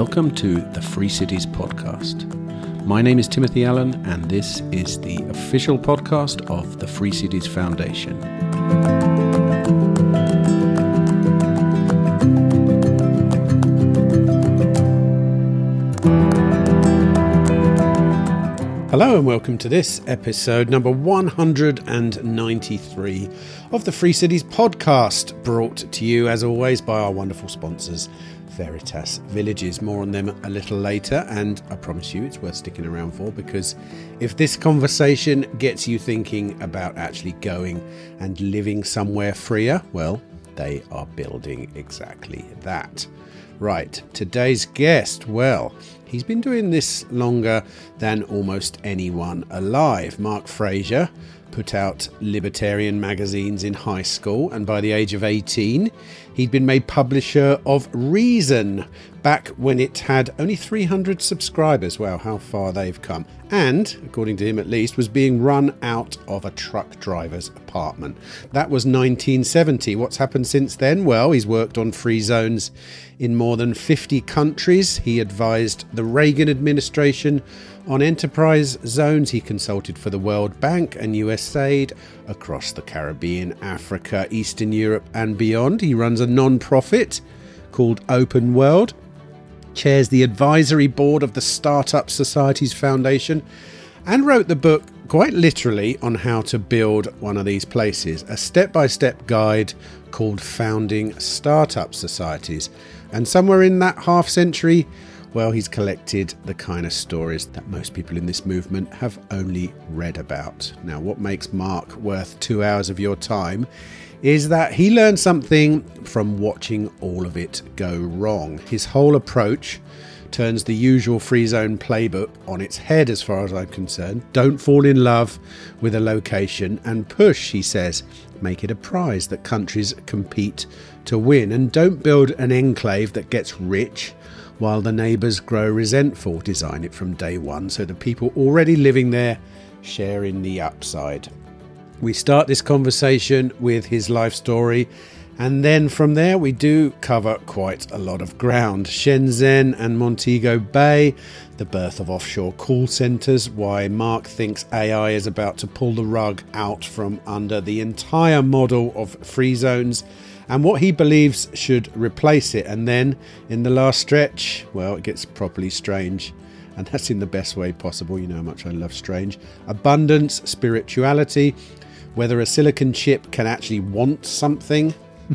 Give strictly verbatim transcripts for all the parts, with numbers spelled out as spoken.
Welcome to the Free Cities Podcast. My name is Timothy Allen, and this is the official podcast of the Free Cities Foundation. Hello and welcome to this episode number one hundred ninety-three of the Free Cities Podcast, brought to you as always by our wonderful sponsors, Veritas Villages. More on them a little later, and I promise you it's worth sticking around for, because if this conversation gets you thinking about actually going and living somewhere freer, well, they are building exactly that. Right, today's guest, well, he's been doing this longer than almost anyone alive. Mark Fraser put out libertarian magazines in high school, and by the age of eighteen, he'd been made publisher of Reason, back when it had only three hundred subscribers. Wow, how far they've come. And, according to him at least, was being run out of a truck driver's apartment. That was nineteen seventy. What's happened since then? Well, he's worked on free zones in more than fifty countries. He advised the Reagan administration on enterprise zones. He consulted for the World Bank and U S A I D across the Caribbean, Africa, Eastern Europe and beyond. He runs a non-profit called Open World, chairs the advisory board of the Startup Societies Foundation, and wrote the book quite literally on how to build one of these places, a step-by-step guide called Founding Startup Societies. And somewhere in that half century, well, he's collected the kind of stories that most people in this movement have only read about. Now, what makes Mark worth two hours of your time is that he learned something from watching all of it go wrong. His whole approach turns the usual free zone playbook on its head, as far as I'm concerned. Don't fall in love with a location and push, he says. Make it a prize that countries compete to win, and don't build an enclave that gets rich while the neighbours grow resentful. Design it from day one so the people already living there share in the upside. We start this conversation with his life story, and then from there we do cover quite a lot of ground. Shenzhen and Montego Bay, the birth of offshore call centres, why Mark thinks A I is about to pull the rug out from under the entire model of free zones, and what he believes should replace it. And then, in the last stretch, well, it gets properly strange. And that's in the best way possible. You know how much I love strange. Abundance, spirituality, whether a silicon chip can actually want something,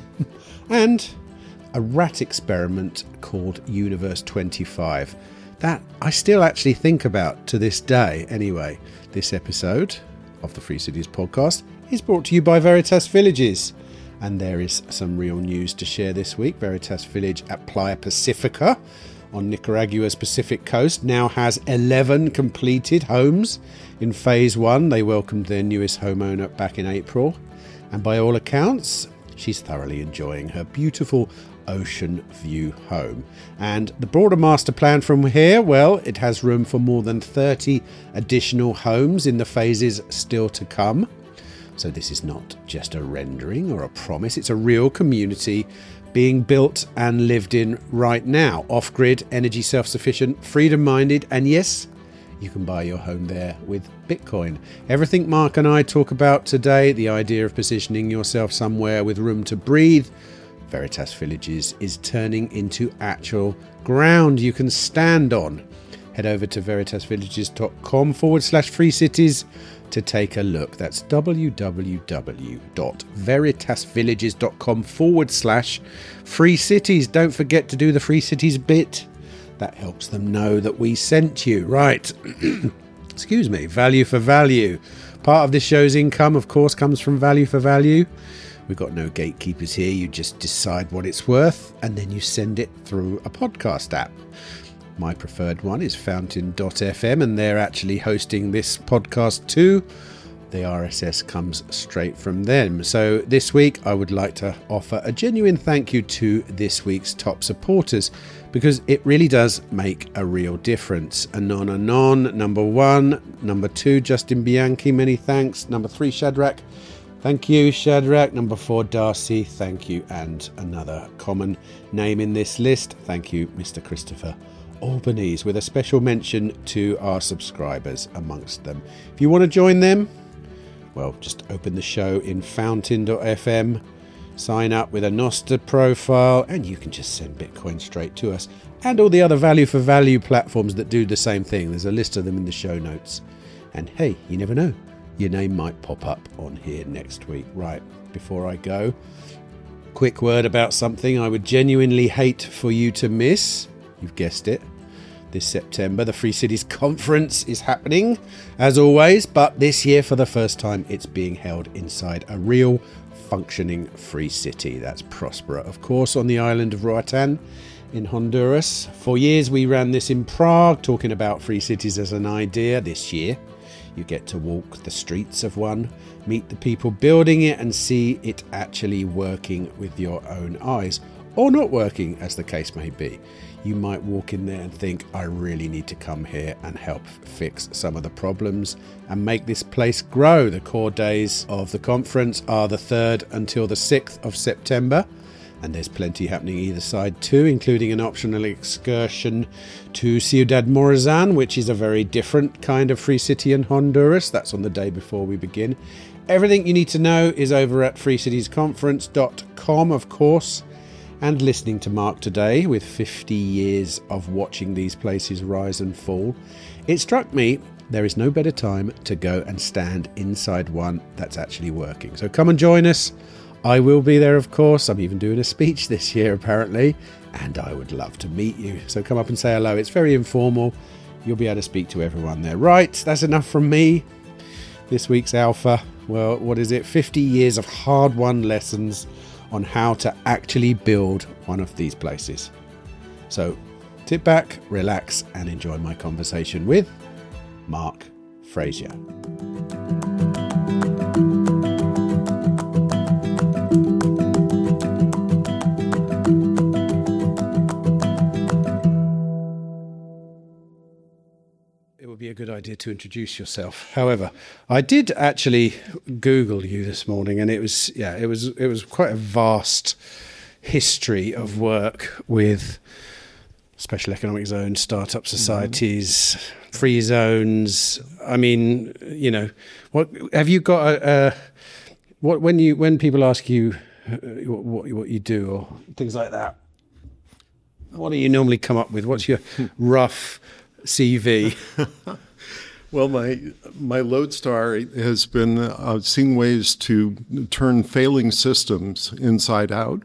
and a rat experiment called Universe twenty-five. That I still actually think about to this day. Anyway, this episode of the Free Cities Podcast is brought to you by Veritas Villages. And there is some real news to share this week. Veritas Village at Playa Pacifica on Nicaragua's Pacific coast now has eleven completed homes in phase one. They welcomed their newest homeowner back in April, and by all accounts, she's thoroughly enjoying her beautiful ocean view home. And the broader master plan from here, well, it has room for more than thirty additional homes in the phases still to come. So this is not just a rendering or a promise, it's a real community being built and lived in right now. Off-grid, energy self-sufficient, freedom-minded, and yes, you can buy your home there with Bitcoin. Everything Mark and I talk about today, the idea of positioning yourself somewhere with room to breathe, Veritas Villages is turning into actual ground you can stand on. Head over to veritasvillages.com forward slash free cities to take a look. That's www.veritasvillages.com forward slash free cities. Don't forget to do the free cities bit. That helps them know that we sent you. Right. Excuse me. Value for value. Part of this show's income, of course, comes from value for value. We've got no gatekeepers here. You just decide what it's worth, and then you send it through a podcast app. My preferred one is fountain dot f m, and they're actually hosting this podcast too. The R S S comes straight from them. So this week I would like to offer a genuine thank you to this week's top supporters, because it really does make a real difference. Anon Anon, number one. Number two, Justin Bianchi, many thanks. Number three, Shadrach. Thank you, Shadrach. Number four, Darcy. Thank you. And another common name in this list. Thank you, Mister Christopher Albanese, with a special mention to our subscribers amongst them. If you want to join them, well, just open the show in fountain dot f m, sign up with a Nostr profile, and you can just send Bitcoin straight to us. And all the other value for value platforms that do the same thing. There's a list of them in the show notes. And hey, you never know, your name might pop up on here next week. Right, before I go, quick word about something I would genuinely hate for you to miss. You've guessed it. This September, the Free Cities Conference is happening, as always, but this year, for the first time, it's being held inside a real functioning free city. That's Prospera, of course, on the island of Roatan in Honduras. For years, we ran this in Prague, talking about free cities as an idea. This year, you get to walk the streets of one, meet the people building it, and see it actually working with your own eyes, or not working, as the case may be. You might walk in there and think, I really need to come here and help fix some of the problems and make this place grow. The core days of the conference are the third until the sixth of September. And there's plenty happening either side too, including an optional excursion to Ciudad Morazan, which is a very different kind of free city in Honduras. That's on the day before we begin. Everything you need to know is over at free cities conference dot com, of course. And listening to Mark today, with fifty years of watching these places rise and fall, it struck me there is no better time to go and stand inside one that's actually working. So come and join us. I will be there, of course. I'm even doing a speech this year, apparently, and I would love to meet you. So come up and say hello. It's very informal. You'll be able to speak to everyone there. Right, that's enough from me. This week's Alpha, well, what is it? fifty years of hard-won lessons on how to actually build one of these places. So sit back, relax, and enjoy my conversation with Mark Frazier. It would be a good idea to introduce yourself. However, I did actually Google you this morning, and it was yeah, it was it was quite a vast history of work with special economic zones, startup societies, mm-hmm. free zones. I mean, you know, what have you got? A, a what when you when people ask you what what you do or things like that, what do you normally come up with? What's your rough C V? Well, my my lodestar has been uh, seeing ways to turn failing systems inside out,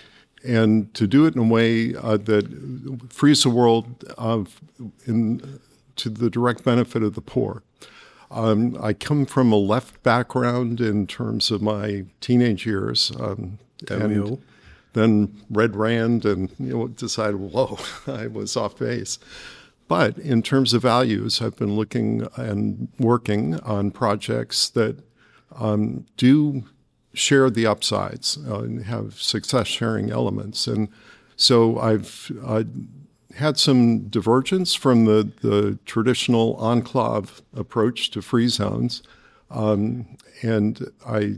and to do it in a way uh, that frees the world of in to the direct benefit of the poor. Um, I come from a left background in terms of my teenage years, um, and then read Rand and you know decided, whoa, I was off base. But in terms of values, I've been looking and working on projects that um, do share the upsides uh, and have success-sharing elements. And so I've uh, had some divergence from the, the traditional enclave approach to free zones. Um, and I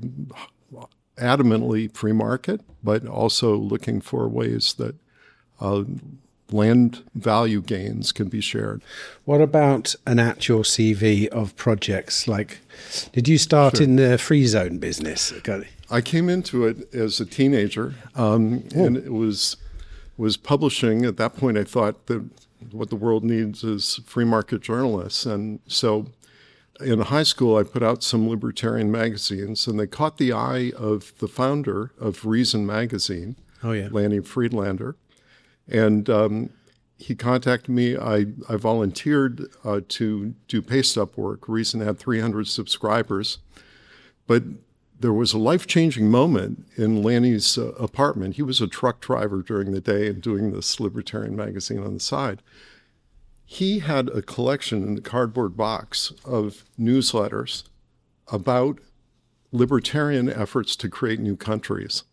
adamantly free market, but also looking for ways that uh, land value gains can be shared. What about an actual C V of projects? Like, did you start sure. in the free zone business? I came into it as a teenager, um, and it was was publishing. At that point, I thought that what the world needs is free market journalists. And so in high school, I put out some libertarian magazines, and they caught the eye of the founder of Reason magazine, oh, yeah. Lanny Friedlander. And um, he contacted me. I, I volunteered uh, to do paste up work. Reason had three hundred subscribers. But there was a life-changing moment in Lanny's uh, apartment. He was a truck driver during the day and doing this libertarian magazine on the side. He had a collection in the cardboard box of newsletters about libertarian efforts to create new countries.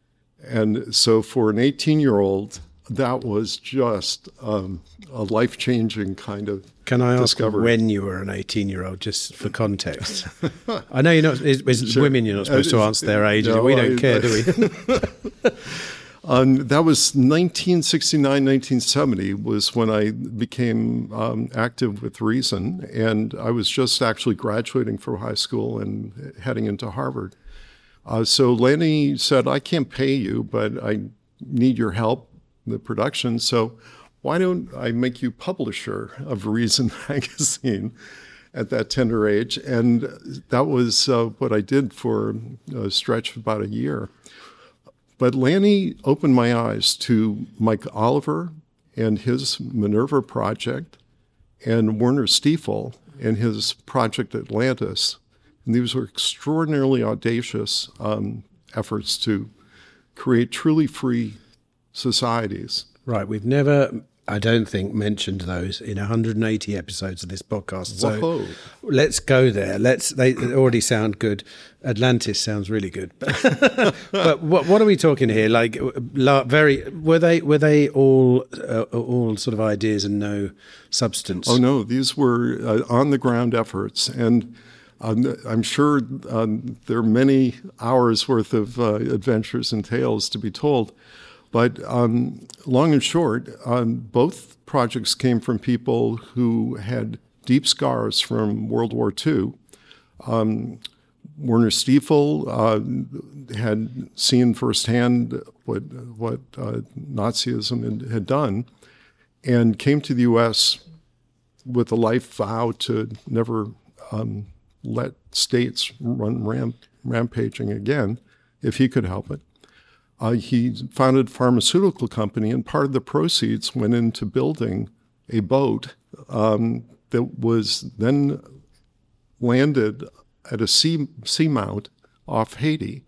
And so for an eighteen-year-old, that was just um, a life-changing kind of Can I ask discovery. When you were an eighteen-year-old, just for context? I know you're not. It's, it's sure. women, you're not supposed uh, to answer their age. No, we don't I, care, I, do we? Um, that was nineteen sixty-nine, nineteen seventy was when I became um, active with Reason, and I was just actually graduating from high school and heading into Harvard. Uh, so Lanny said, I can't pay you, but I need your help in the production, so why don't I make you publisher of Reason magazine at that tender age? And that was uh, what I did for a stretch of about a year. But Lanny opened my eyes to Mike Oliver and his Minerva project, and Werner Stiefel and his Project Atlantis. And these were extraordinarily audacious um, efforts to create truly free societies. Right. We've never, I don't think, mentioned those in one hundred eighty episodes of this podcast. So Whoa. let's go there. Let's. They already sound good. Atlantis sounds really good. But what what are we talking here? Like, very were they were they all uh, all sort of ideas and no substance? Oh no, these were uh, on the ground efforts, and um, I'm sure um, there are many hours worth of uh, adventures and tales to be told. But um, long and short, um, both projects came from people who had deep scars from World War Two. Um, Werner Stiefel uh, had seen firsthand what what uh, Nazism had, had done, and came to the U S with a life vow to never um, let states run ram- rampaging again, if he could help it. Uh, he founded a pharmaceutical company, and part of the proceeds went into building a boat um, that was then landed at a sea seamount off Haiti,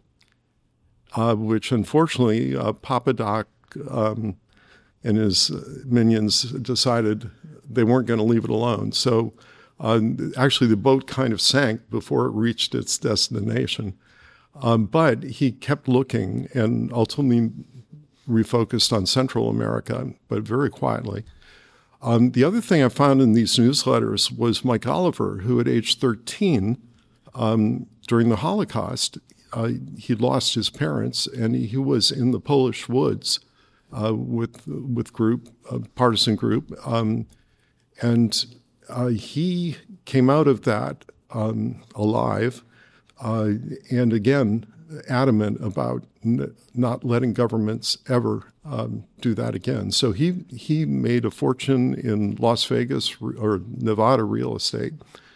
uh, which unfortunately uh, Papa Doc um, and his minions decided they weren't going to leave it alone. So uh, actually the boat kind of sank before it reached its destination. Um, but he kept looking and ultimately refocused on Central America, but very quietly. Um, the other thing I found in these newsletters was Mike Oliver, who at age thirteen, um, during the Holocaust, uh, he lost his parents, and he, he was in the Polish woods uh, with with group, a partisan group, um, and uh, he came out of that um, alive. Uh, and again, adamant about n- not letting governments ever um, do that again. So he he made a fortune in Las Vegas re- or Nevada real estate,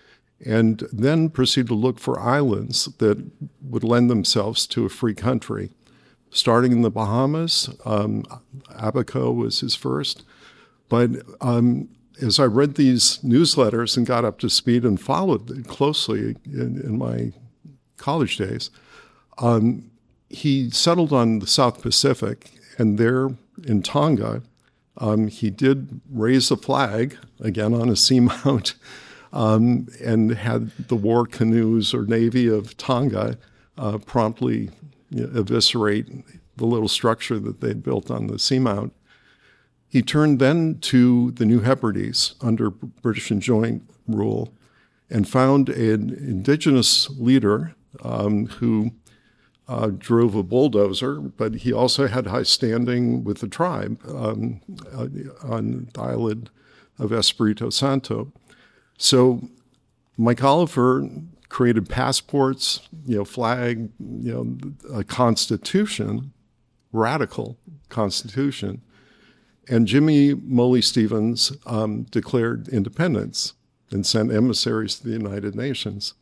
and then proceeded to look for islands that would lend themselves to a free country. Starting in the Bahamas, um, Abaco was his first. But um, as I read these newsletters and got up to speed and followed closely in, in my college days, um, he settled on the South Pacific, and there in Tonga, um, he did raise a flag, again on a seamount, um, and had the war canoes or navy of Tonga uh, promptly you know, eviscerate the little structure that they'd built on the seamount. He turned then to the New Hebrides under British enjoint rule and found an indigenous leader Um, who uh, drove a bulldozer, but he also had high standing with the tribe um, uh, on the island of Espiritu Santo. So Mike Oliver created passports, you know, flag, you know, a constitution, radical constitution, and Jimmy Moley Stevens um, declared independence and sent emissaries to the United Nations.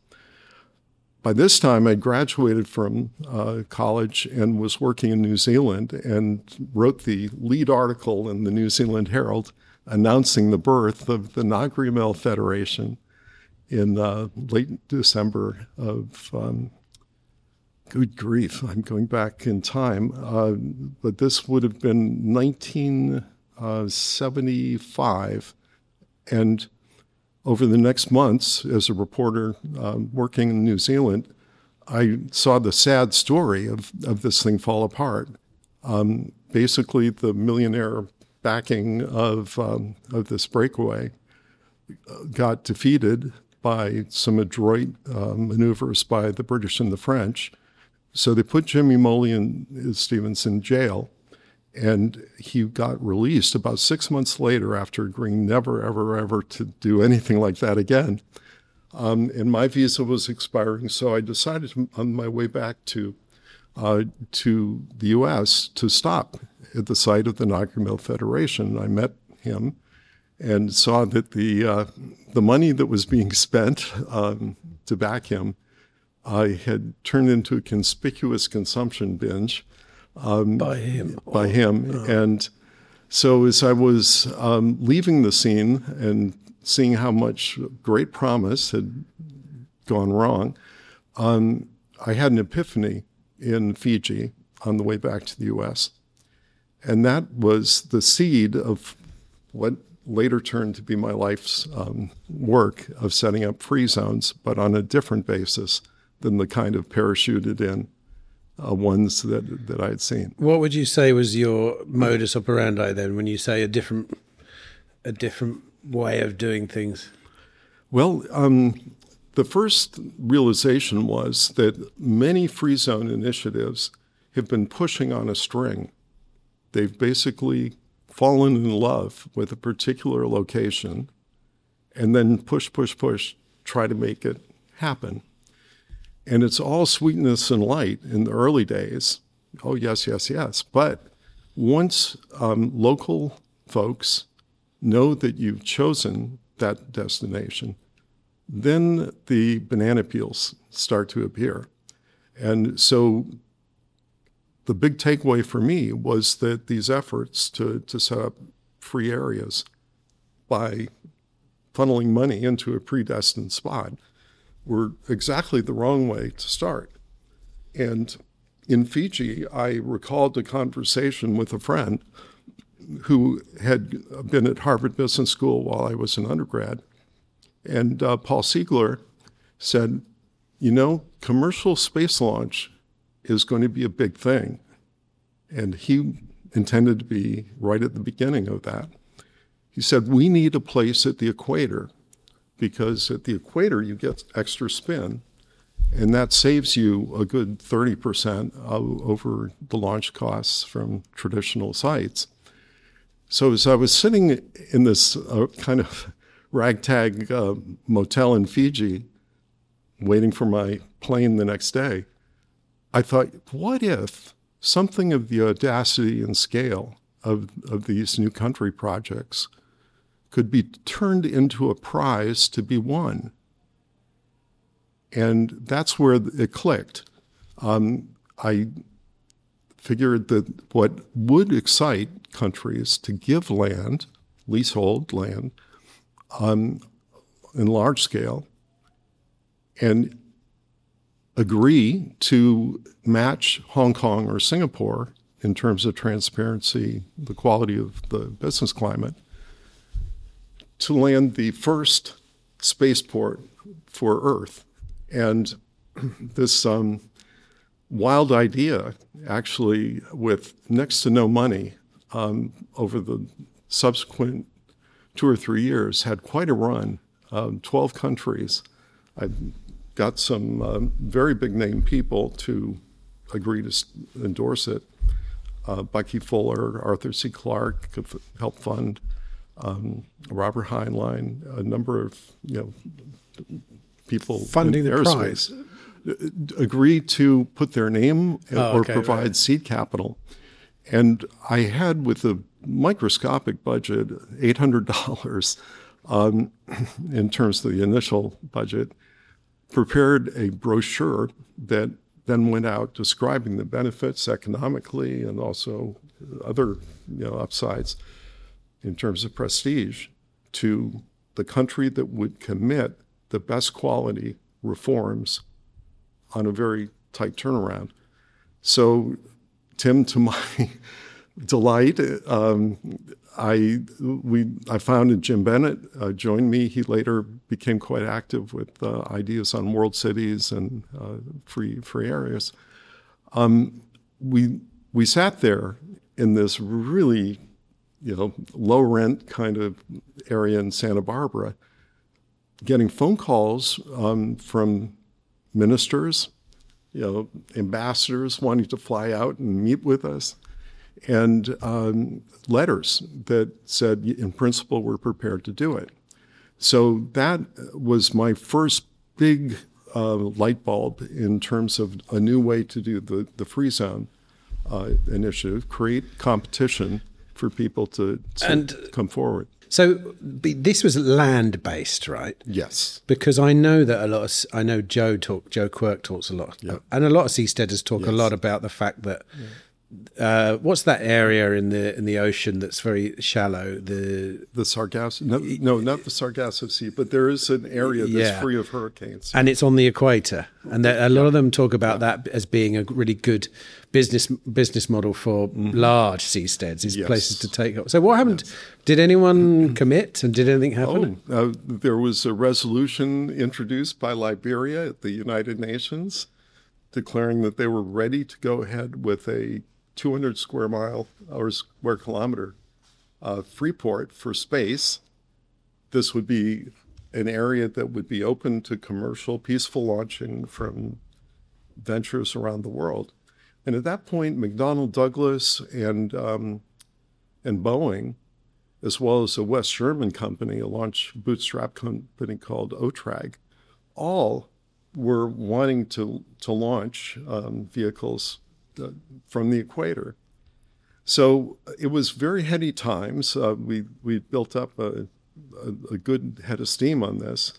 By this time, I'd graduated from uh, college and was working in New Zealand and wrote the lead article in the New Zealand Herald announcing the birth of the Ngākri Federation in uh, late December of, um, good grief, I'm going back in time, uh, but this would have been nineteen seventy-five. And over the next months, as a reporter um, working in New Zealand, I saw the sad story of, of this thing fall apart. Um, basically, the millionaire backing of um, of this breakaway got defeated by some adroit uh, maneuvers by the British and the French. So they put Jimmy Moley and Stevens in jail, And he got released about six months later after agreeing never, ever, ever to do anything like that again. Um, and my visa was expiring, so I decided to, on my way back to uh, to the U S to stop at the site of the Niagara Mill Federation. I met him and saw that the uh, the money that was being spent um, to back him uh, had turned into a conspicuous consumption binge. Um, by him. By him. Oh. And so as I was um, leaving the scene and seeing how much great promise had gone wrong, um, I had an epiphany in Fiji on the way back to the U S. And that was the seed of what later turned to be my life's um, work of setting up free zones, but on a different basis than the kind of parachuted in Uh, ones that that I had seen. What would you say was your modus operandi then, when you say a different a different way of doing things? Well, um, the first realization was that many free zone initiatives have been pushing on a string. They've basically fallen in love with a particular location and then push, push, push, try to make it happen. And it's all sweetness and light in the early days. Oh, yes, yes, yes. But once um, local folks know that you've chosen that destination, then the banana peels start to appear. And so the big takeaway for me was that these efforts to, to set up free areas by funneling money into a predestined spot were exactly the wrong way to start. And in Fiji, I recalled a conversation with a friend who had been at Harvard Business School while I was an undergrad. And uh, Paul Siegler said, you know, commercial space launch is going to be a big thing. And he intended to be right at the beginning of that. He said, we need a place at the equator, because at the equator you get extra spin, and that saves you a good thirty percent over the launch costs from traditional sites. So as I was sitting in this uh, kind of ragtag uh, motel in Fiji, waiting for my plane the next day, I thought, what if something of the audacity and scale of, of these new country projects could be turned into a prize to be won? And that's where it clicked. Um, I figured that what would excite countries to give land, leasehold land, um, in large scale, and agree to match Hong Kong or Singapore in terms of transparency, the quality of the business climate, to land the first spaceport for Earth. And this um, wild idea, actually, with next to no money, um, over the subsequent two or three years, had quite a run, um, twelve countries. I got some um, very big name people to agree to endorse it. Uh, Bucky Fuller, Arthur C. Clarke helped fund, um, Robert Heinlein, a number of you know people funding in the aerospace prize. Agree to put their name oh, or okay, provide right. seed capital. And I had, with a microscopic budget, eight hundred dollars um, in terms of the initial budget, prepared a brochure that then went out describing the benefits economically and also other you know, upsides in terms of prestige to the country that would commit the best quality reforms on a very tight turnaround. So, Tim, to my delight, um, I we I founded Jim Bennett uh, joined me. He later became quite active with uh, ideas on world cities and uh, free free areas. Um, we we sat there in this really, you know, low rent kind of area in Santa Barbara, getting phone calls um, from ministers, you know, ambassadors wanting to fly out and meet with us. and um, letters that said, in principle, we're prepared to do it. So that was my first big uh, light bulb in terms of a new way to do the, the free zone uh, initiative, create competition for people to, to and come forward. So this was land-based, right? Yes. Because I know that a lot of, I know Joe talk, Joe Quirk talks a lot, Yep. and a lot of seasteaders talk Yes. a lot about the fact that, uh, what's that area in the in the ocean that's very shallow? The The Sargasso, no, no, not the Sargasso Sea, but there is an area that's Yeah. free of hurricanes. and it's on the equator, and that, a lot of them talk about that as being a really good business business model for large seasteads, is Yes. places to take up. So what happened? Did anyone commit, and did anything happen? Oh, uh, there was a resolution introduced by Liberia at the United Nations declaring that they were ready to go ahead with a two hundred square mile or square kilometer uh, free port for space. This would be an area that would be open to commercial, peaceful launching from ventures around the world. And at that point, McDonnell Douglas and um, and Boeing, as well as a West German company, a launch bootstrap company called O T R A G, all were wanting to to launch um, vehicles uh, from the equator. So it was very heady times. Uh, we we built up a, a, a good head of steam on this,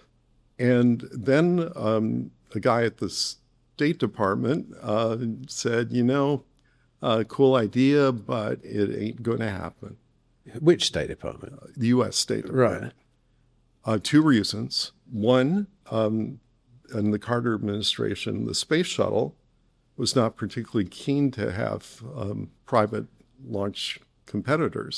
and then um, a guy at the State Department uh, said, "You know, uh, cool idea, but it ain't going to happen." Which State Department? The U S State Department. Right. Uh, two reasons. One, um, in the Carter administration, the space shuttle was not particularly keen to have um, private launch competitors.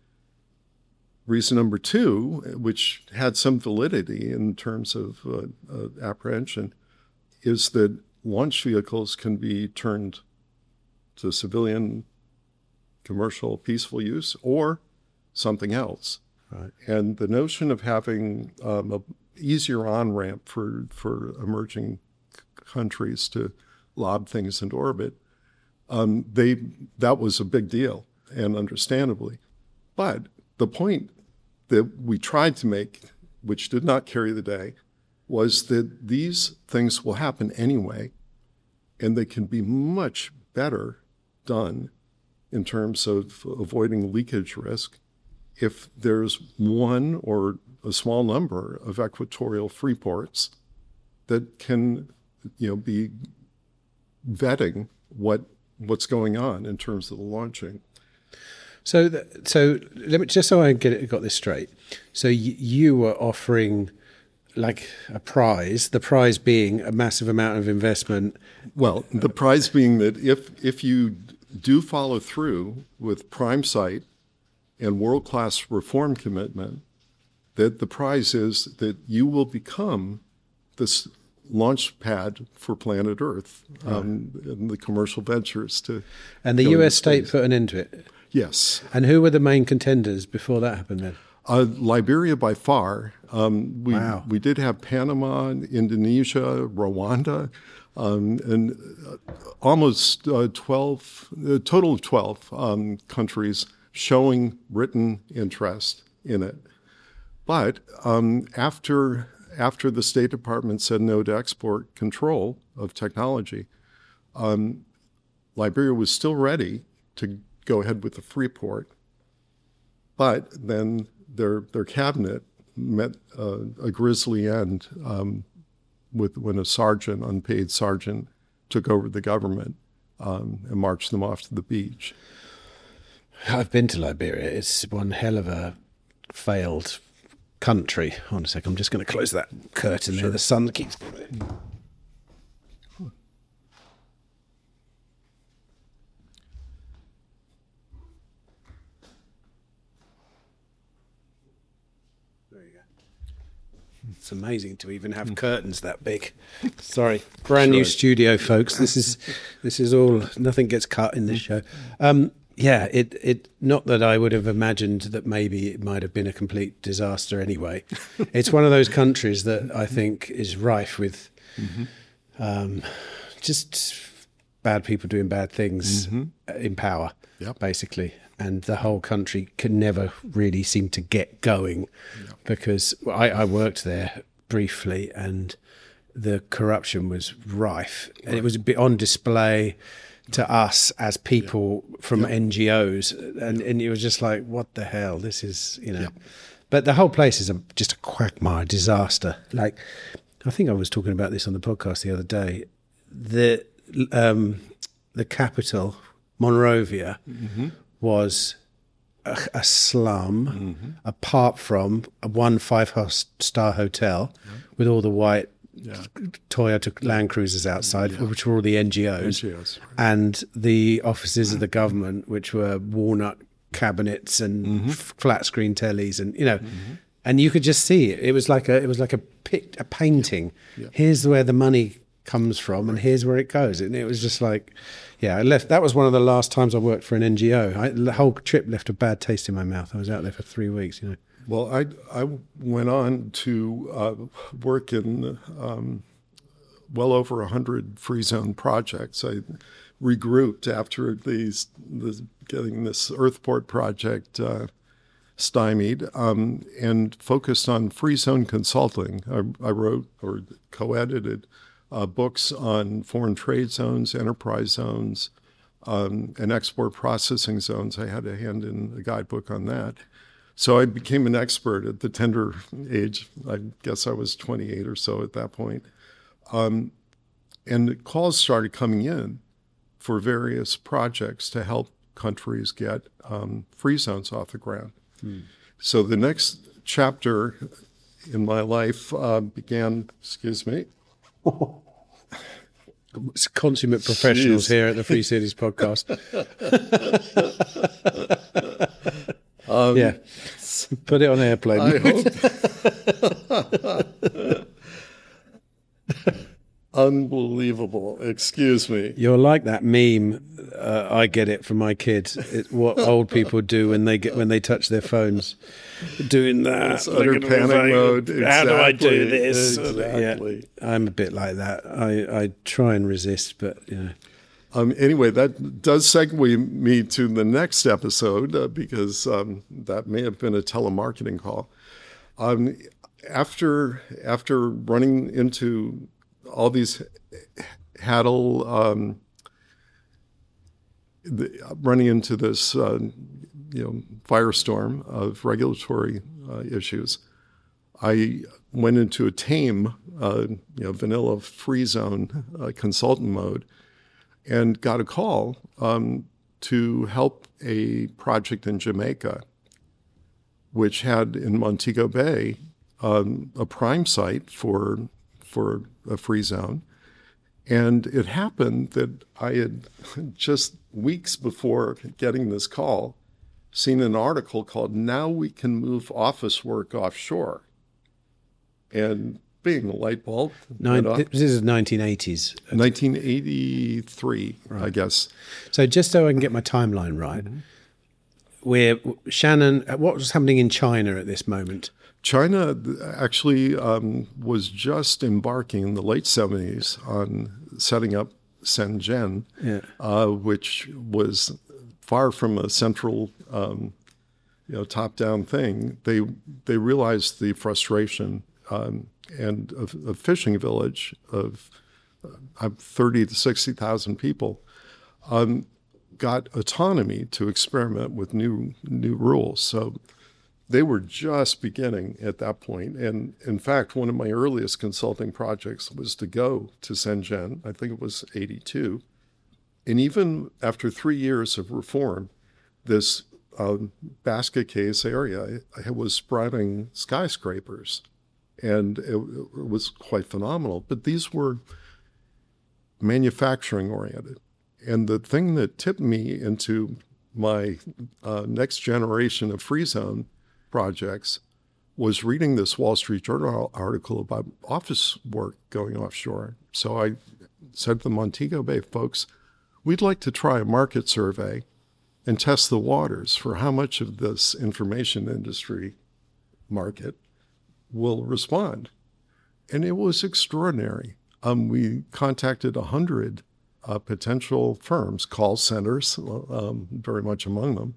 Reason number two, which had some validity in terms of uh, uh, apprehension, is that launch vehicles can be turned to civilian, commercial, peaceful use, or something else. Right. And the notion of having um, a easier on-ramp for, for emerging c- countries to lob things into orbit, um, they that was a big deal, and understandably. But the point that we tried to make, which did not carry the day, was that these things will happen anyway, and they can be much better done in terms of avoiding leakage risk if there's one or a small number of equatorial free ports that can, you know, be vetting what what's going on in terms of the launching. So, th- so let me just so I get it, got this straight. So y- you were offering like a prize, the prize being a massive amount of investment. Well, the prize being that if if you do follow through with prime site and world-class reform commitment, that the prize is that you will become this launch pad for planet Earth, um, and the commercial ventures to. And the go U into S state space. put an end to it. Yes. And who were the main contenders before that happened then? Uh, Liberia by far. Um, we Wow. we did have Panama, Indonesia, Rwanda, um, and uh, almost uh, twelve, a total of twelve um, countries showing written interest in it. But um, after after the State Department said no to export control of technology, um, Liberia was still ready to go ahead with the free port. But then their their cabinet met uh, a grisly end um, with when a sergeant, unpaid sergeant, took over the government um, and marched them off to the beach. I've been to Liberia. It's one hell of a failed country. Hold on a sec. I'm just going to close that curtain there. The sun keeps. There you go. It's amazing to even have curtains that big. Sorry, brand new Sure. studio, folks. This is this is all. Nothing gets cut in this show. Um, yeah, it it. Not that I would have imagined that maybe it might have been a complete disaster anyway. It's one of those countries that I think is rife with, um, just bad people doing bad things mm-hmm. in power, yep. basically. And the whole country could never really seem to get going yep. because I, I worked there briefly and the corruption was rife. Right. And it was a bit on display to us as people yeah. from yeah. N G Os. And, yeah. and it was just like, what the hell? This is, you know. Yeah. But the whole place is a, just a quagmire, disaster. Like, I think I was talking about this on the podcast the other day. The um, the capital, Monrovia, mm-hmm. was a, a slum, mm-hmm. apart from a one five-star hotel yeah. with all the white yeah. Toyota Land Cruisers outside, yeah. which were all the N G Os, N G Os right. and the offices of the government, which were walnut cabinets and mm-hmm. f- flat screen tellies, and you know, mm-hmm. and you could just see it. It was like a it was like a pic, a painting. Yeah. Yeah. Here's where the money comes from, and here's where it goes. And it was just like, yeah, I left. That was one of the last times I worked for an N G O. I, the whole trip left a bad taste in my mouth. I was out there for three weeks, you know. Well, I I went on to uh, work in um, well over a hundred free zone projects. I regrouped after these the, getting this Earthport project uh, stymied um, and focused on free zone consulting. I, I wrote or co-edited uh, books on foreign trade zones, enterprise zones, um, and export processing zones. I had a hand in a guidebook on that. So I became an expert at the tender age. I guess I was twenty-eight or so at that point. Um, and calls started coming in for various projects to help countries get um, free zones off the ground. Hmm. So the next chapter in my life uh, began, excuse me. It's consummate professionals Jeez. Here at the Free Cities podcast. um, yeah, put it on airplane. I hope. Unbelievable. Excuse me. You're like that meme. Uh, I get it from my kids. It, what old people do when they get when they touch their phones, doing that. It's utter panic mode. Exactly. How do I do this? Exactly. Yeah, I'm a bit like that. I, I try and resist, but you know. Um, anyway, that does segue me to the next episode uh, because um, that may have been a telemarketing call. Um, after after running into all these Haddle, um, the, running into this, uh, you know, firestorm of regulatory uh, issues, I went into a tame, uh, you know, vanilla free zone uh, consultant mode, and got a call um, to help a project in Jamaica, which had in Montego Bay um, a prime site for for a free zone. And it happened that I had just weeks before getting this call seen an article called "Now We Can Move Office Work Offshore." And being a light bulb. Nine, this is nineteen eighties. nineteen eighty-three, right. I guess. So just so I can get my timeline right, mm-hmm. where Shannon, what was happening in China at this moment? China actually um, was just embarking in the late seventies on setting up Shenzhen, yeah. uh, which was far from a central, um, you know, top-down thing. They they realized the frustration um, and a, a fishing village of uh, thirty to sixty thousand people um, got autonomy to experiment with new new rules. So they were just beginning at that point. And in fact, one of my earliest consulting projects was to go to Shenzhen. I think it was eighty-two. And even after three years of reform, this um, basket case area I was sprouting skyscrapers. And it, it was quite phenomenal. But these were manufacturing oriented. And the thing that tipped me into my uh, next generation of free zone projects was reading this Wall Street Journal article about office work going offshore. So I said to the Montego Bay folks, we'd like to try a market survey and test the waters for how much of this information industry market will respond. And it was extraordinary. Um, we contacted one hundred uh, potential firms, call centers, um, very much among them.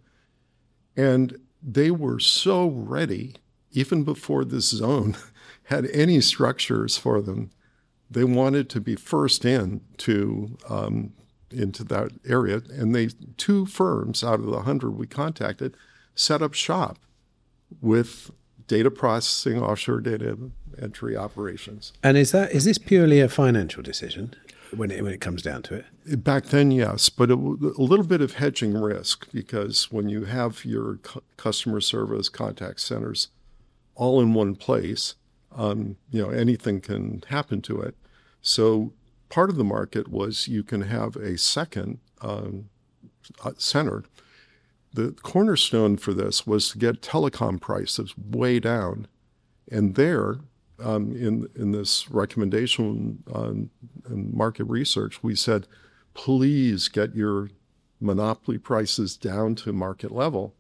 And they were so ready, even before this zone had any structures for them. They wanted to be first in to um, into that area. And they two firms out of the hundred we contacted set up shop with data processing, offshore data entry operations. And is that is this purely a financial decision when it when it comes down to it? Back then, yes, but a, a little bit of hedging risk, because when you have your cu- customer service contact centers all in one place, um, you know, anything can happen to it. So part of the market was you can have a second um, center. The cornerstone for this was to get telecom prices way down. And there, um, in in this recommendation um, and market research, we said, please get your monopoly prices down to market level.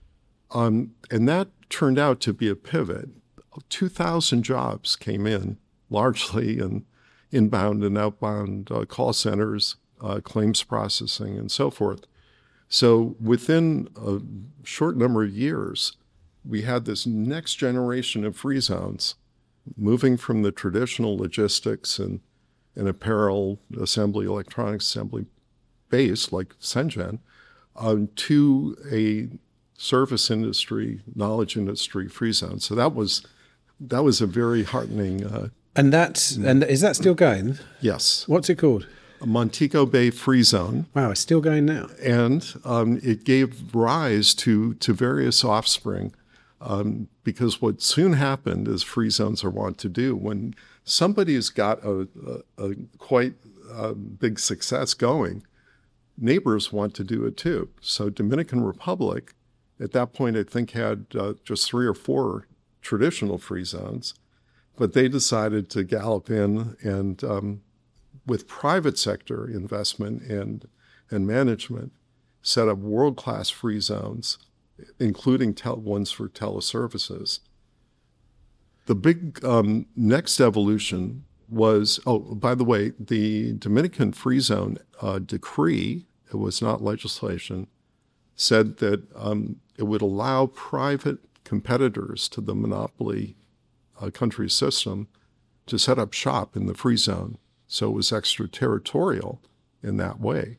Um, and that turned out to be a pivot. two thousand jobs came in, largely in inbound and outbound uh, call centers, uh, claims processing, and so forth. So within a short number of years, we had this next generation of free zones, moving from the traditional logistics and, and apparel assembly, electronics assembly base like Sengen, um, to a service industry, knowledge industry free zone. So that was that was a very heartening. Uh, and that's and is that still going? Yes. What's it called? Montego Bay Free Zone. Wow, it's still going now. And um, it gave rise to to various offspring, um, because what soon happened, as free zones are wont to do, when somebody's got a, a, a quite uh, big success going, neighbors want to do it too. So Dominican Republic, at that point, I think had uh, just three or four traditional free zones, but they decided to gallop in and um, with private sector investment and and management, set up world-class free zones, including tel- ones for teleservices. The big um, next evolution was, oh, by the way, the Dominican Free Zone uh, decree, it was not legislation, said that um, it would allow private competitors to the monopoly uh, country system to set up shop in the free zone. So it was extraterritorial in that way.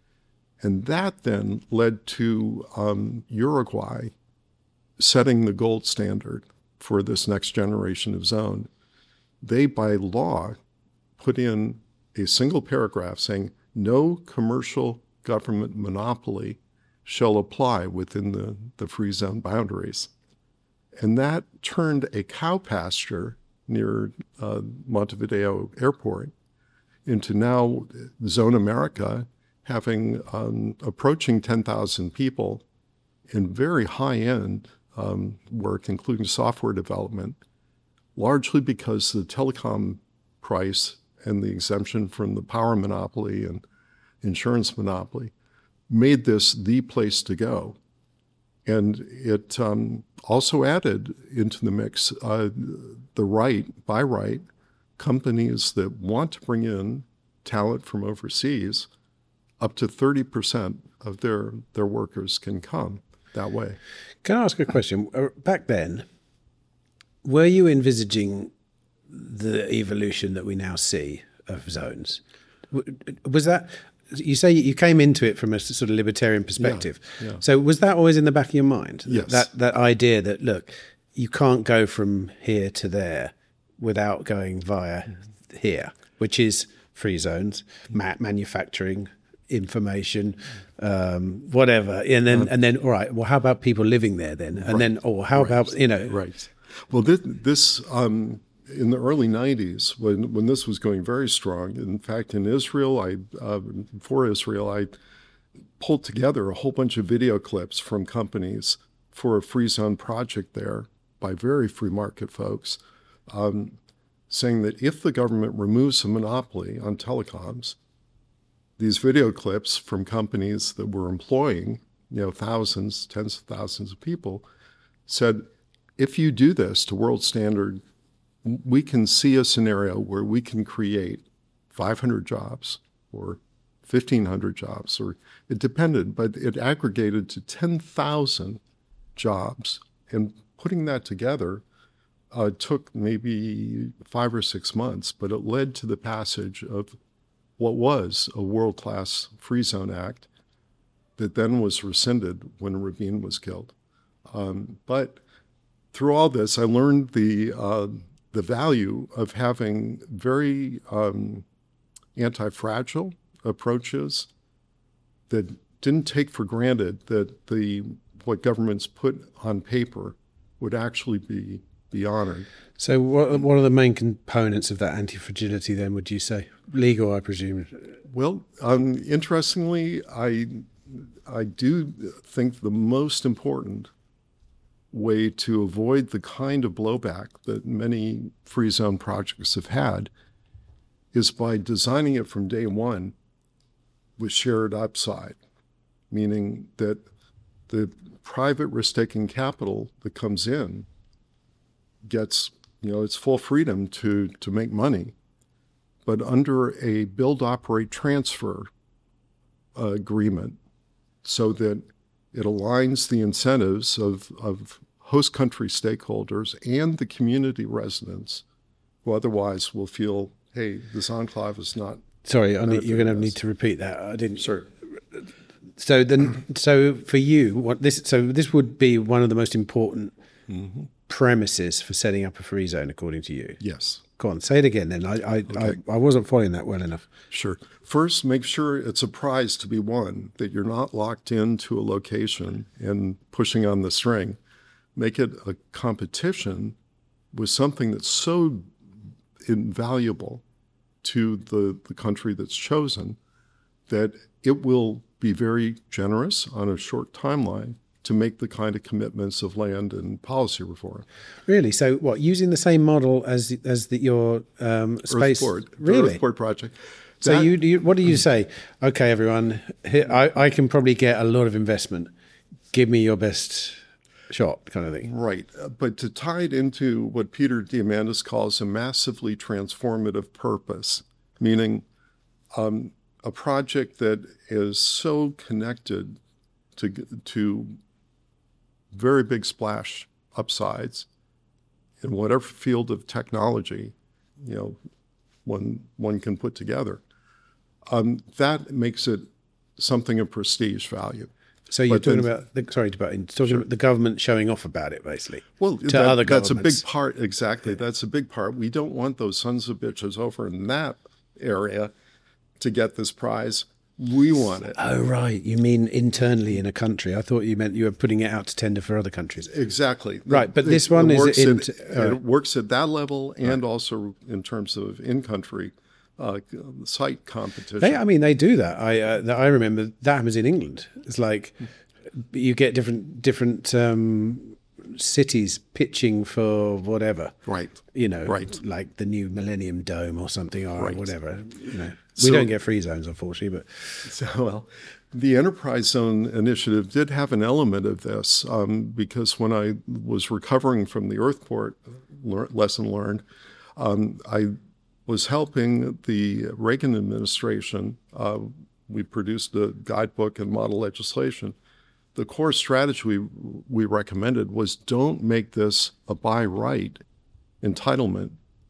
And that then led to um, Uruguay setting the gold standard for this next generation of zone. They, by law, put in a single paragraph saying no commercial government monopoly shall apply within the, the free zone boundaries. And that turned a cow pasture near uh, Montevideo Airport into now Zone America, having um, approaching ten thousand people in very high-end um, work, including software development, largely because the telecom price and the exemption from the power monopoly and insurance monopoly made this the place to go. And it um, also added into the mix uh, the right, by right, companies that want to bring in talent from overseas, up to thirty percent of their, their workers can come that way. Can I ask a question? Back then, were you envisaging the evolution that we now see of zones? Was that, you say you came into it from a sort of libertarian perspective. Yeah, yeah. So was that always in the back of your mind? Yes. That, that idea that, look, you can't go from here to there without going via here, which is free zones, ma- manufacturing, information, um, whatever. And then, um, and then, all right, well, how about people living there then? And right, then, oh, how right, about, you know. Right. Well, this, this um, in the early nineties, when, when this was going very strong, in fact, in Israel, I uh, for Israel, I pulled together a whole bunch of video clips from companies for a free zone project there by very free market folks, um, saying that if the government removes a monopoly on telecoms, these video clips from companies that were employing, you know, thousands, tens of thousands of people, said, if you do this to world standard, we can see a scenario where we can create five hundred jobs or fifteen hundred jobs, or it depended, but it aggregated to ten thousand jobs. And putting that together uh, took maybe five or six months, but it led to the passage of what was a world-class Free Zone Act that then was rescinded when Rabin was killed. Um, but through all this, I learned the uh, the value of having very um, anti-fragile approaches that didn't take for granted that the what governments put on paper would actually be be honored. So what what are the main components of that anti-fragility then, would you say? Legal, I presume. Well, um, interestingly, I I do think the most important way to avoid the kind of blowback that many free zone projects have had is by designing it from day one with shared upside, meaning that the private risk-taking capital that comes in gets, you know, its full freedom to, to make money, but under a build, operate, transfer uh, agreement so that it aligns the incentives of, of host country stakeholders and the community residents who otherwise will feel, hey, this enclave is not... Sorry, I need, you're going to need to repeat that. I didn't... Sure. So then, so for you, what this so this would be one of the most important mm-hmm. premises for setting up a free zone, according to you. Yes. Go on, say it again. Then I I, okay. I I wasn't following that well enough. Sure. First, make sure it's a prize to be won. That you're not locked into a location and pushing on the string. Make it a competition with something that's so invaluable to the the country that's chosen that it will be very generous on a short timeline to make the kind of commitments of land and policy reform. Really? So what, using the same model as as the, your um, space... Earthport, really? the Earthport project. So that, you, you what do you say? Okay, everyone, here, I, I can probably get a lot of investment. Give me your best shot, kind of thing. Right. But to tie it into what Peter Diamandis calls a massively transformative purpose, meaning um, a project that is so connected to to very big splash upsides in whatever field of technology, you know, one one can put together. Um, that makes it something of prestige value. So you're but talking then, about the, sorry, talking sure. about the government showing off about it, basically. Well, to that, other that's a governments. big part. Exactly, yeah. That's a big part. We don't want those sons of bitches over in that area to get this prize. We want it. Oh, right. You mean internally in a country? I thought you meant you were putting it out to tender for other countries. Exactly. Right, but it, this one it is in, at, uh, it works at that level and right. also in terms of in-country uh, site competition. They, I mean, they do that. I uh, that I remember that happens in England. It's like you get different different um, cities pitching for whatever. Right. You know, right. like the new Millennium Dome or something or right. whatever. You know, we so, don't get free zones, unfortunately, but so, well, the Enterprise Zone Initiative did have an element of this um, because when I was recovering from the Earthport le- lesson learned, um, I was helping the Reagan administration. Uh, we produced a guidebook and model legislation. The core strategy we, we recommended was don't make this a by right entitlement.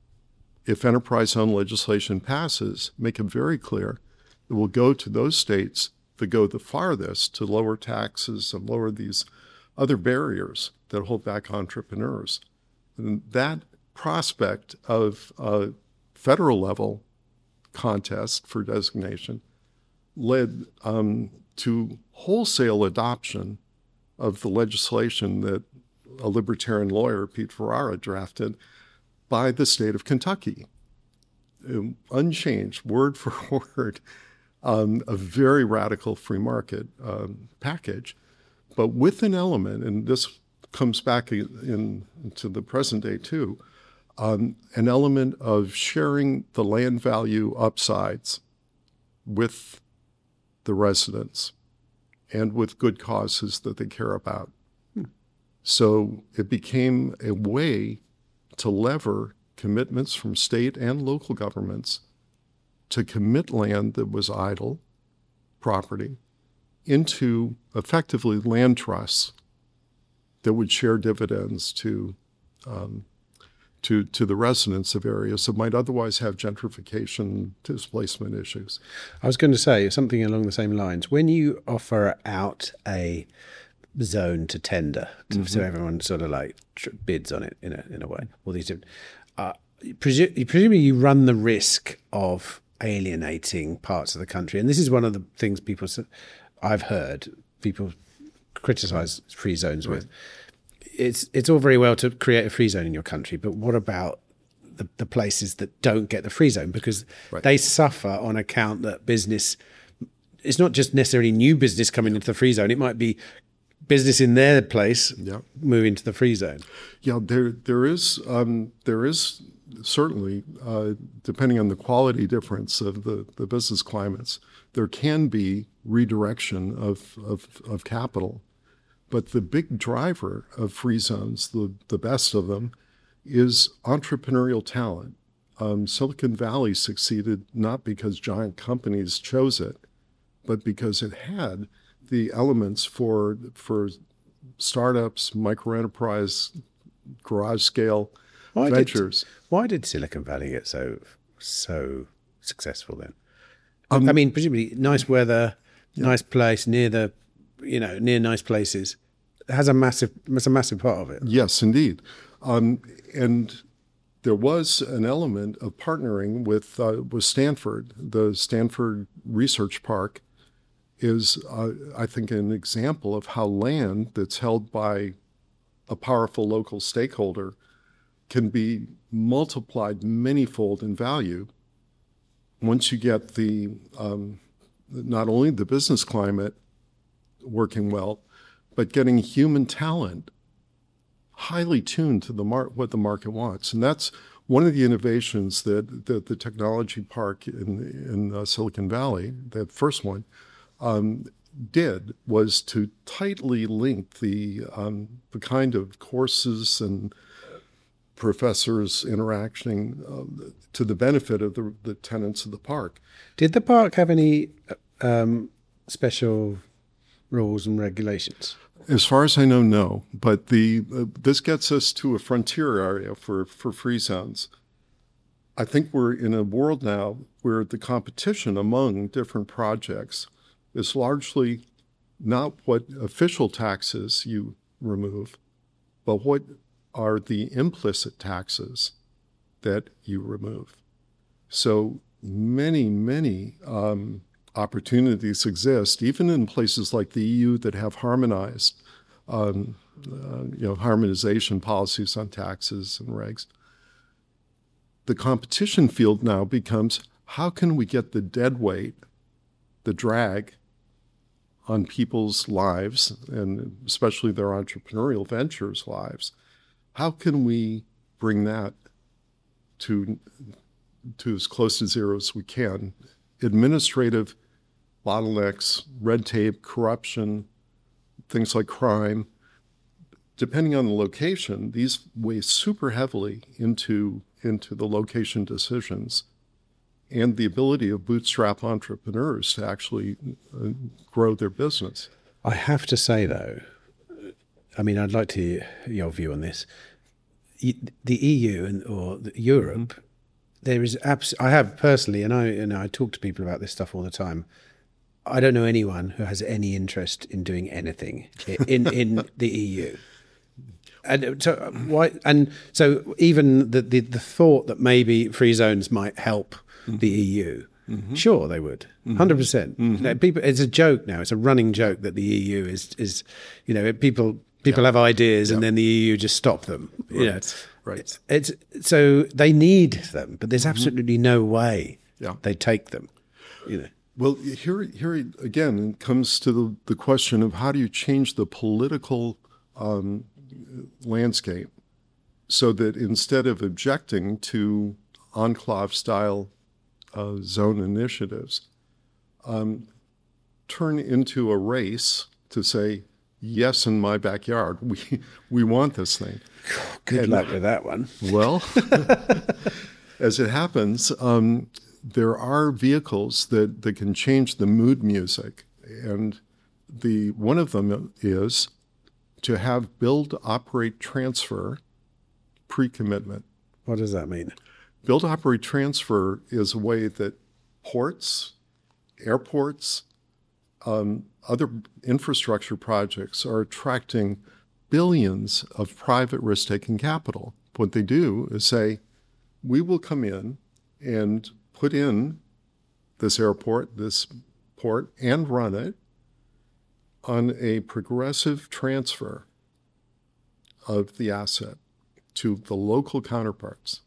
If enterprise zone legislation passes, make it very clear it will go to those states that go the farthest to lower taxes and lower these other barriers that hold back entrepreneurs. And that prospect of a federal level contest for designation led um, to wholesale adoption of the legislation that a libertarian lawyer, Pete Ferrara, drafted by the state of Kentucky. Um, unchanged, word for word, um, a very radical free market um, package, but with an element, and this comes back in, into the present day too, um, an element of sharing the land value upsides with the residents and with good causes that they care about. Hmm. So it became a way to lever commitments from state and local governments to commit land that was idle property into effectively land trusts that would share dividends to um, to to the residents of areas that might otherwise have gentrification displacement issues. I was going to say something along the same lines. When you offer out a zone to tender, to, mm-hmm. so everyone sort of like bids on it in a in a way, all these different, uh, presu- presumably you run the risk of alienating parts of the country, and this is one of the things people I've heard people criticize free zones right. with. It's it's all very well to create a free zone in your country, but what about the, the places that don't get the free zone? Because right. they suffer on account that business, it's not just necessarily new business coming into the free zone. It might be business in their place yeah. moving to the free zone. Yeah, there there is um, there is certainly, uh, depending on the quality difference of the, the business climates, there can be redirection of, of, of capital. But the big driver of free zones, the, the best of them, is entrepreneurial talent. Um, Silicon Valley succeeded not because giant companies chose it, but because it had the elements for for startups, micro-enterprise, garage-scale why ventures. Did, why did Silicon Valley get so so successful then? Um, I mean, presumably nice weather, yeah. nice place near the, you know, near nice places. It has a massive, it's a massive part of it. Yes, indeed. Um, and there was an element of partnering with uh, with Stanford. The Stanford Research Park is, uh, I think, an example of how land that's held by a powerful local stakeholder can be multiplied manyfold in value once you get the um, not only the business climate working well, but getting human talent highly tuned to the mar- what the market wants. And that's one of the innovations that, that the technology park in, in uh, Silicon Valley, that first one, um, did was to tightly link the um, the kind of courses and professors interacting uh, to the benefit of the, the tenants of the park. Did the park have any um, special rules and regulations? As far as I know, no. But the uh, this gets us to a frontier area for, for free zones. I think we're in a world now where the competition among different projects is largely not what official taxes you remove, but what are the implicit taxes that you remove. So many, many um, opportunities exist, even in places like the E U that have harmonized, um, uh, you know, harmonization policies on taxes and regs. The competition field now becomes, how can we get the dead weight, the drag on people's lives, and especially their entrepreneurial ventures' lives? How can we bring that to, to as close to zero as we can? Administrative bottlenecks, red tape, corruption, things like crime. Depending on the location, these weigh super heavily into, into the location decisions and the ability of bootstrap entrepreneurs to actually uh, grow their business. I have to say, though, I mean, I'd like to hear your view on this. The E U and or Europe, mm-hmm. there is abs- I have personally, and I and I talk to people about this stuff all the time. I don't know anyone who has any interest in doing anything in in the E U. And so why? And so even the the, the thought that maybe free zones might help mm-hmm. the E U. Mm-hmm. Sure, they would, hundred mm-hmm. percent. You know, people, it's a joke now. It's a running joke that the E U is is, you know, people. People yeah. have ideas, yeah. and then the E U just stop them. Right. You know, right. It's, it's so they need them, but there's absolutely mm-hmm. no way yeah. they take them. You know. Well, here, here again, it comes to the, the question of how do you change the political um, landscape so that instead of objecting to enclave-style uh, zone initiatives, um, turn into a race to say, yes, in my backyard, we we want this thing. Good and, luck with that one. Well, as it happens, um, there are vehicles that, that can change the mood music. And the one of them is to have build, operate, transfer pre-commitment. What does that mean? Build, operate, transfer is a way that ports, airports, um, other infrastructure projects are attracting billions of private risk-taking capital. What they do is say, we will come in and put in this airport, this port, and run it on a progressive transfer of the asset to the local counterparts.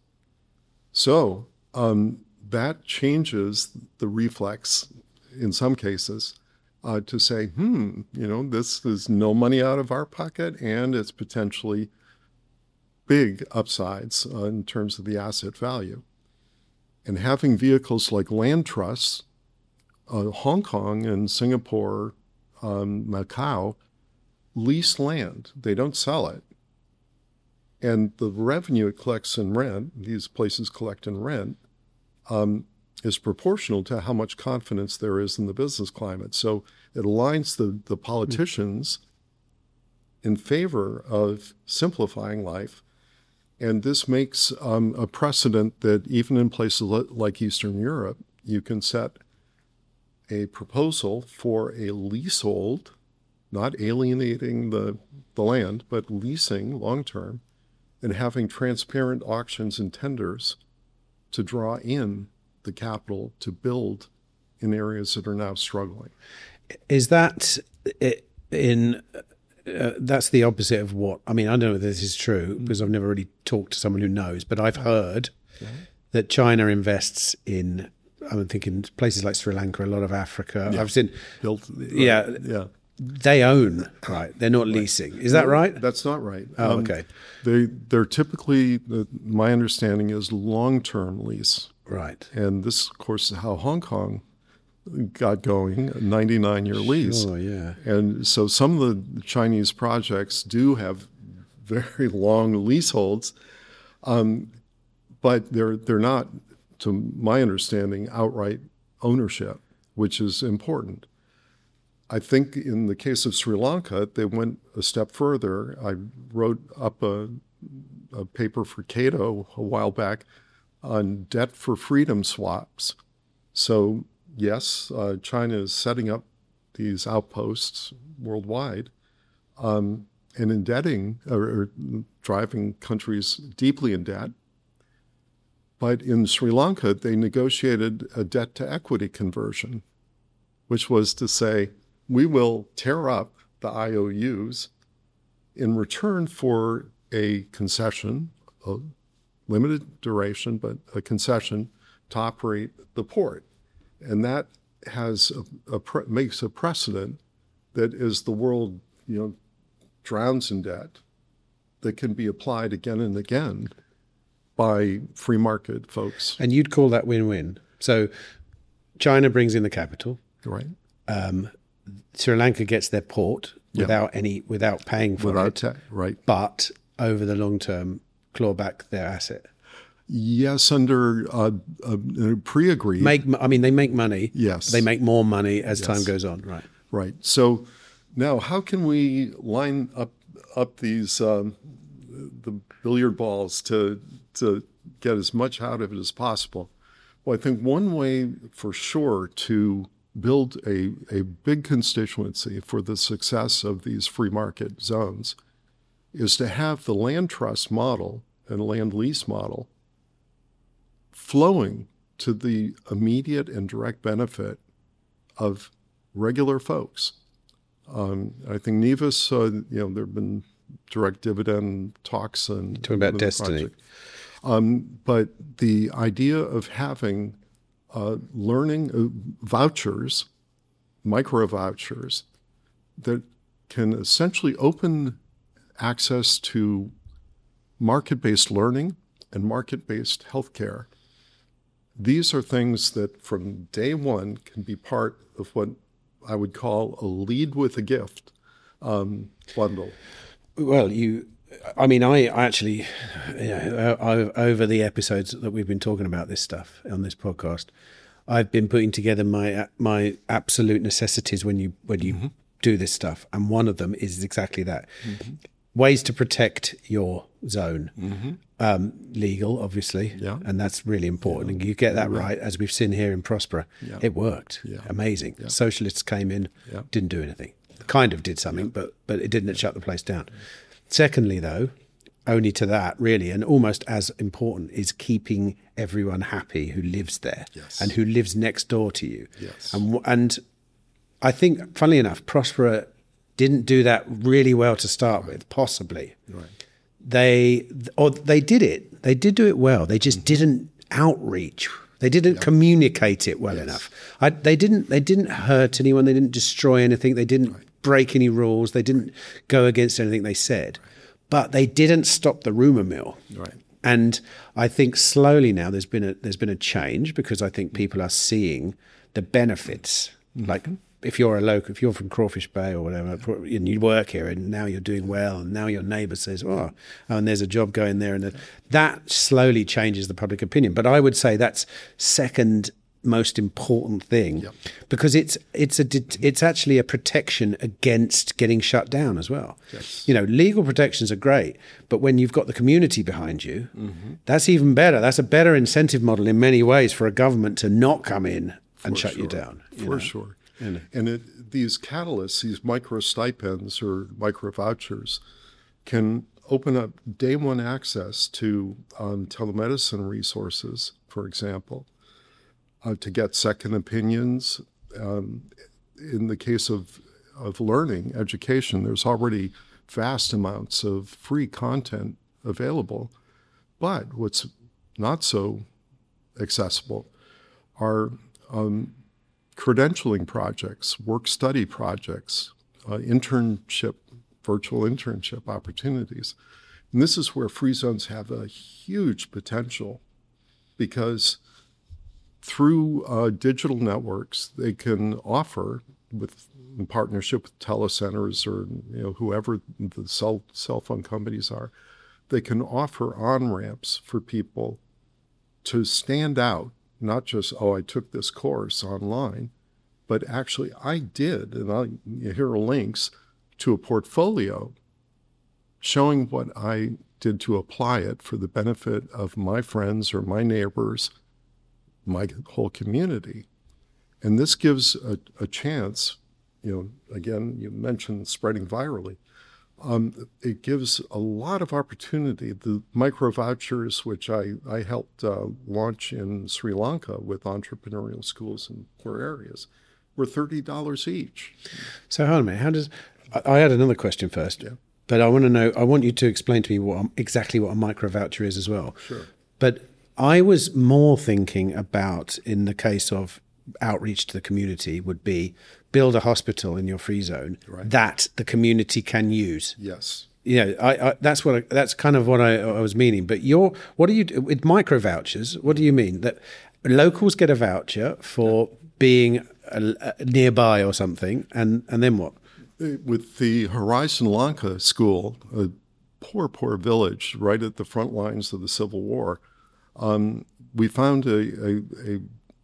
So um, that changes the reflex in some cases uh, to say, hmm, you know, this is no money out of our pocket, and it's potentially big upsides uh, in terms of the asset value. And having vehicles like land trusts, uh, Hong Kong and Singapore, um, Macau, lease land. They don't sell it. And the revenue it collects in rent, these places collect in rent, um, is proportional to how much confidence there is in the business climate. So it aligns the, the politicians in favor of simplifying life. And this makes um, a precedent that even in places like Eastern Europe, you can set a proposal for a leasehold, not alienating the, the land, but leasing long-term, and having transparent auctions and tenders to draw in the capital to build in areas that are now struggling. Is that in... Uh, that's the opposite of what, I mean, I don't know if this is true because I've never really talked to someone who knows, but I've heard yeah. that China invests in, I'm thinking places like Sri Lanka, a lot of Africa. Yeah. I've seen, Built, right. yeah, yeah, they own, right? They're not leasing. Is that no, right? That's not right. Oh, um, okay. They, they're typically, my understanding is long-term lease. Right. And this, of course, is how Hong Kong got going, a ninety-nine-year lease. Oh, yeah. And so some of the Chinese projects do have very long leaseholds, um, but they're they're not, to my understanding, outright ownership, which is important. I think in the case of Sri Lanka, they went a step further. I wrote up a, a paper for Cato a while back on debt for freedom swaps. So yes, uh, China is setting up these outposts worldwide um, and indebting or, or driving countries deeply in debt. But in Sri Lanka, they negotiated a debt to equity conversion, which was to say, we will tear up the I O Us in return for a concession, a limited duration, but a concession to operate the port. And that has a, a pre- makes a precedent that as the world, you know, drowns in debt, that can be applied again and again by free market folks. And you'd call that win-win. So China brings in the capital, right? Um, Sri Lanka gets their port without yeah. any without paying for without it, ta- right? But over the long term, claw back their asset. Yes, under uh, a, a pre-agreed. Make, I mean, they make money. Yes. They make more money as yes. time goes on, right? Right. So now how can we line up up these um, the billiard balls to to get as much out of it as possible? Well, I think one way for sure to build a, a big constituency for the success of these free market zones is to have the land trust model and land lease model flowing to the immediate and direct benefit of regular folks. Um, I think Nevis, uh, you know, there have been direct dividend talks and You're talking about Destiny. Um, but the idea of having uh, learning uh, vouchers, micro vouchers, that can essentially open access to market-based learning and market-based healthcare. These are things that from day one can be part of what I would call a lead with a gift um, bundle. Well, you I mean, I, I actually, you know, I, over the episodes that we've been talking about this stuff on this podcast, I've been putting together my my absolute necessities when you when you mm-hmm. do this stuff, and one of them is exactly that: mm-hmm. ways to protect your zone. Mm-hmm. Um, legal, obviously, yeah. and that's really important. Yeah. And you get that yeah. right, as we've seen here in Prospera. Yeah. It worked, yeah. amazing. Yeah. Socialists came in, yeah. didn't do anything, yeah. kind of did something, yeah. but but it didn't shut the place down. Yeah. Secondly, though, only to that, really, and almost as important, is keeping everyone happy who lives there yes. and who lives next door to you. Yes. And, and I think, funnily enough, Prospera didn't do that really well to start right. with, possibly. Right. They, or they did it. They did do it well. They just mm-hmm. didn't outreach. They didn't yeah. communicate it well yes. enough. I, they didn't. They didn't hurt anyone. They didn't destroy anything. They didn't right. break any rules. They didn't go against anything they said. Right. But they didn't stop the rumor mill. Right. And I think slowly now there's been a there's been a change, because I think people are seeing the benefits. Mm-hmm. Like if you're a local, if you're from Crawfish Bay or whatever, and you work here, and now you're doing well, and now your neighbour says, "Oh, and there's a job going there," and that, that slowly changes the public opinion. But I would say that's second most important thing, yep. because it's it's a it's actually a protection against getting shut down as well. Yes. You know, legal protections are great, but when you've got the community behind you, mm-hmm. that's even better. That's a better incentive model in many ways for a government to not come in and for shut sure. you down. You for know? sure. You know? And it, these catalysts, these micro stipends or micro vouchers, can open up day one access to um, telemedicine resources, for example. Uh, to get second opinions. Um, in the case of, of learning, education, there's already vast amounts of free content available. But what's not so accessible are um, credentialing projects, work-study projects, uh, internship, virtual internship opportunities. And this is where free zones have a huge potential, because through uh, digital networks, they can offer, with in partnership with telecenters or you know whoever the cell cell phone companies are, they can offer on-ramps for people to stand out. Not just, oh, I took this course online, but actually I did, and I, here are links to a portfolio showing what I did to apply it for the benefit of my friends or my neighbors, my whole community. And this gives a, a chance, you know, again, you mentioned spreading virally. Um, it gives a lot of opportunity. The micro vouchers, which I, I helped uh, launch in Sri Lanka with entrepreneurial schools in poor areas, were thirty dollars each. So hold on a minute, how does, I, I had another question first, yeah. but I want to know, I want you to explain to me what exactly what a micro voucher is as well. Sure. But I was more thinking about, in the case of outreach to the community, would be build a hospital in your free zone right. that the community can use. Yes. You know, I, I, that's what I, that's kind of what I, I was meaning. But you're, what do you do with micro vouchers? What do you mean that locals get a voucher for yeah. being a, a nearby or something, and and then what? With the Horizon Lanka School, a poor, poor village right at the front lines of the Civil War, um, we found a, a, a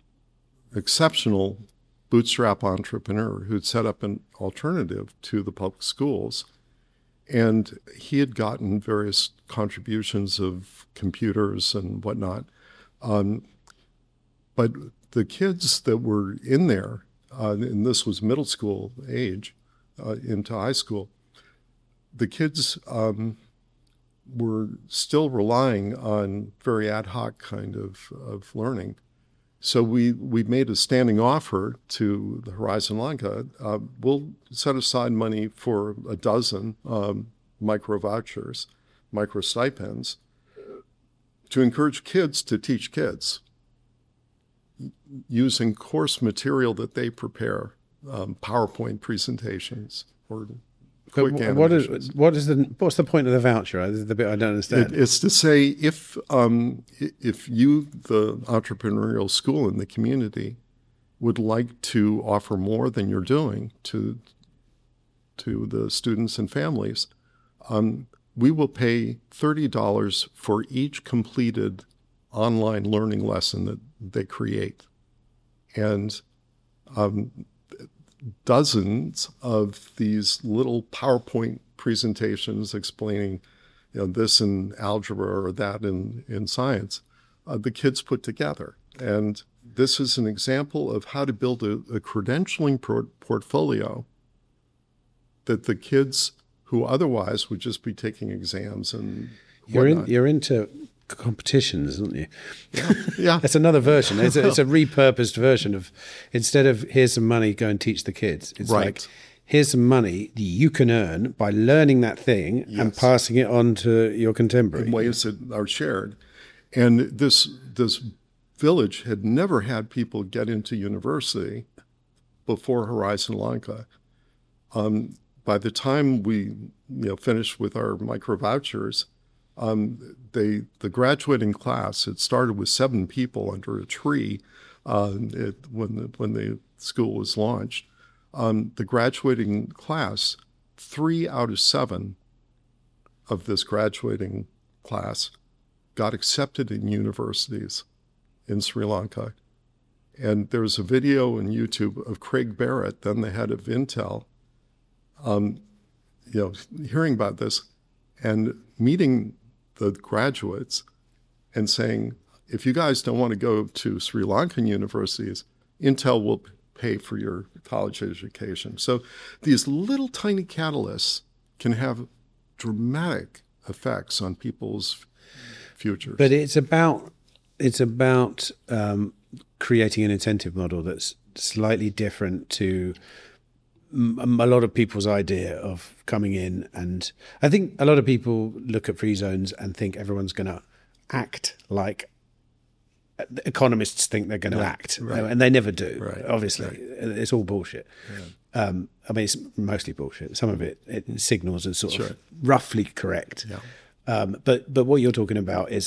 exceptional bootstrap entrepreneur who'd set up an alternative to the public schools. And he had gotten various contributions of computers and whatnot. Um, but the kids that were in there, uh, and this was middle school age, uh, into high school, the kids um, were still relying on very ad hoc kind of, of learning. So we, we made a standing offer to the Horizon Lanka. Uh, we'll set aside money for a dozen um, micro vouchers, micro stipends, to encourage kids to teach kids using course material that they prepare, um, PowerPoint presentations or quick animations. What is, what is the, what's the point of the voucher? This is the bit I don't understand. It, it's to say if um, if you, the entrepreneurial school in the community, would like to offer more than you're doing to to the students and families, um, we will pay thirty dollars for each completed online learning lesson that they create. And um, dozens of these little PowerPoint presentations explaining, you know, this in algebra or that in, in science, uh, the kids put together. And this is an example of how to build a, a credentialing pro- portfolio that the kids who otherwise would just be taking exams and you're whatnot. in, you're into competitions, aren't you? Yeah, yeah. That's another version. It's a, it's a repurposed version of, instead of here's some money, go and teach the kids. It's Right. like, here's some money that you can earn by learning that thing Yes. and passing it on to your contemporary. In ways that are shared. And this this village had never had people get into university before Horizon Lanka. Um, by the time we you know finished with our micro vouchers, um, they the graduating class had started with seven people under a tree uh, it, when the, when the school was launched. Um, the graduating class, three out of seven of this graduating class got accepted in universities in Sri Lanka. And there's a video on YouTube of Craig Barrett, then the head of Intel, um, you know, hearing about this and meeting the graduates and saying, if you guys don't want to go to Sri Lankan universities, Intel will pay for your college education. So these little tiny catalysts can have dramatic effects on people's futures. But it's about it's about um, creating an incentive model that's slightly different to m- a lot of people's idea of coming in. And I think a lot of people look at free zones and think everyone's going to act like economists think they're going to Right, act, right. and they never do. Right, Obviously, right. it's all bullshit. Yeah. Um, I mean, it's mostly bullshit. Some of it, it signals as sort Sure. of roughly correct. Yeah. Um, but but what you're talking about is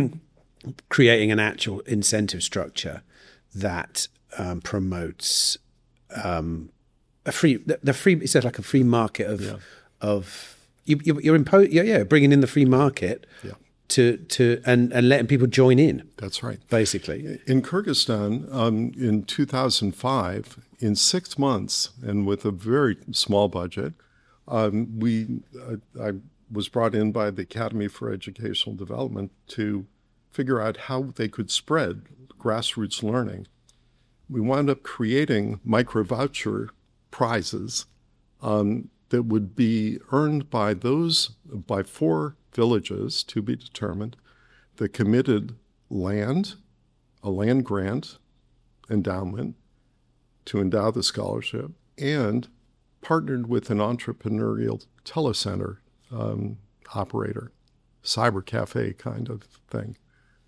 creating an actual incentive structure that um, promotes um, a free the, the free. It's like a free market of Yeah. of you, you, you're impo- yeah, yeah bringing in the free market Yeah. to to and, and letting people join in. That's right. Basically, In Kyrgyzstan, um, in two thousand five, in six months and with a very small budget, um, we uh, I was brought in by the Academy for Educational Development to figure out how they could spread grassroots learning. We wound up creating micro-voucher prizes um, that would be earned by those, by four villages to be determined, that committed land, a land grant, endowment to endow the scholarship, and partnered with an entrepreneurial telecenter um, operator, cyber cafe kind of thing.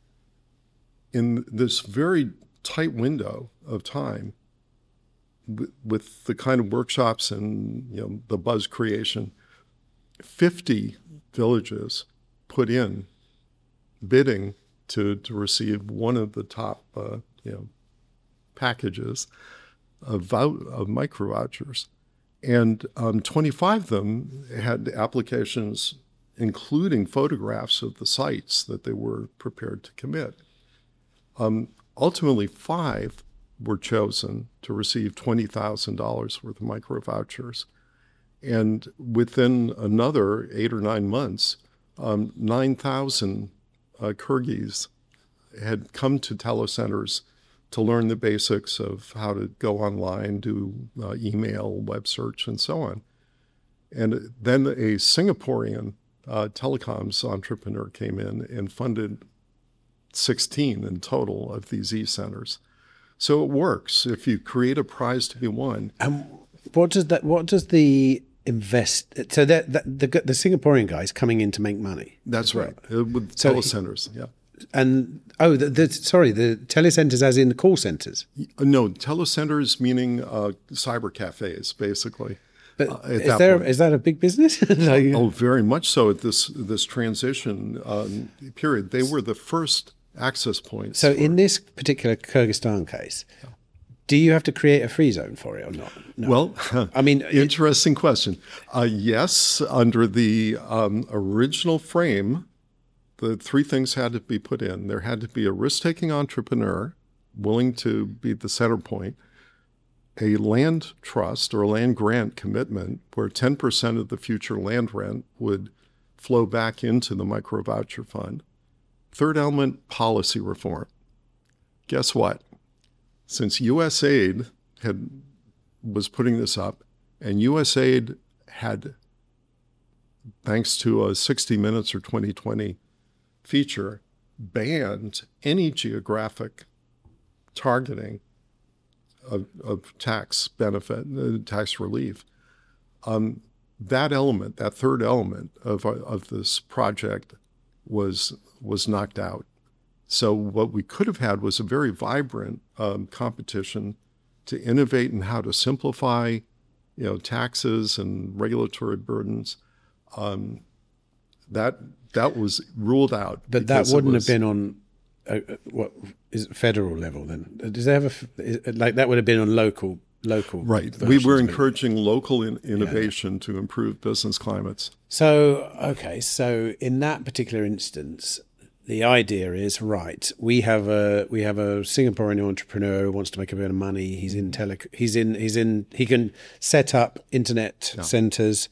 In this very tight window of time, w- with the kind of workshops and you know the buzz creation, fifty villages put in bidding to, to receive one of the top uh, you know packages of, vou- of micro vouchers. And um, twenty-five of them had applications including photographs of the sites that they were prepared to commit. Um, ultimately, five were chosen to receive twenty thousand dollars worth of micro vouchers. And within another eight or nine months, um, nine thousand uh, Kyrgyz had come to telecenters to learn the basics of how to go online, do uh, email, web search, and so on. And then a Singaporean uh, telecoms entrepreneur came in and funded sixteen in total of these e-centers. So it works. If you create a prize to be won. and what does that? What does the invest? So that, that the the Singaporean guy's coming in to make money. That's right. Uh, With So he- telecenters, yeah. And oh, the, the sorry, the telecenters, as in the call centers. Uh, No, telecenters meaning uh, cyber cafes, basically. But uh, at is that there point. is that a big business? Like- Oh, very much so. At this this transition um, period, they were the first access points. So for- in this particular Kyrgyzstan case, Do you have to create a free zone for it or not? No. Well, I mean, interesting it, question. Uh, yes, under the um, original frame, the three things had to be put in. There had to be a risk-taking entrepreneur willing to be the center point, a land trust or a land grant commitment where ten percent of the future land rent would flow back into the micro voucher fund. Third element, policy reform. Guess what? Since USAID had was putting this up, and USAID had, thanks to a sixty minutes or twenty twenty feature, banned any geographic targeting of, of tax benefit, uh, tax relief. Um, that element, that third element of of this project, was was knocked out. So what we could have had was a very vibrant um, competition to innovate in how to simplify, you know, taxes and regulatory burdens. Um, that that was ruled out. But that wouldn't was, have been on uh, what is it, federal level then? Does they have a is, like that would have been on local local? Right. We were encouraging local in, innovation yeah. to improve business climates. So okay, so in that particular instance, the idea is, right, we have a we have a Singaporean entrepreneur who wants to make a bit of money. He's in tele, he's in he's in he can set up internet yeah. centers.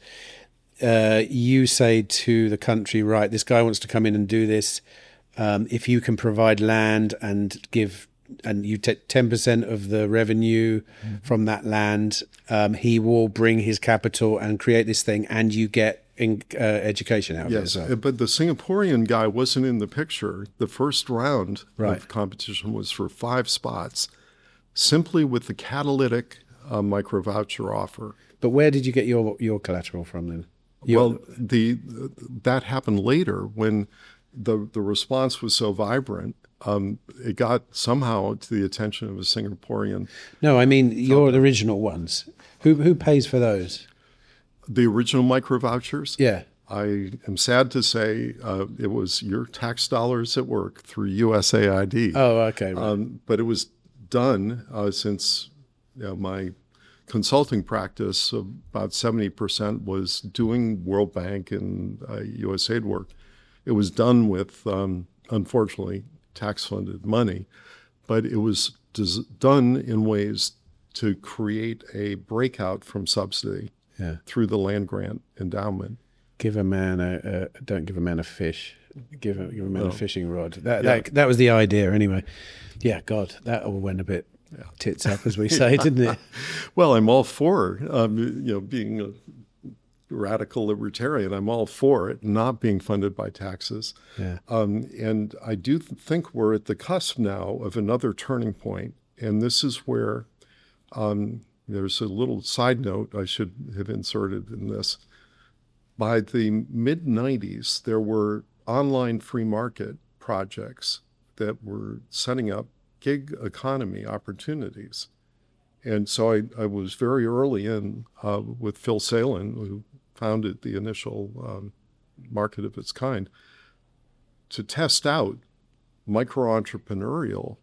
Uh, you say to the country, right, this guy wants to come in and do this. Um, if you can provide land and give and you take ten percent of the revenue mm-hmm. from that land, um, he will bring his capital and create this thing, and you get in, uh, education out of yes, it. Yes, but the Singaporean guy wasn't in the picture. The first round right. of competition was for five spots, simply with the catalytic uh, micro voucher offer. But where did you get your your collateral from then? Your, well, the that happened later when the the response was so vibrant. Um, it got somehow to the attention of a Singaporean. No, I mean your original ones. Who who pays for those? The original micro vouchers? Yeah. I am sad to say uh, it was your tax dollars at work through U S A I D. Oh, okay. Right. Um, but it was done uh, since you know, my consulting practice, about seventy percent was doing World Bank and uh, USAID work. It was done with, um, unfortunately, tax-funded money, but it was des- done in ways to create a breakout from subsidy. Yeah. Through the land grant endowment. Give a man a, a don't give a man a fish. Give a, give a man oh. a fishing rod. That, yeah. that that was the idea anyway. Yeah, God, that all went a bit yeah. tits up, as we say, didn't it? Well, I'm all for um, you know being a radical libertarian. I'm all for it not being funded by taxes. Yeah. Um, and I do th- think we're at the cusp now of another turning point, and this is where. Um, There's a little side note I should have inserted in this. By the mid nineties, there were online free market projects that were setting up gig economy opportunities. And so I, I was very early in uh, with Phil Salen, who founded the initial um, market of its kind, to test out micro-entrepreneurial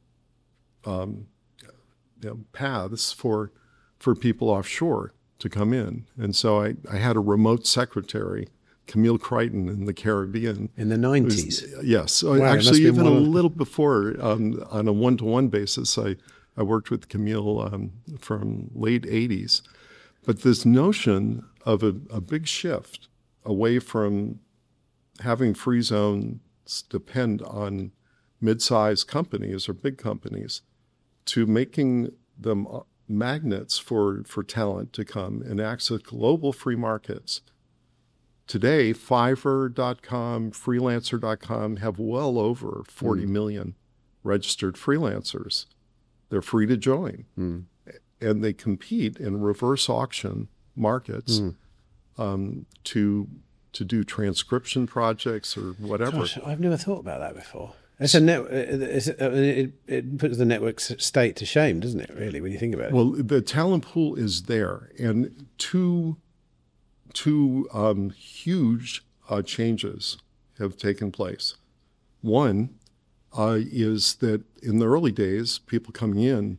um, you know, paths for for people offshore to come in. And so I, I had a remote secretary, Camille Crichton, in the Caribbean. In the nineties? Was, yes. Wow, actually, even a little before, um, on a one-to-one basis, I, I worked with Camille um, from late eighties. But this notion of a, a big shift away from having free zones depend on mid-sized companies or big companies to making them magnets for, for talent to come and access global free markets. Today, Fiverr dot com, Freelancer dot com have well over forty mm. million registered freelancers. They're free to join. Mm. And they compete in reverse auction markets mm. um, to to do transcription projects or whatever. Gosh, I've never thought about that before. It's a net, it's, it, it puts the network state to shame, doesn't it, really, when you think about it? Well, the talent pool is there, and two, two um, huge uh, changes have taken place. One uh, is that in the early days, people coming in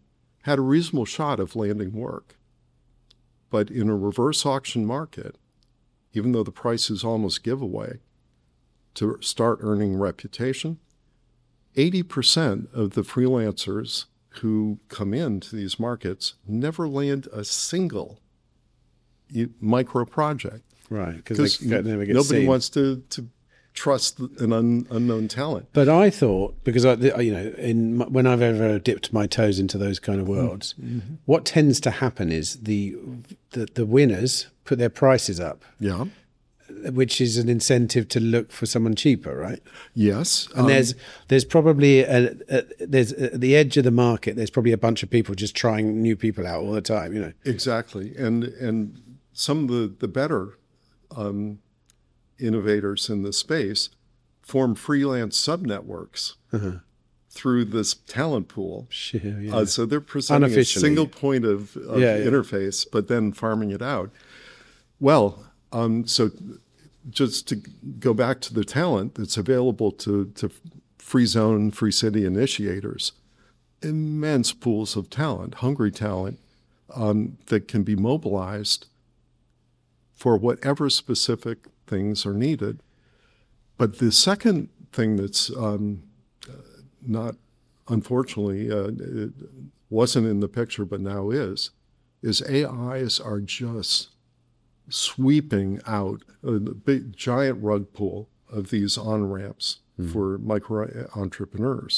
had a reasonable shot of landing work. But in a reverse auction market, even though the price is almost giveaway, to start earning reputation, eighty percent of the freelancers who come into these markets never land a single micro project. Right, because they never get nobody seen. wants to, to trust an un, unknown talent. But I thought, because I, you know, in when I've ever dipped my toes into those kind of worlds, mm-hmm. what tends to happen is the, the the winners put their prices up. Yeah. Which is an incentive to look for someone cheaper, right? Yes. And um, there's there's probably a, a, there's at the edge of the market. There's probably a bunch of people just trying new people out all the time. You know. Exactly, and and some of the the better um, innovators in the space form freelance subnetworks uh-huh. through this talent pool. Sure, yeah. uh, so they're presenting a single point of, of yeah, yeah. interface, but then farming it out. Well. Um, so just to go back to the talent that's available to, to free zone, free city initiators, immense pools of talent, hungry talent, um, that can be mobilized for whatever specific things are needed. But the second thing that's um, not, unfortunately, uh, it wasn't in the picture but now is, is A Is are just sweeping out a big giant rug pull of these on-ramps mm. for micro entrepreneurs.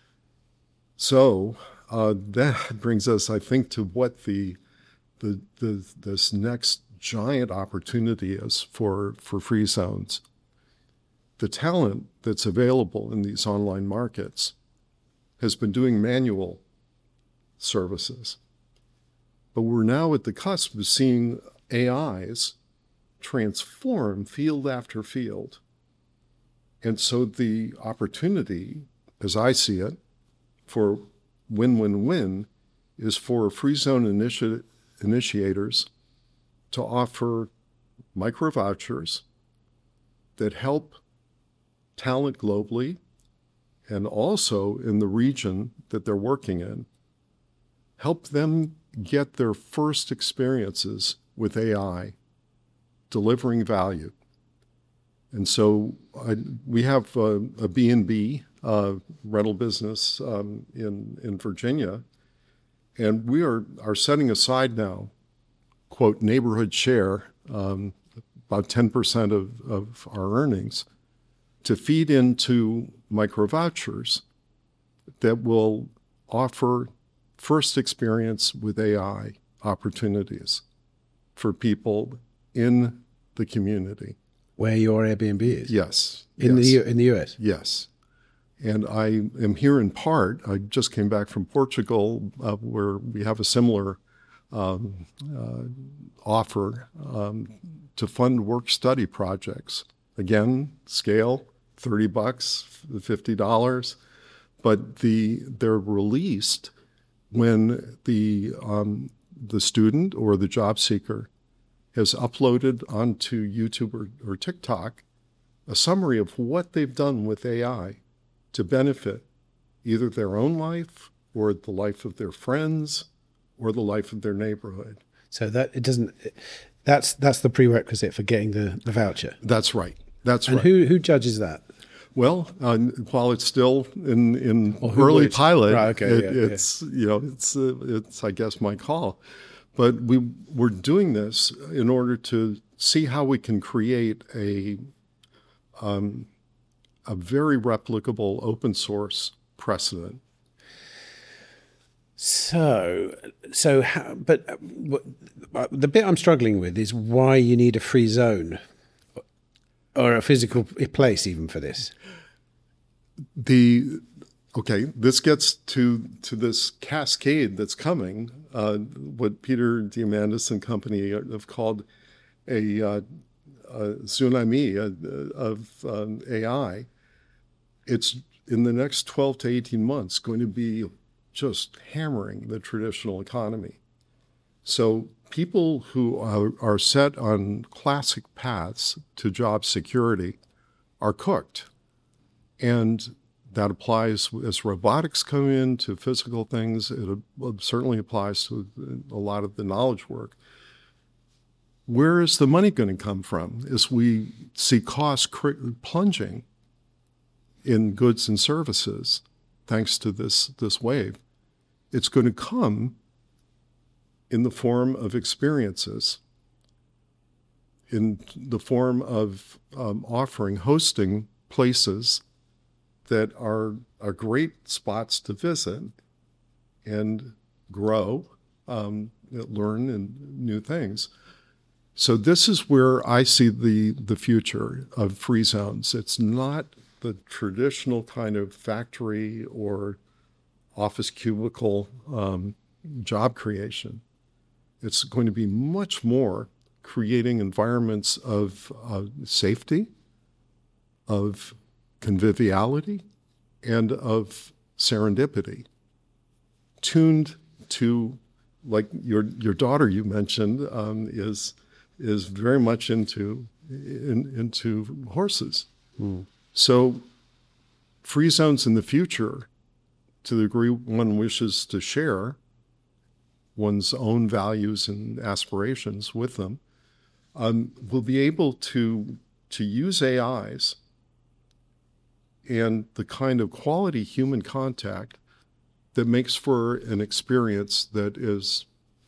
So uh, that brings us, I think, to what the, the the this next giant opportunity is for, for free zones. The talent that's available in these online markets has been doing manual services. But we're now at the cusp of seeing A Is transform field after field. And so the opportunity, as I see it, for win-win-win is for free zone initi- initiators to offer micro vouchers that help talent globally and also in the region that they're working in, help them get their first experiences with A I, delivering value. And so I, we have a, a B and B uh, rental business um, in, in Virginia, and we are, are setting aside now, quote, neighborhood share, um, about ten percent of, of our earnings, to feed into micro vouchers that will offer first experience with A I opportunities for people in the community. Where your Airbnb is? Yes. In yes. the U- in the U S? Yes. And I am here in part, I just came back from Portugal, uh, where we have a similar um, uh, offer um, to fund work-study projects. Again, scale, thirty bucks, fifty dollars, but the they're released when the um, the student or the job seeker has uploaded onto YouTube or, or TikTok a summary of what they've done with A I to benefit either their own life or the life of their friends or the life of their neighborhood. So that it doesn't. That's that's the prerequisite for getting the, the voucher. That's right. That's and right. And who who judges that? Well, uh, while it's still in in early pilot, right, okay, it, yeah, it's yeah. you know it's uh, it's I guess my call, but we we're doing this in order to see how we can create a um, a very replicable open source precedent. So, so how, but uh, the bit I'm struggling with is why you need a free zone or a physical place even for this. The okay, this gets to to this cascade that's coming. Uh, what Peter Diamandis and company have called a, uh, a tsunami of um, A I. It's in the next twelve to eighteen months going to be just hammering the traditional economy. So people who are, are set on classic paths to job security are cooked. And that applies as robotics come into physical things. It certainly applies to a lot of the knowledge work. Where is the money going to come from as we see costs plunging in goods and services thanks to this, this wave? It's going to come in the form of experiences, in the form of um, offering, hosting places that are, are great spots to visit and grow, um, learn and new things. So this is where I see the, the future of free zones. It's not the traditional kind of factory or office cubicle um, job creation. It's going to be much more creating environments of uh, safety, of conviviality, and of serendipity, tuned to, like your your daughter you mentioned, um, is is very much into in, into horses. Mm. So free zones in the future, to the degree one wishes to share one's own values and aspirations with them, um, will be able to to use A Is and the kind of quality human contact that makes for an experience that is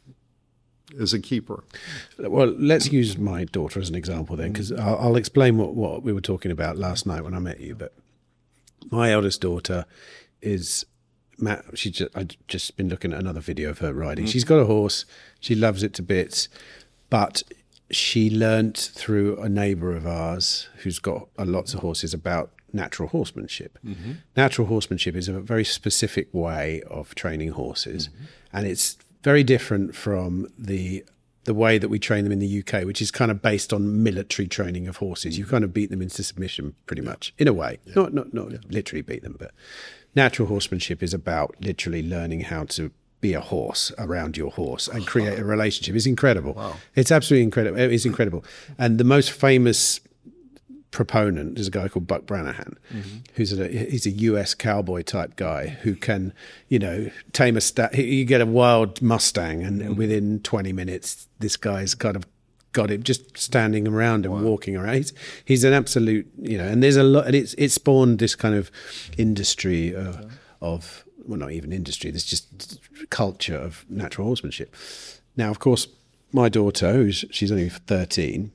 is a keeper. Well, let's use my daughter as an example then, because I'll, I'll explain what, what we were talking about last night when I met you. But my eldest daughter is, Matt, she just, I've just been looking at another video of her riding. Mm-hmm. She's got a horse. She loves it to bits, but she learnt through a neighbour of ours who's got uh, lots of horses about natural horsemanship. Mm-hmm. Natural horsemanship is a very specific way of training horses, mm-hmm. and it's very different from the the way that we train them in the U K, which is kind of based on military training of horses. You kind of beat them into submission pretty yeah. much, in a way. Yeah. Not not not yeah. literally beat them, but natural horsemanship is about literally learning how to be a horse around your horse and create a relationship. It's incredible. Wow. It's absolutely incredible. It's incredible. And the most famous proponent is a guy called Buck Brannahan, mm-hmm. who's a he's a U S cowboy type guy who can, you know, tame a sta- you get a wild Mustang and mm-hmm. within twenty minutes this guy's kind of got it just standing around and wow. walking around. He's, he's an absolute, you know, and there's a lot, and it's it spawned this kind of industry uh, okay. of well, not even industry. There's just culture of natural horsemanship. Now, of course, my daughter, who's she's only thirteen.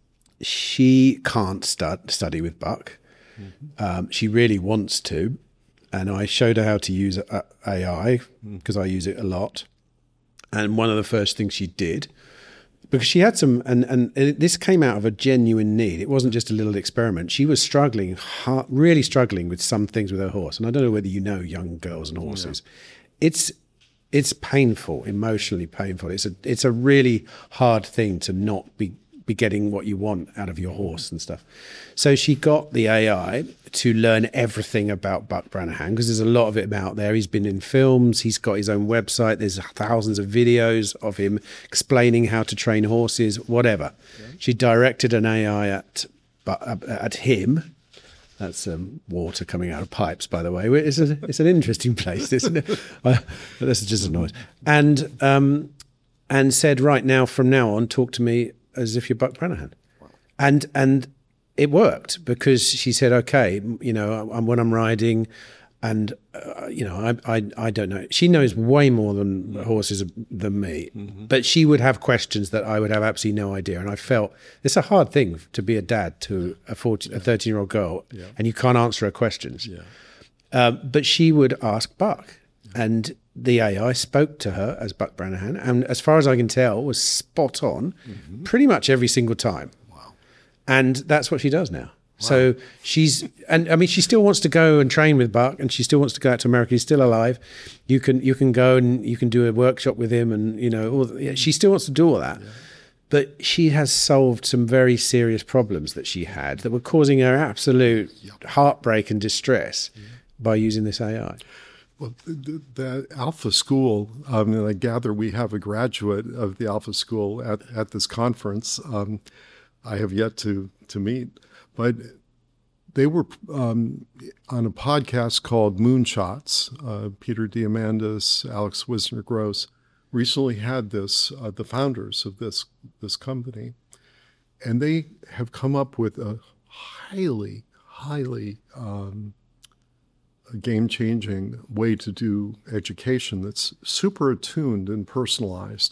She can't stud, study with Buck. Mm-hmm. Um, she really wants to. And I showed her how to use A I because mm. I use it a lot. And one of the first things she did, because she had some, and, and this came out of a genuine need. It wasn't just a little experiment. She was struggling, hard, really struggling with some things with her horse. And I don't know whether you know young girls and horses. Yeah. It's it's painful, emotionally painful. It's a it's a really hard thing to not be be getting what you want out of your horse and stuff. So she got the A I to learn everything about Buck Brannahan, because there's a lot of it out there. He's been in films, he's got his own website, there's thousands of videos of him explaining how to train horses, whatever. Okay. She directed an A I at at him. That's um, water coming out of pipes, by the way. It's, a, it's an interesting place, isn't it? uh, this is just a noise. And, um, and said, right now, from now on, talk to me as if you're Buck Brannahan. Wow. And and it worked, because she said, okay, you know, when I'm riding and, uh, you know, I, I I don't know. She knows way more than mm-hmm. horses than me, mm-hmm. but she would have questions that I would have absolutely no idea. And I felt it's a hard thing to be a dad to a fourteen, a thirteen-year-old girl, yeah. and you can't answer her questions. Yeah. Um, but she would ask Buck, yeah. and the A I spoke to her as Buck Brannahan, and as far as I can tell, was spot on mm-hmm. pretty much every single time. Wow. And that's what she does now. Wow. So she's, and I mean, she still wants to go and train with Buck, and she still wants to go out to America. He's still alive. You can you can go and you can do a workshop with him, and you know, all the, yeah, she still wants to do all that. Yeah. But she has solved some very serious problems that she had that were causing her absolute yep. heartbreak and distress yeah. by using this A I. Well, the, the Alpha School, um, and I gather we have a graduate of the Alpha School at, at this conference. Um, I have yet to, to meet, but they were um, on a podcast called Moonshots. Uh, Peter Diamandis, Alex Wisner-Gross recently had this, uh, the founders of this, this company, and they have come up with a highly, highly um, game-changing way to do education that's super attuned and personalized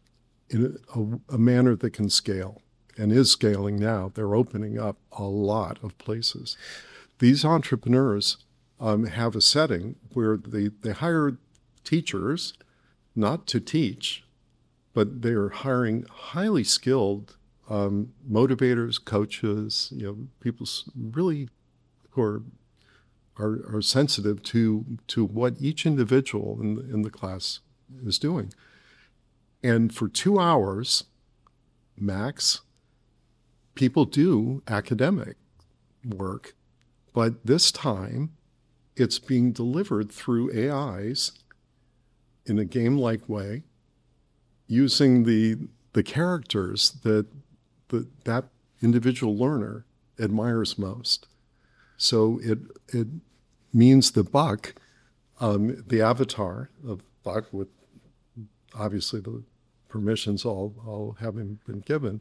in a, a manner that can scale and is scaling now. They're opening up a lot of places. These entrepreneurs um, have a setting where they, they hire teachers not to teach, but they're hiring highly skilled um, motivators, coaches, you know, people really who are are, are sensitive to to what each individual in the, in the class is doing. And for two hours, max, people do academic work, but this time it's being delivered through A Is in a game-like way, using the the characters that the, that individual learner admires most. So it it means the Buck, um, the avatar of Buck, with obviously the permissions all, all having been given,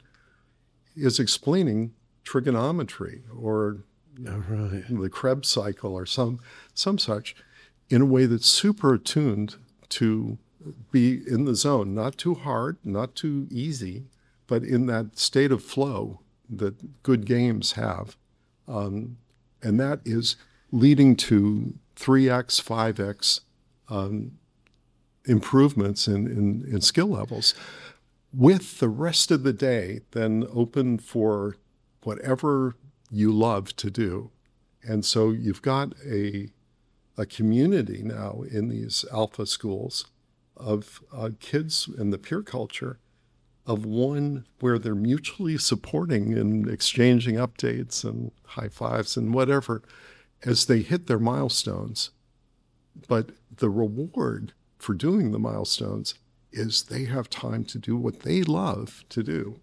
is explaining trigonometry or oh, right. the Krebs cycle or some some such in a way that's super attuned to be in the zone, not too hard, not too easy, but in that state of flow that good games have. Um, and that is leading to three X, five X um, improvements in, in, in skill levels, with the rest of the day then open for whatever you love to do. And so you've got a, a community now in these alpha schools of uh, kids and the peer culture of one where they're mutually supporting and exchanging updates and high fives and whatever as they hit their milestones. But the reward for doing the milestones is they have time to do what they love to do.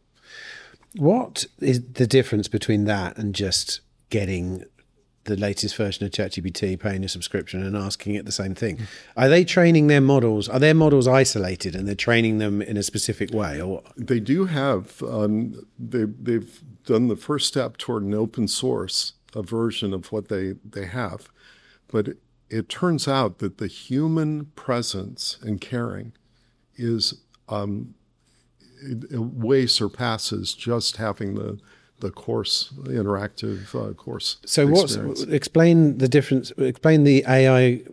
What is the difference between that and just getting the latest version of ChatGPT, paying a subscription and asking it the same thing? Are they training their models? Are their models isolated and they're training them in a specific way? Or They do have, um, they, they've done the first step toward an open source, a version of what they, they have. But it, it turns out that the human presence and caring is um, it, it way surpasses just having the the course, interactive uh, course. So what's, explain the difference, explain the A I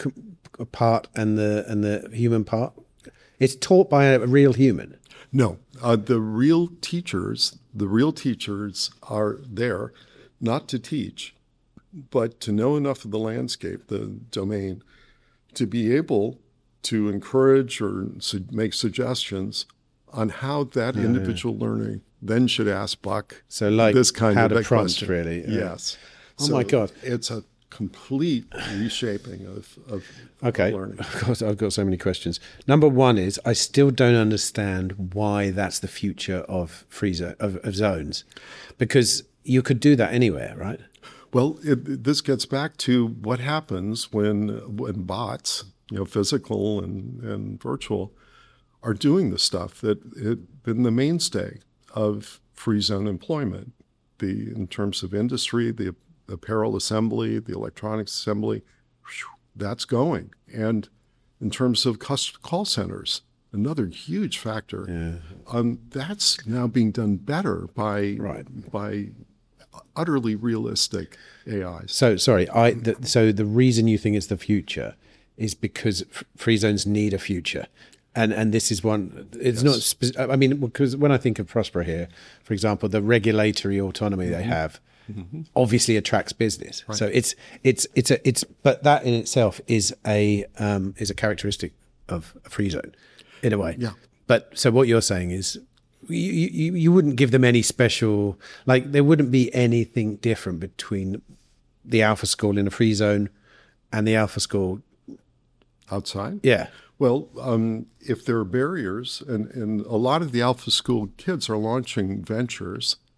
part and the and the human part. It's taught by a real human. No, uh, the real teachers, the real teachers are there not to teach, but to know enough of the landscape, the domain, to be able to encourage or su- make suggestions on how that oh, individual yeah. learning then should ask Buck so like this kind how of to prompt, question. Really. Yeah. Yes. Oh so my God. It's a complete reshaping of, of, okay. of learning. Of course, I've got so many questions. Number one is I still don't understand why that's the future of free zone, of, of zones, because you could do that anywhere, right? Well, it, this gets back to what happens when when bots, you know, physical and, and virtual, are doing the stuff that had been the mainstay of free zone employment. The in terms of industry, the apparel assembly, the electronics assembly, whew, that's going. And in terms of call centers, another huge factor. Yeah. Um, that's now being done better by right. by utterly realistic A Is. So sorry, I the, so the reason you think it's the future is because f- free zones need a future. And and this is one, it's yes. not, spe- I mean, because when I think of Prospera here, for example, the regulatory autonomy mm-hmm. they have mm-hmm. obviously attracts business. Right. So it's, it's, it's a, it's, but that in itself is a, um, is a characteristic of a free zone in a way. Yeah. But so what you're saying is you, you, you wouldn't give them any special, like there wouldn't be anything different between the alpha school in a free zone and the alpha school outside? Yeah. Well, um, if there are barriers, and, and a lot of the alpha school kids are launching ventures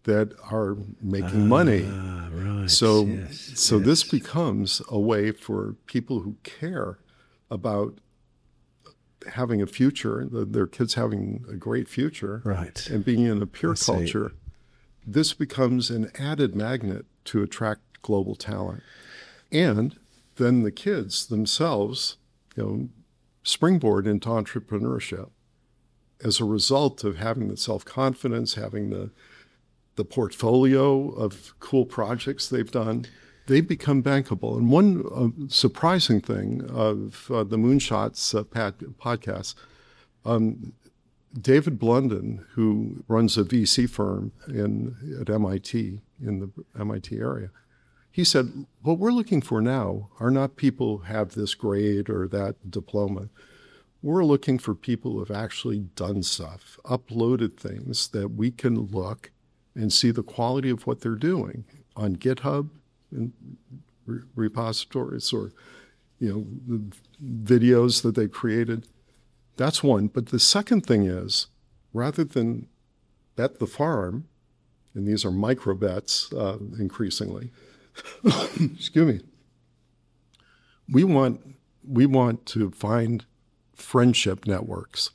that are making ah, money. Right. So, yes, so yes. this becomes a way for people who care about having a future, their kids having a great future, right, and being in a peer culture. This becomes an added magnet to attract global talent. And then the kids themselves, you know, springboard into entrepreneurship as a result of having the self-confidence, having the the portfolio of cool projects they've done. They become bankable. And one uh, surprising thing of uh, the Moonshots uh, pad- podcast, um, David Blunden, who runs a V C firm in at M I T, in the M I T area, he said, what we're looking for now are not people who have this grade or that diploma. We're looking for people who have actually done stuff, uploaded things that we can look and see the quality of what they're doing on GitHub and re- repositories, or, you know, the videos that they created. That's one. But the second thing is, rather than bet the farm, and these are micro bets uh, increasingly, excuse me, we want we want to find friendship networks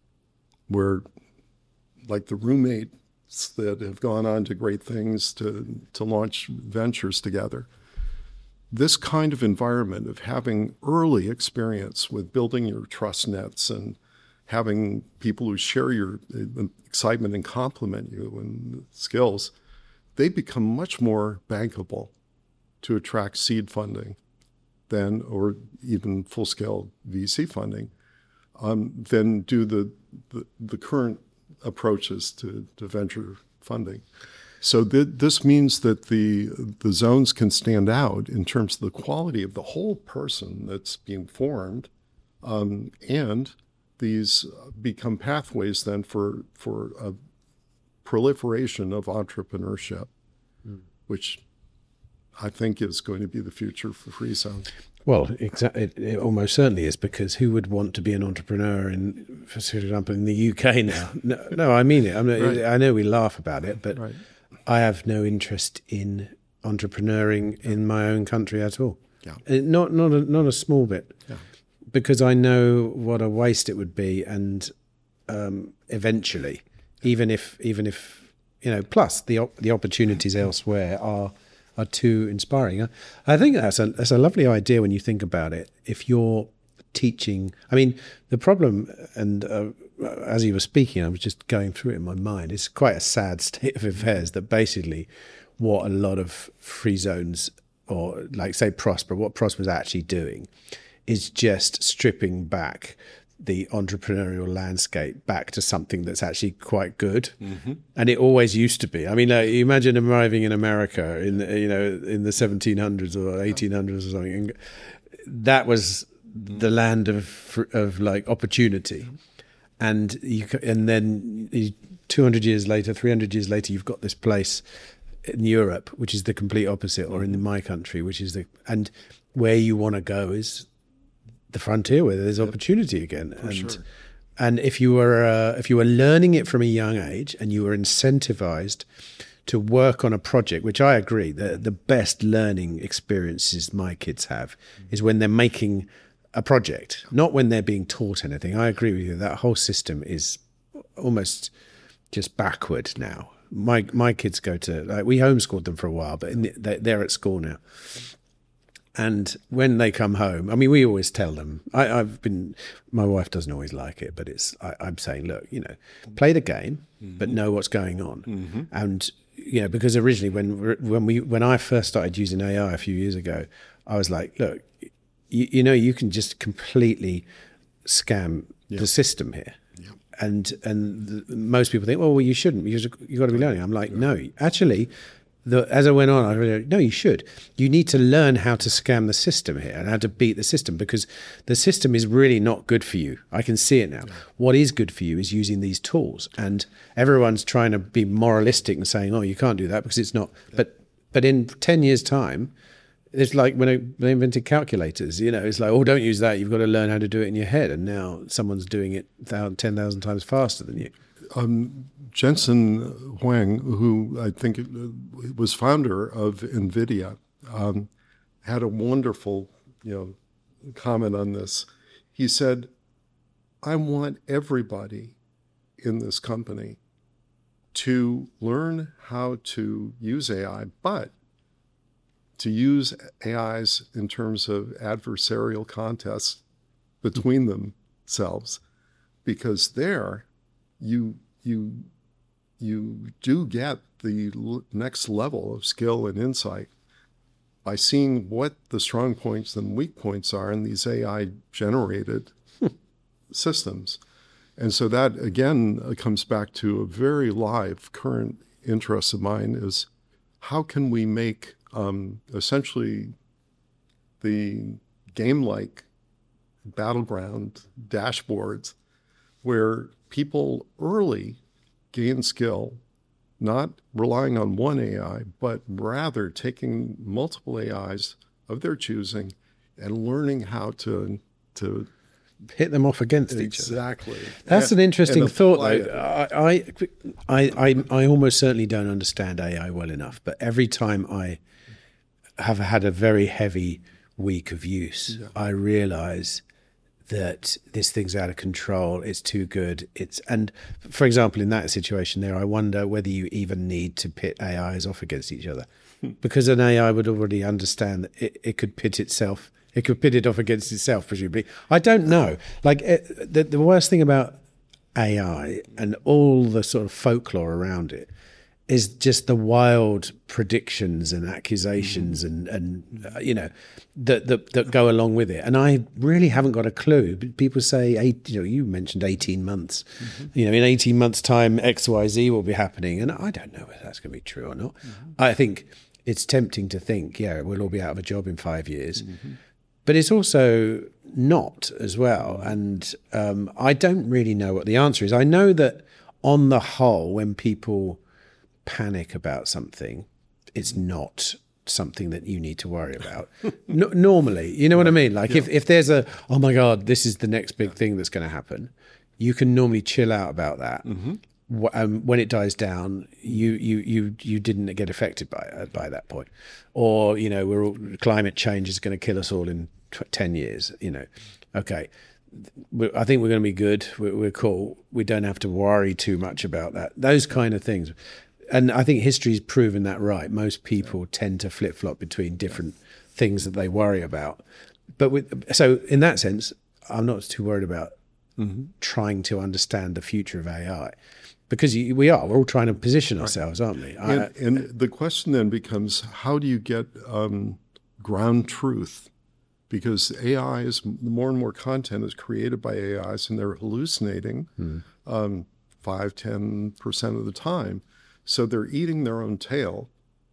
where, like the roommate that have gone on to great things to, to launch ventures together. This kind of environment of having early experience with building your trust nets and having people who share your excitement and compliment you and skills, they become much more bankable to attract seed funding than, or even full-scale V C funding, um, than do the, the, the current approaches to, to venture funding. So th- this means that the the zones can stand out in terms of the quality of the whole person that's being formed, um, and these become pathways then for for a proliferation of entrepreneurship, mm. which I think is going to be the future for free zones. Well, exactly. It, it almost certainly is, because who would want to be an entrepreneur in, for example, in the U K now? No, no, I mean it. I mean, right. I know we laugh about it, but right. I have no interest in entrepreneuring in my own country at all. Yeah. Not not a, not a small bit, yeah. because I know what a waste it would be, and um, eventually, even if even if you know, plus the op- the opportunities elsewhere are. are too inspiring. I think that's a that's a lovely idea when you think about it. If you're teaching, I mean, the problem, and uh, as you were speaking, I was just going through it in my mind, it's quite a sad state of affairs that basically what a lot of free zones, or like say Prosper, what Prosper's actually doing is just stripping back the entrepreneurial landscape back to something that's actually quite good, mm-hmm. and it always used to be. I mean, like, you imagine arriving in America in you know in the seventeen hundreds or eighteen hundreds or something. And that was the land of of like opportunity, and you and then two hundred years later, three hundred years later, you've got this place in Europe which is the complete opposite, or in my country, which is the and where you want to go is the frontier, where there's opportunity again. For and sure. and if you were uh, if you were learning it from a young age, and you were incentivized to work on a project, which I agree, the the best learning experiences my kids have is when they're making a project, not when they're being taught anything. I agree with you. That whole system is almost just backward now. My my kids go to, like, we homeschooled them for a while, but in the, they, they're at school now. And when they come home, I mean, we always tell them, I, I've been, my wife doesn't always like it, but it's, I, I'm saying, look, you know, play the game, mm-hmm. but know what's going on. Mm-hmm. And, you know, because originally when, when we, when I first started using A I a few years ago, I was like, look, you, you know, you can just completely scam yep. the system here. Yep. And, and the, most people think, well, well, you shouldn't, because you've got to be learning. I'm like, no, actually, The, as I went on, I realized, no, you should. You need to learn how to scam the system here and how to beat the system, because the system is really not good for you. I can see it now. Yeah. What is good for you is using these tools. And everyone's trying to be moralistic and saying, oh, you can't do that because it's not. Yeah. But but in ten years' time, it's like when they invented calculators. You know, it's like, oh, don't use that. You've got to learn how to do it in your head. And now someone's doing it ten thousand times faster than you. um, Jensen Huang, who I think was founder of NVIDIA, um, had a wonderful, you know, comment on this. He said, I want everybody in this company to learn how to use A I, but to use A Is in terms of adversarial contests between themselves, because there you you you do get the l- next level of skill and insight by seeing what the strong points and weak points are in these A I generated systems. And so that, again, uh, comes back to a very live current interest of mine is how can we make um, essentially the game-like battleground dashboards where people early gain skill, not relying on one A I, but rather taking multiple A Is of their choosing and learning how to to hit them off against each other. exactly. That's and, an interesting thought, though. it. I, I, I, I almost certainly don't understand A I well enough, but every time I have had a very heavy week of use, yeah. I realise that this thing's out of control. It's too good. It's and for example, in that situation there, I wonder whether you even need to pit A Is off against each other, because an A I would already understand that it, it could pit itself. It could pit it off against itself, presumably. I don't know. Like it, the the worst thing about A I and all the sort of folklore around it is just the wild predictions and accusations and, and uh, you know, that, that that go along with it. And I really haven't got a clue. People say, eight, you know, you mentioned eighteen months. Mm-hmm. You know, in eighteen months' time, X, Y, Z will be happening. And I don't know whether that's going to be true or not. Mm-hmm. I think it's tempting to think, yeah, we'll all be out of a job in five years. Mm-hmm. But it's also not as well. And um, I don't really know what the answer is. I know that on the whole, when people panic about something, it's not something that you need to worry about. no, normally, you know what I mean? Like yeah. if, if there's a, oh my God, this is the next big thing that's going to happen, you can normally chill out about that. Mm-hmm. Um, when it dies down, you you you you didn't get affected by uh, by that point, or you know, we're all, climate change is going to kill us all in tw- ten years. You know, okay, we're, I think we're going to be good. We're, we're cool. We don't have to worry too much about that. Those kind of things, and I think history's proven that right. Most people tend to flip flop between different things that they worry about. But with, so in that sense, I'm not too worried about mm-hmm. trying to understand the future of A I. Because we are, we're all trying to position ourselves, aren't we? And, I, and the question then becomes, how do you get um, ground truth? Because A Is, more and more content is created by A Is, and they're hallucinating hmm. um, five, ten percent of the time. So they're eating their own tail,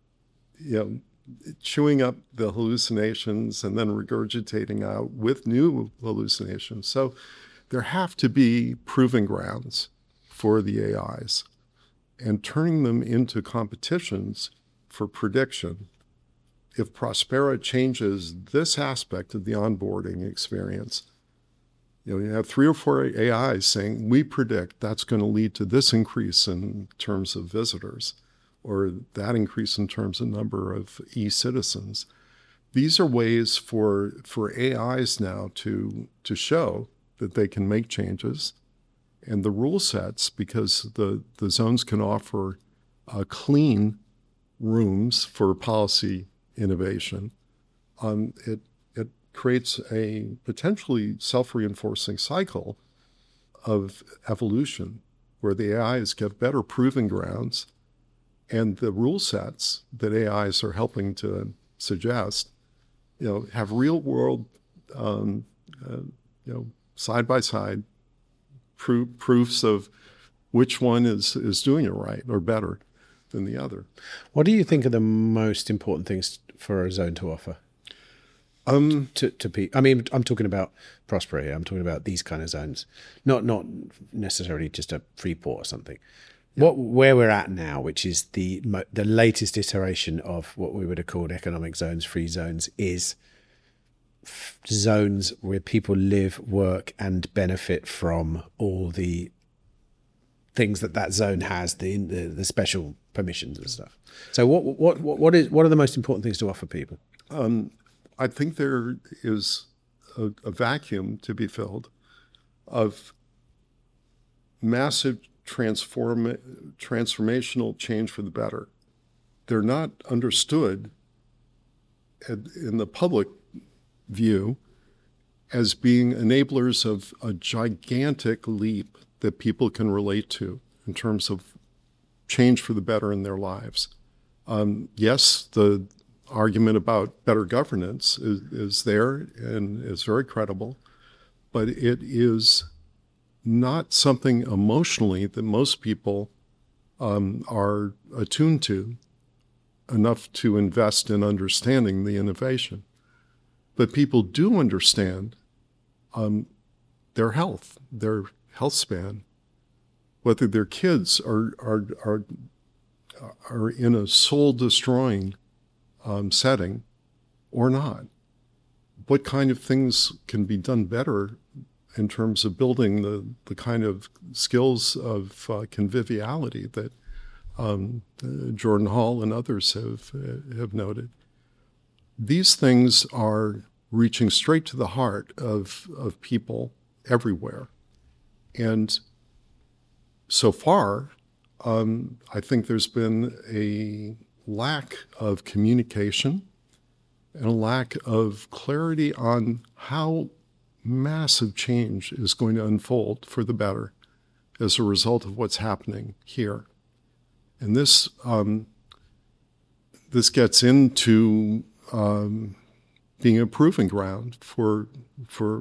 you know, chewing up the hallucinations and then regurgitating out with new hallucinations. So there have to be proving grounds for the A Is, and turning them into competitions for prediction. If Prospera changes this aspect of the onboarding experience, you know, you have three or four A Is saying, we predict that's going to lead to this increase in terms of visitors, or that increase in terms of number of e-citizens. These are ways for for A Is now to to show that they can make changes. And the rule sets, because the, the zones can offer uh, clean rooms for policy innovation, um, it, it creates a potentially self-reinforcing cycle of evolution where the A Is get better proving grounds, and the rule sets that A Is are helping to suggest, you know, have real-world, um, uh, you know, side-by-side Pro- proofs of which one is, is doing it right or better than the other. What do you think are the most important things for a zone to offer? Um, to to pe- I mean, I'm talking about Prospera here. I'm talking about these kind of zones, not not necessarily just a free port or something. Yeah. What where we're at now, which is the the latest iteration of what we would have called economic zones, free zones, is zones where people live, work, and benefit from all the things that that zone has, the the, the special permissions and stuff. So what what what what is what are the most important things to offer people? Um, I think there is a, a vacuum to be filled of massive transform transformational change for the better. They're not understood in the public view as being enablers of a gigantic leap that people can relate to in terms of change for the better in their lives. Um, yes, the argument about better governance is, is there and is very credible, but it is not something emotionally that most people um, are attuned to enough to invest in understanding the innovation. But people do understand um, their health, their health span, whether their kids are are are, are in a soul-destroying um, setting or not. What kind of things can be done better in terms of building the, the kind of skills of uh, conviviality that um, uh, Jordan Hall and others have uh, have noted. These things are reaching straight to the heart of, of people everywhere. And so far, um, I think there's been a lack of communication and a lack of clarity on how massive change is going to unfold for the better as a result of what's happening here. And this um, this gets into um, being a proving ground for for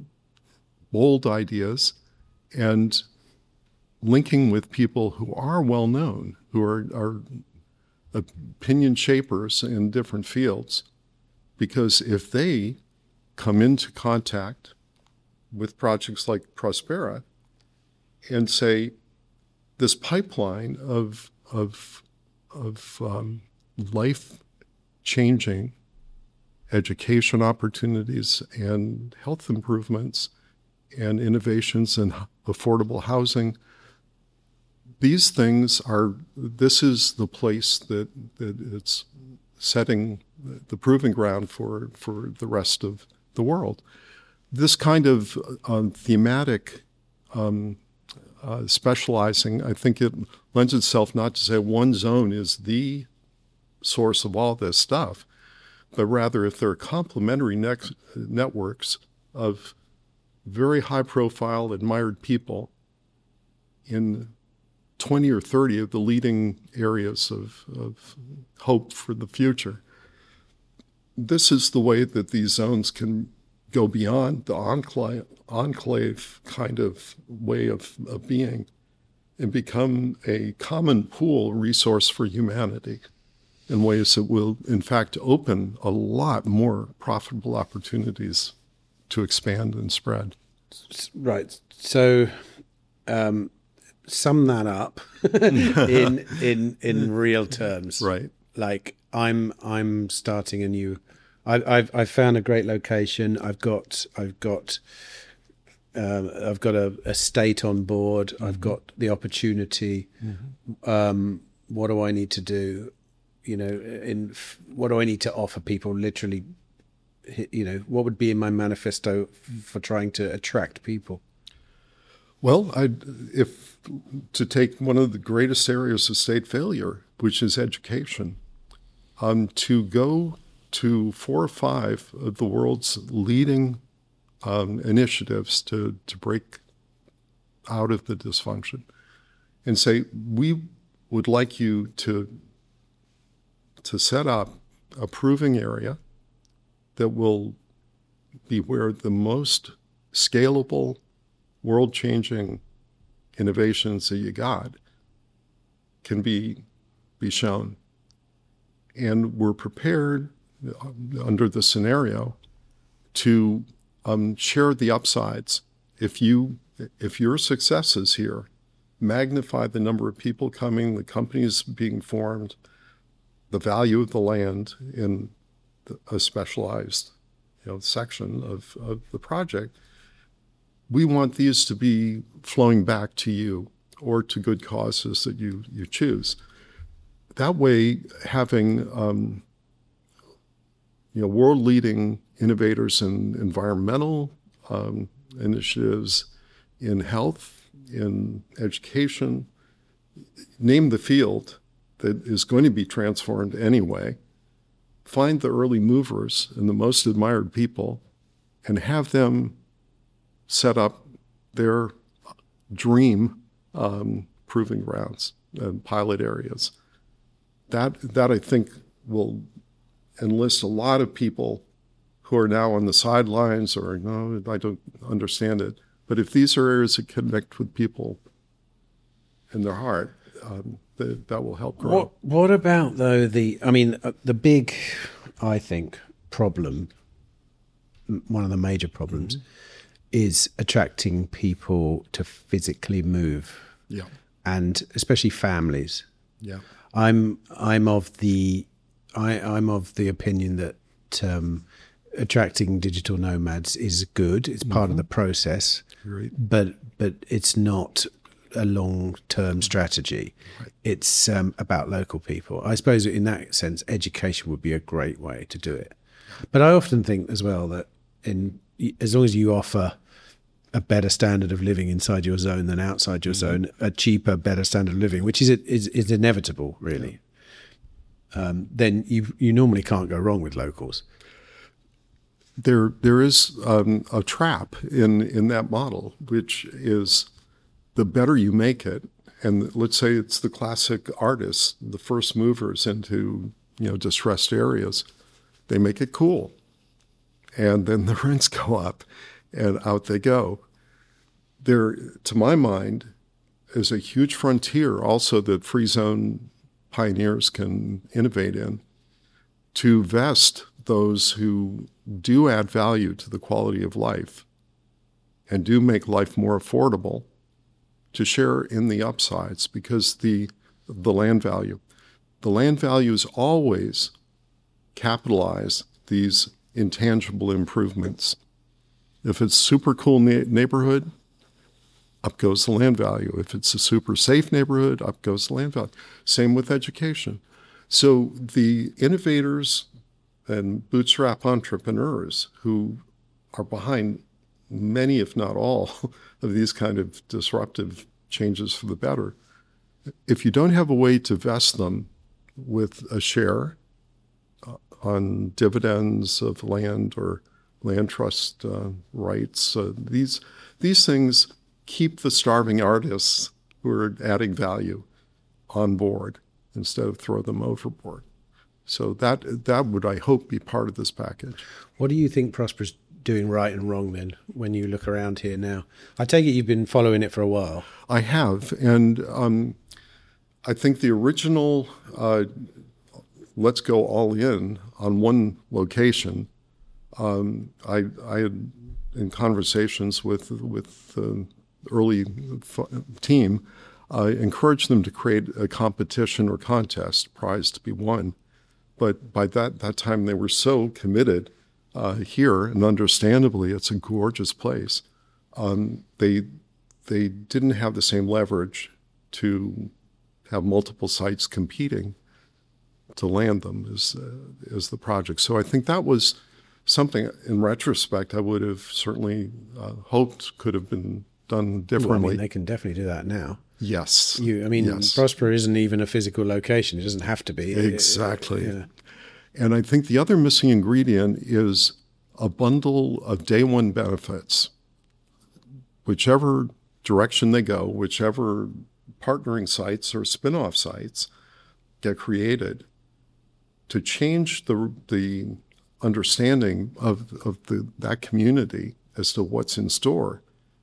bold ideas and linking with people who are well known, who are, are opinion shapers in different fields. Because if they come into contact with projects like Prospera and say, this pipeline of of of um, life-changing education opportunities and health improvements and innovations in affordable housing, these things are, this is the place that, that it's setting the proving ground for, for the rest of the world. This kind of um, thematic um, uh, specializing, I think it lends itself not to say one zone is the source of all this stuff, but rather if there are complementary ne- networks of very high-profile, admired people in twenty or thirty of the leading areas of, of hope for the future. This is the way that these zones can go beyond the enclave, enclave kind of way of, of being and become a common pool resource for humanity in ways that will, in fact, open a lot more profitable opportunities to expand and spread. Right. So um, sum that up in in in real terms. Right. Like I'm I'm starting a new. I, I've I've found a great location. I've got I've got um, I've got a, a state on board. Mm-hmm. I've got the opportunity. Mm-hmm. Um, what do I need to do? You know, in what do I need to offer people? Literally, you know, what would be in my manifesto for trying to attract people? Well, I'd, if to take one of the greatest areas of state failure, which is education, um, to go to four or five of the world's leading um, initiatives to, to break out of the dysfunction and say, we would like you to, to set up a proving area that will be where the most scalable, world-changing innovations that you got can be, be shown. And we're prepared under the scenario to um, share the upsides. If you, if your successes here magnify the number of people coming, the companies being formed, the value of the land in a specialized, you know, section of, of the project, we want these to be flowing back to you or to good causes that you, you choose. That way, having um, you know, world-leading innovators in environmental um, initiatives, in health, in education, name the field that is going to be transformed anyway, find the early movers and the most admired people, and have them set up their dream um, proving grounds and pilot areas. That, that I think will enlist a lot of people who are now on the sidelines or, no, I don't understand it. But if these are areas that connect with people in their heart, um, that, that will help grow. What, what about, though, the, I mean, uh, the big, I think, problem, one of the major problems, mm-hmm. is attracting people to physically move. Yeah. And especially families. Yeah. I'm I'm of the I, I'm of the opinion that um, attracting digital nomads is good. It's part mm-hmm. of the process, right. but but it's not a long-term strategy. Right. It's um, about local people. I suppose in that sense, education would be a great way to do it. But I often think as well that in as long as you offer a better standard of living inside your zone than outside your mm-hmm. zone, a cheaper, better standard of living, which is is, is inevitable, really. Yeah. Um, then you you normally can't go wrong with locals. There there is um, a trap in in that model, which is the better you make it, and let's say it's the classic artists, the first movers into you know distressed areas, they make it cool, and then the rents go up. And out they go. There, to my mind, is a huge frontier also that free zone pioneers can innovate in to vest those who do add value to the quality of life and do make life more affordable to share in the upsides, because the the land value. The land values always capitalize these intangible improvements. If it's a super cool na- neighborhood, up goes the land value. If it's a super safe neighborhood, up goes the land value. Same with education. So the innovators and bootstrap entrepreneurs who are behind many, if not all, of these kind of disruptive changes for the better, if you don't have a way to vest them with a share uh, on dividends of land or land trust uh, rights. Uh, these these things keep the starving artists who are adding value on board instead of throw them overboard. So that that would, I hope, be part of this package. What do you think Prosper's doing right and wrong then, when you look around here now? I take it you've been following it for a while. I have, and um, I think the original uh, let's go all in on one location. Um, I, I had, in conversations with with the early f- team, I encouraged them to create a competition or contest, prize to be won. But by that, that time, they were so committed uh, here, and understandably, it's a gorgeous place. Um, they they didn't have the same leverage to have multiple sites competing to land them as uh, as the project. So I think that was something, in retrospect, I would have certainly uh, hoped could have been done differently. Well, I mean, they can definitely do that now. Yes. You, I mean, yes. Prosper isn't even a physical location. It doesn't have to be. Exactly. It, it, yeah. And I think the other missing ingredient is a bundle of day one benefits. Whichever direction they go, whichever partnering sites or spin-off sites get created, to change the the understanding of, of the, that community as to what's in store.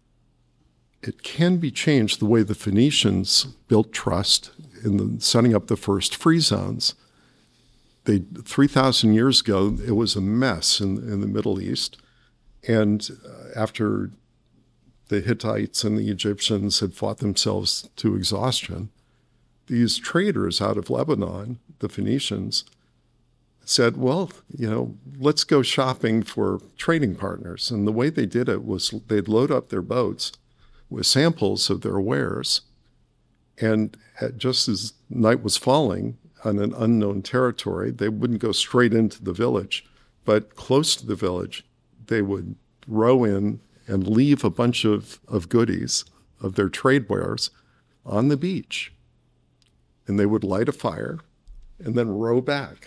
It can be changed the way the Phoenicians built trust in the, setting up the first free zones. They three thousand years ago, it was a mess in, in the Middle East. And after the Hittites and the Egyptians had fought themselves to exhaustion, these traders out of Lebanon, the Phoenicians, said, well, you know, let's go shopping for trading partners. And the way they did it was they'd load up their boats with samples of their wares And at, just as night was falling on an unknown territory, they wouldn't go straight into the village, but close to the village, they would row in and leave a bunch of, of goodies, of their trade wares, on the beach. And they would light a fire and then row back.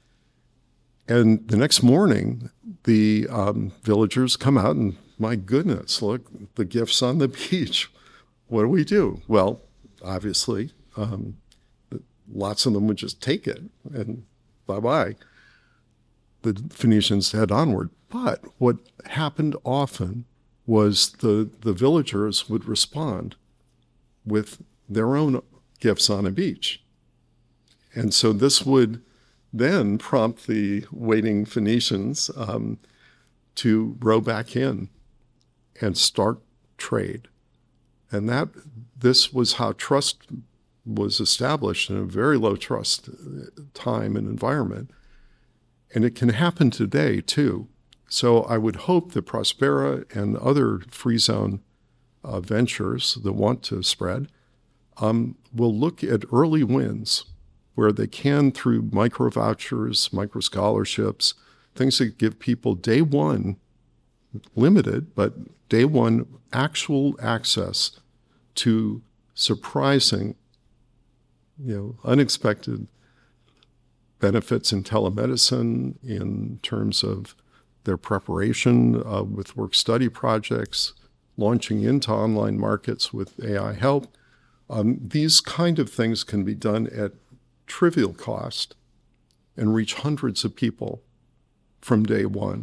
And the next morning, the um, villagers come out and, my goodness, look, the gifts on the beach. What do we do? Well, obviously, um, lots of them would just take it and bye-bye. The Phoenicians head onward. But what happened often was the, the villagers would respond with their own gifts on a beach. And so this would then prompt the waiting Phoenicians um, to row back in and start trade. And that this was how trust was established in a very low trust time and environment. And it can happen today, too. So I would hope that Prospera and other free zone uh, ventures that want to spread um, will look at early wins where they can, through micro vouchers, micro scholarships, things that give people day one, limited, but day one actual access to surprising, you know, unexpected benefits in telemedicine in terms of their preparation uh, with work-study projects, launching into online markets with A I help. Um, these kind of things can be done at trivial cost and reach hundreds of people from day one.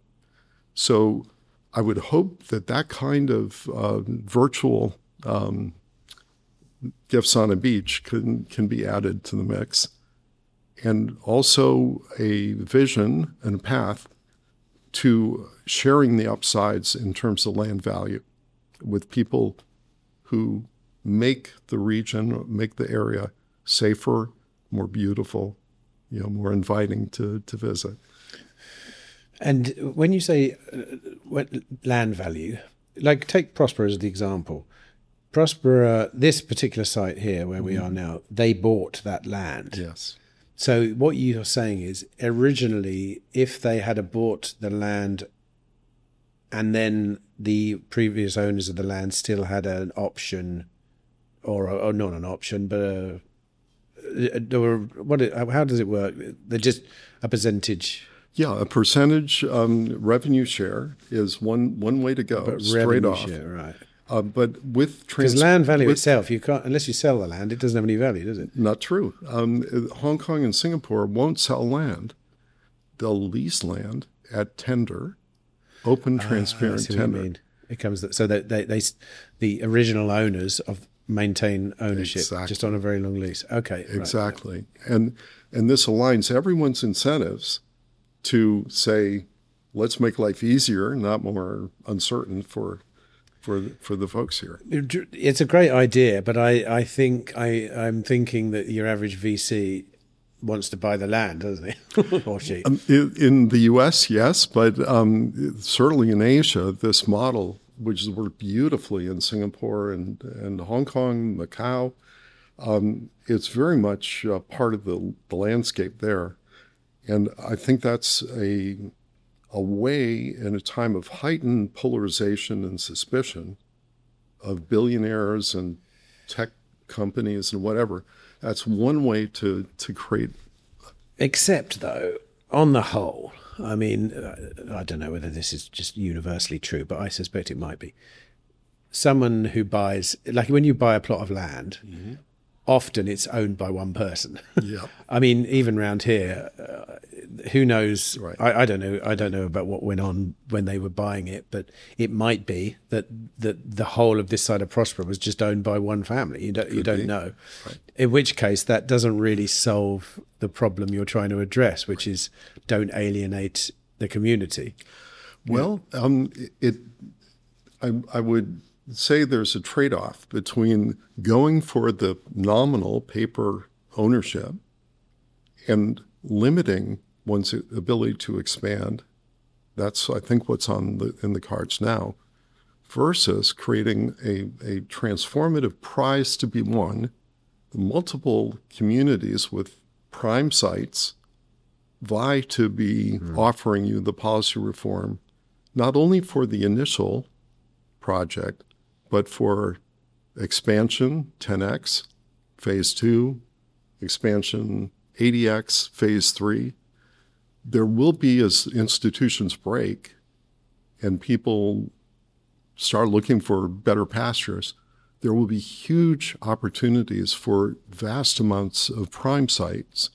So I would hope that that kind of uh, virtual um, gifts on a beach can, can be added to the mix. And also a vision and a path to sharing the upsides in terms of land value with people who make the region, make the area safer, more beautiful, you know, more inviting to, to visit. And when you say uh, what, land value, like take Prospera as the example. Prospera, this particular site here where we are now, they bought that land. Yes. So what you're saying is originally, if they had bought the land and then the previous owners of the land still had an option, or, or not an option, but a, or what? How does it work? They're just a percentage. Yeah, a percentage um, revenue share is one one way to go. But straight revenue off. Share, right? Uh, but with because trans- land value with, itself, you can't unless you sell the land. It doesn't have any value, does it? Not true. Um, Hong Kong and Singapore won't sell land; they'll lease land at tender, open, transparent ah, I see tender. What you mean. It comes that, so that they, they, the original owners of maintain ownership exactly. just on a very long lease. Okay, exactly, right. and and this aligns everyone's incentives to say, let's make life easier, not more uncertain for. For the, for the folks here. It's a great idea, but I, I think I, I'm thinking that your average V C wants to buy the land, doesn't he? Or she. Um, in the U S, yes, but um, certainly in Asia, this model, which has worked beautifully in Singapore and, and Hong Kong, Macau, um, it's very much uh, part of the, the landscape there. And I think that's a a way in a time of heightened polarization and suspicion of billionaires and tech companies and whatever. That's one way to, to create. Except, though, on the whole, I mean, I don't know whether this is just universally true, but I suspect it might be. Someone who buys, like when you buy a plot of land, mm-hmm. often it's owned by one person. Yeah. I mean, even around here, uh, who knows? Right. I, I don't know. I don't know about what went on when they were buying it, but it might be that that the whole of this side of Prospera was just owned by one family. You don't. Could you don't be. know. Right. In which case, that doesn't really solve the problem you're trying to address, which is don't alienate the community. Well, um, it. I, I would say there's a trade-off between going for the nominal paper ownership and limiting one's ability to expand. That's, I think, what's on the, in the cards now versus creating a, a transformative prize to be won, multiple communities with prime sites vie to be mm. offering you the policy reform, not only for the initial project, but for expansion, ten X, phase two, expansion, eighty X, phase three. There will be, as institutions break and people start looking for better pastures, there will be huge opportunities for vast amounts of prime sites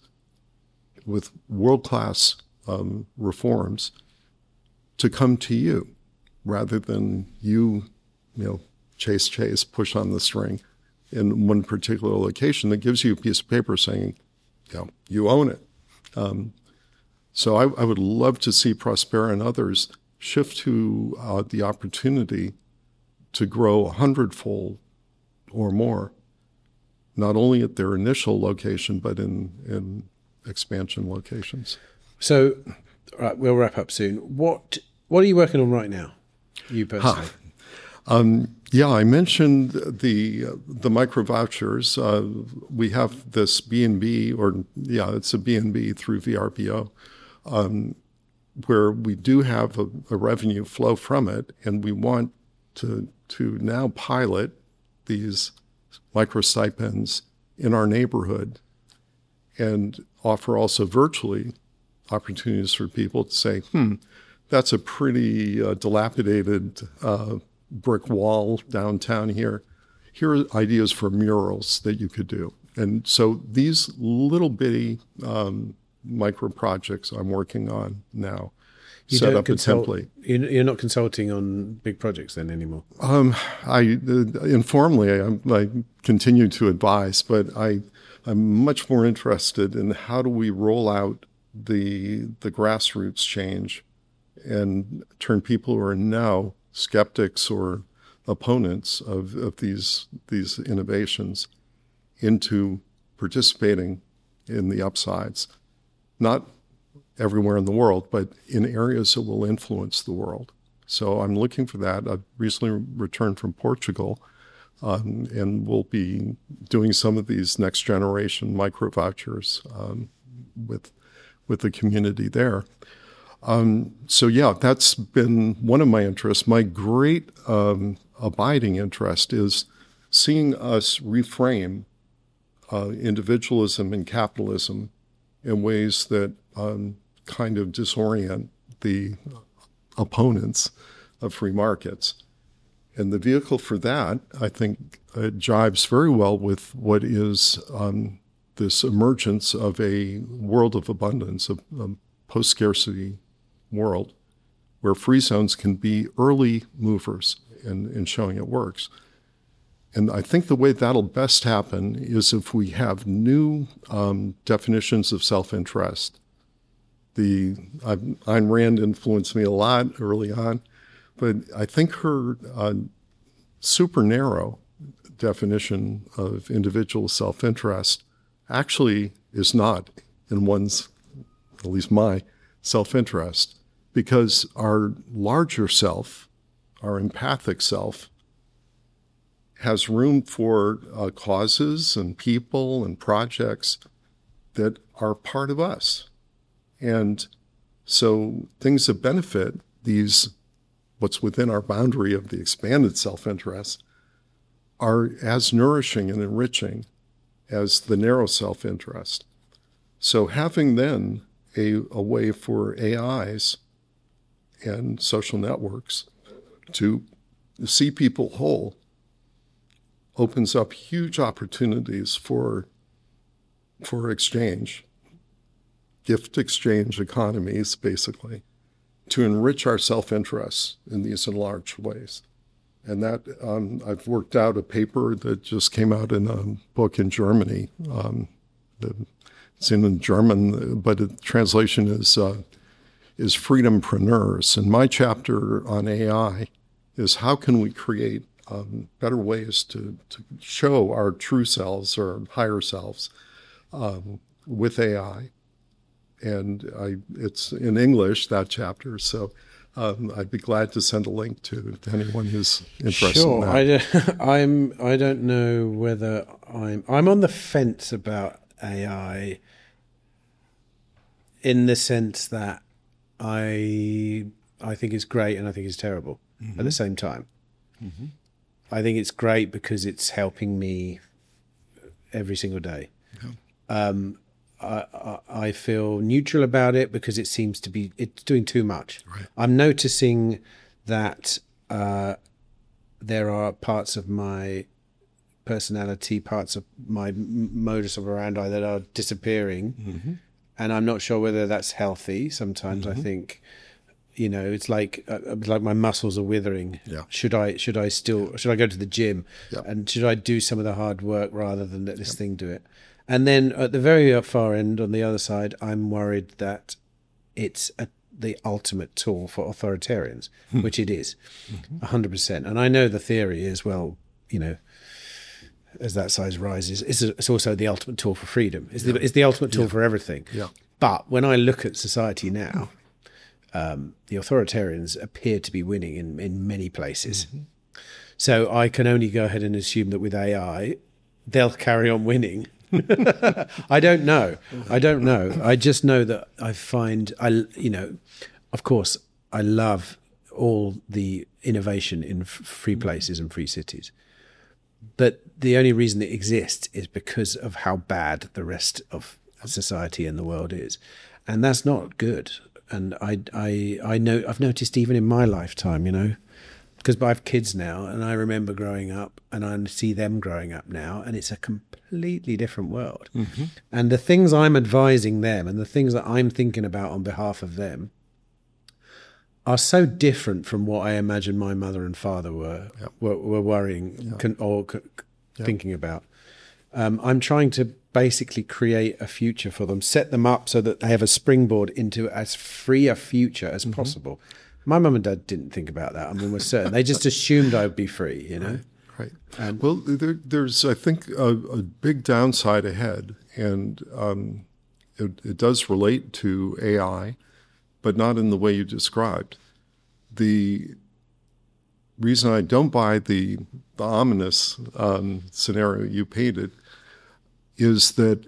with world-class um, reforms to come to you rather than you, you know, chase, chase, push on the string in one particular location that gives you a piece of paper saying, you know, you own it. Um, so I, I would love to see Prospera and others shift to uh, the opportunity to grow a hundredfold or more, not only at their initial location, but in, in expansion locations. So, right, we'll wrap up soon. What what are you working on right now, you personally? Huh. Um, yeah, I mentioned the uh, the micro vouchers. Uh, we have this B and B, or yeah, it's a B and B through V R B O, um, where we do have a, a revenue flow from it, and we want to to now pilot these micro stipends in our neighborhood, and offer also virtually opportunities for people to say, "Hmm, that's a pretty uh, dilapidated." Uh, brick wall downtown here. Here are ideas for murals that you could do. And so these little bitty um, micro projects I'm working on now you set don't up consult, a template. You're not consulting on big projects then anymore? Um, I uh, informally, I, I continue to advise, but I, I'm much more interested in how do we roll out the the grassroots change and turn people who are now skeptics or opponents of, of these these innovations into participating in the upsides, not everywhere in the world, but in areas that will influence the world. So I'm looking for that. I've recently returned from Portugal, um, and we'll be doing some of these next generation micro vouchers um, with with the community there. Um, so yeah, that's been one of my interests. My great um, abiding interest is seeing us reframe uh, individualism and capitalism in ways that um, kind of disorient the opponents of free markets. And the vehicle for that, I think, uh, jives very well with what is um, this emergence of a world of abundance, a, a post-scarcity world where free zones can be early movers in, in showing it works. And I think the way that'll best happen is if we have new um, definitions of self-interest. The uh, Ayn Rand influenced me a lot early on, but I think her uh, super narrow definition of individual self-interest actually is not in one's, at least my, self-interest. Because our larger self, our empathic self, has room for uh, causes and people and projects that are part of us. And so things that benefit these, what's within our boundary of the expanded self-interest, are as nourishing and enriching as the narrow self-interest. So having then a, a way for A Is and social networks to see people whole opens up huge opportunities for for exchange, gift exchange economies, basically, to enrich our self-interests in these enlarged ways. And that um, I've worked out a paper that just came out in a book in Germany. Um, it's in German, but the translation is uh, is freedompreneurs. And my chapter on A I is how can we create um, better ways to, to show our true selves or higher selves um, with A I. And I, it's in English, that chapter. So um, I'd be glad to send a link to, to anyone who's interested Sure, in I that. don't, I'm. I don't know whether I'm. I'm on the fence about A I, in the sense that I I think it's great and I think it's terrible mm-hmm. at the same time. Mm-hmm. I think it's great because it's helping me every single day. Yeah. Um, I, I, I feel neutral about it because it seems to be it's doing too much. Right. I'm noticing that uh, there are parts of my personality, parts of my modus operandi that are disappearing, mm-hmm. and I'm not sure whether that's healthy. Sometimes mm-hmm. I think, you know, it's like uh, it's like my muscles are withering. Yeah. Should I should I still should I go to the gym yeah. and should I do some of the hard work rather than let this yeah. thing do it? And then at the very far end, on the other side, I'm worried that it's a, the ultimate tool for authoritarians, hmm. which it is, mm-hmm. one hundred percent. And I know the theory is, well, you know, as that size rises, it's, a, it's also the ultimate tool for freedom. It's, yeah. the, it's the ultimate tool yeah. for everything. Yeah. But when I look at society now, um, the authoritarians appear to be winning in, in many places. Mm-hmm. So I can only go ahead and assume that with A I, they'll carry on winning. I don't know. I don't know. I just know that I find, I, you know, of course, I love all the innovation in f- free places and free cities. But the only reason it exists is because of how bad the rest of society and the world is. And that's not good. And I, I, I know, I've noticed even in my lifetime, you know, because I have kids now and I remember growing up and I see them growing up now and it's a completely different world. Mm-hmm. And the things I'm advising them and the things that I'm thinking about on behalf of them are so different from what I imagine my mother and father were yep. were, were worrying yep. con, or c- yep. thinking about. Um, I'm trying to basically create a future for them, set them up so that they have a springboard into as free a future as mm-hmm. possible. My mum and dad didn't think about that. I'm almost certain. They just assumed I would be free, you know? Right. right. And, well, there, there's, I think, a, a big downside ahead, and um, it, it does relate to A I, but not in the way you described. The reason I don't buy the, the ominous um, scenario you painted is that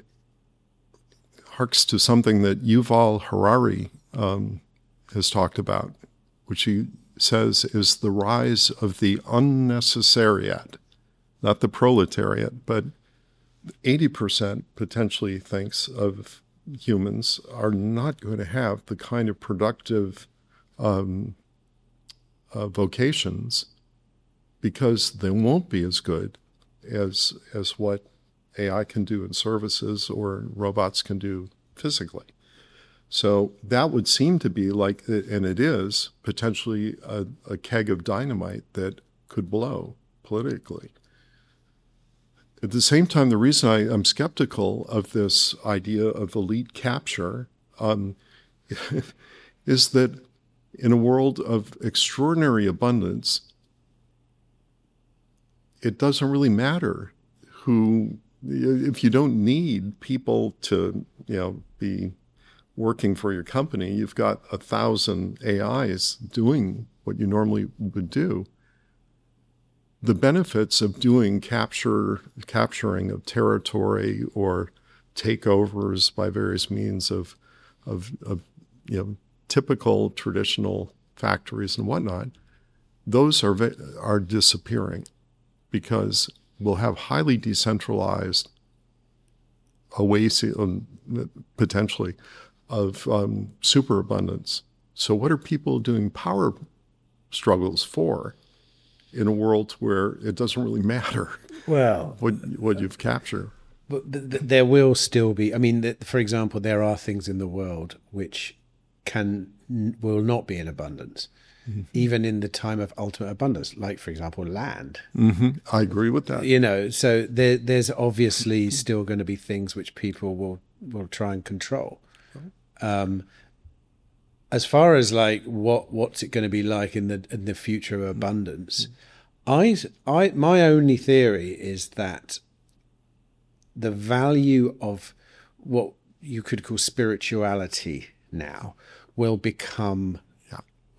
harks to something that Yuval Harari um, has talked about, which he says is the rise of the unnecessariat, not the proletariat, but eighty percent potentially thinks of humans are not going to have the kind of productive um, uh, vocations because they won't be as good as as what A I can do in services or robots can do physically. So that would seem to be like, and it is, potentially a, a keg of dynamite that could blow politically. At the same time, the reason I, I'm skeptical of this idea of elite capture um, is that in a world of extraordinary abundance, it doesn't really matter who, if you don't need people to, you know, be working for your company, you've got a thousand A Is doing what you normally would do. The benefits of doing capture, capturing of territory or takeovers by various means of, of, of you know, typical traditional factories and whatnot, those are are disappearing because we'll have highly decentralized oases, potentially, of um, superabundance. So what are people doing power struggles for in a world where it doesn't really matter well, what, what you've captured? But th- th- there will still be, I mean, th- for example, there are things in the world which can will not be in abundance, mm-hmm. even in the time of ultimate abundance, like, for example, land. Mm-hmm. I agree with that. You know, so there, there's obviously still going to be things which people will, will try and control. Um, as far as like what what's it going to be like in the in the future of abundance, I I my only theory is that the value of what you could call spirituality now will become yeah.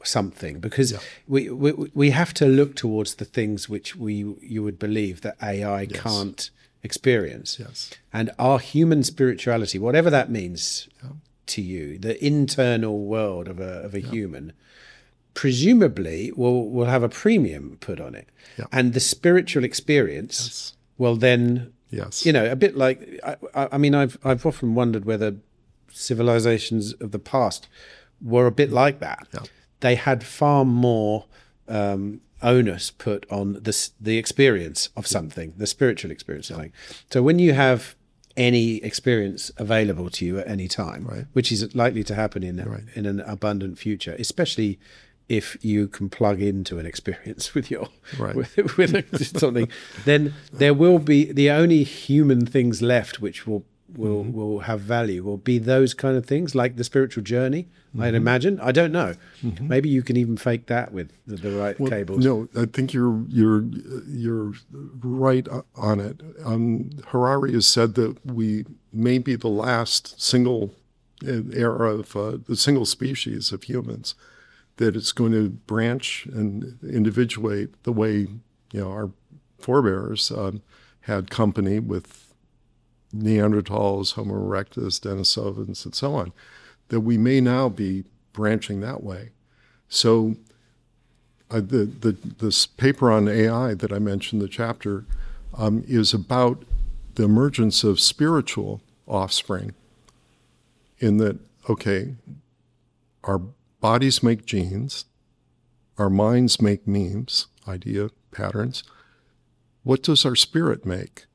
something, because yeah. we, we we have to look towards the things which we you would believe that A I yes. can't experience. Yes. And our human spirituality, whatever that means yeah. to you, the internal world of a of a yeah. human, presumably will will have a premium put on it. Yeah. And the spiritual experience yes. will then, yes. you know, a bit like, I, I mean, I've I've often wondered whether civilizations of the past were a bit like that. Yeah. They had far more um, onus put on the the experience of something, the spiritual experience of something. So when you have any experience available to you at any time, right. which is likely to happen in right. in an abundant future, especially if you can plug into an experience with your right. with, with a, something, then there will be the only human things left which will will mm-hmm. will have value will be those kind of things, like the spiritual journey. Mm-hmm. I'd imagine. I don't know. Mm-hmm. Maybe you can even fake that with the, the right well, cables. No, I think you're you're you're right on it. Um, Harari has said that we may be the last single era of uh, the single species of humans that it's going to branch and individuate the way, you know, our forebears um, had company with Neanderthals, Homo erectus, Denisovans, and so on, that we may now be branching that way. So uh, the, the this paper on A I that I mentioned, the chapter, um, is about the emergence of spiritual offspring, in that, okay, our bodies make genes, our minds make memes, idea, patterns. What does our spirit make?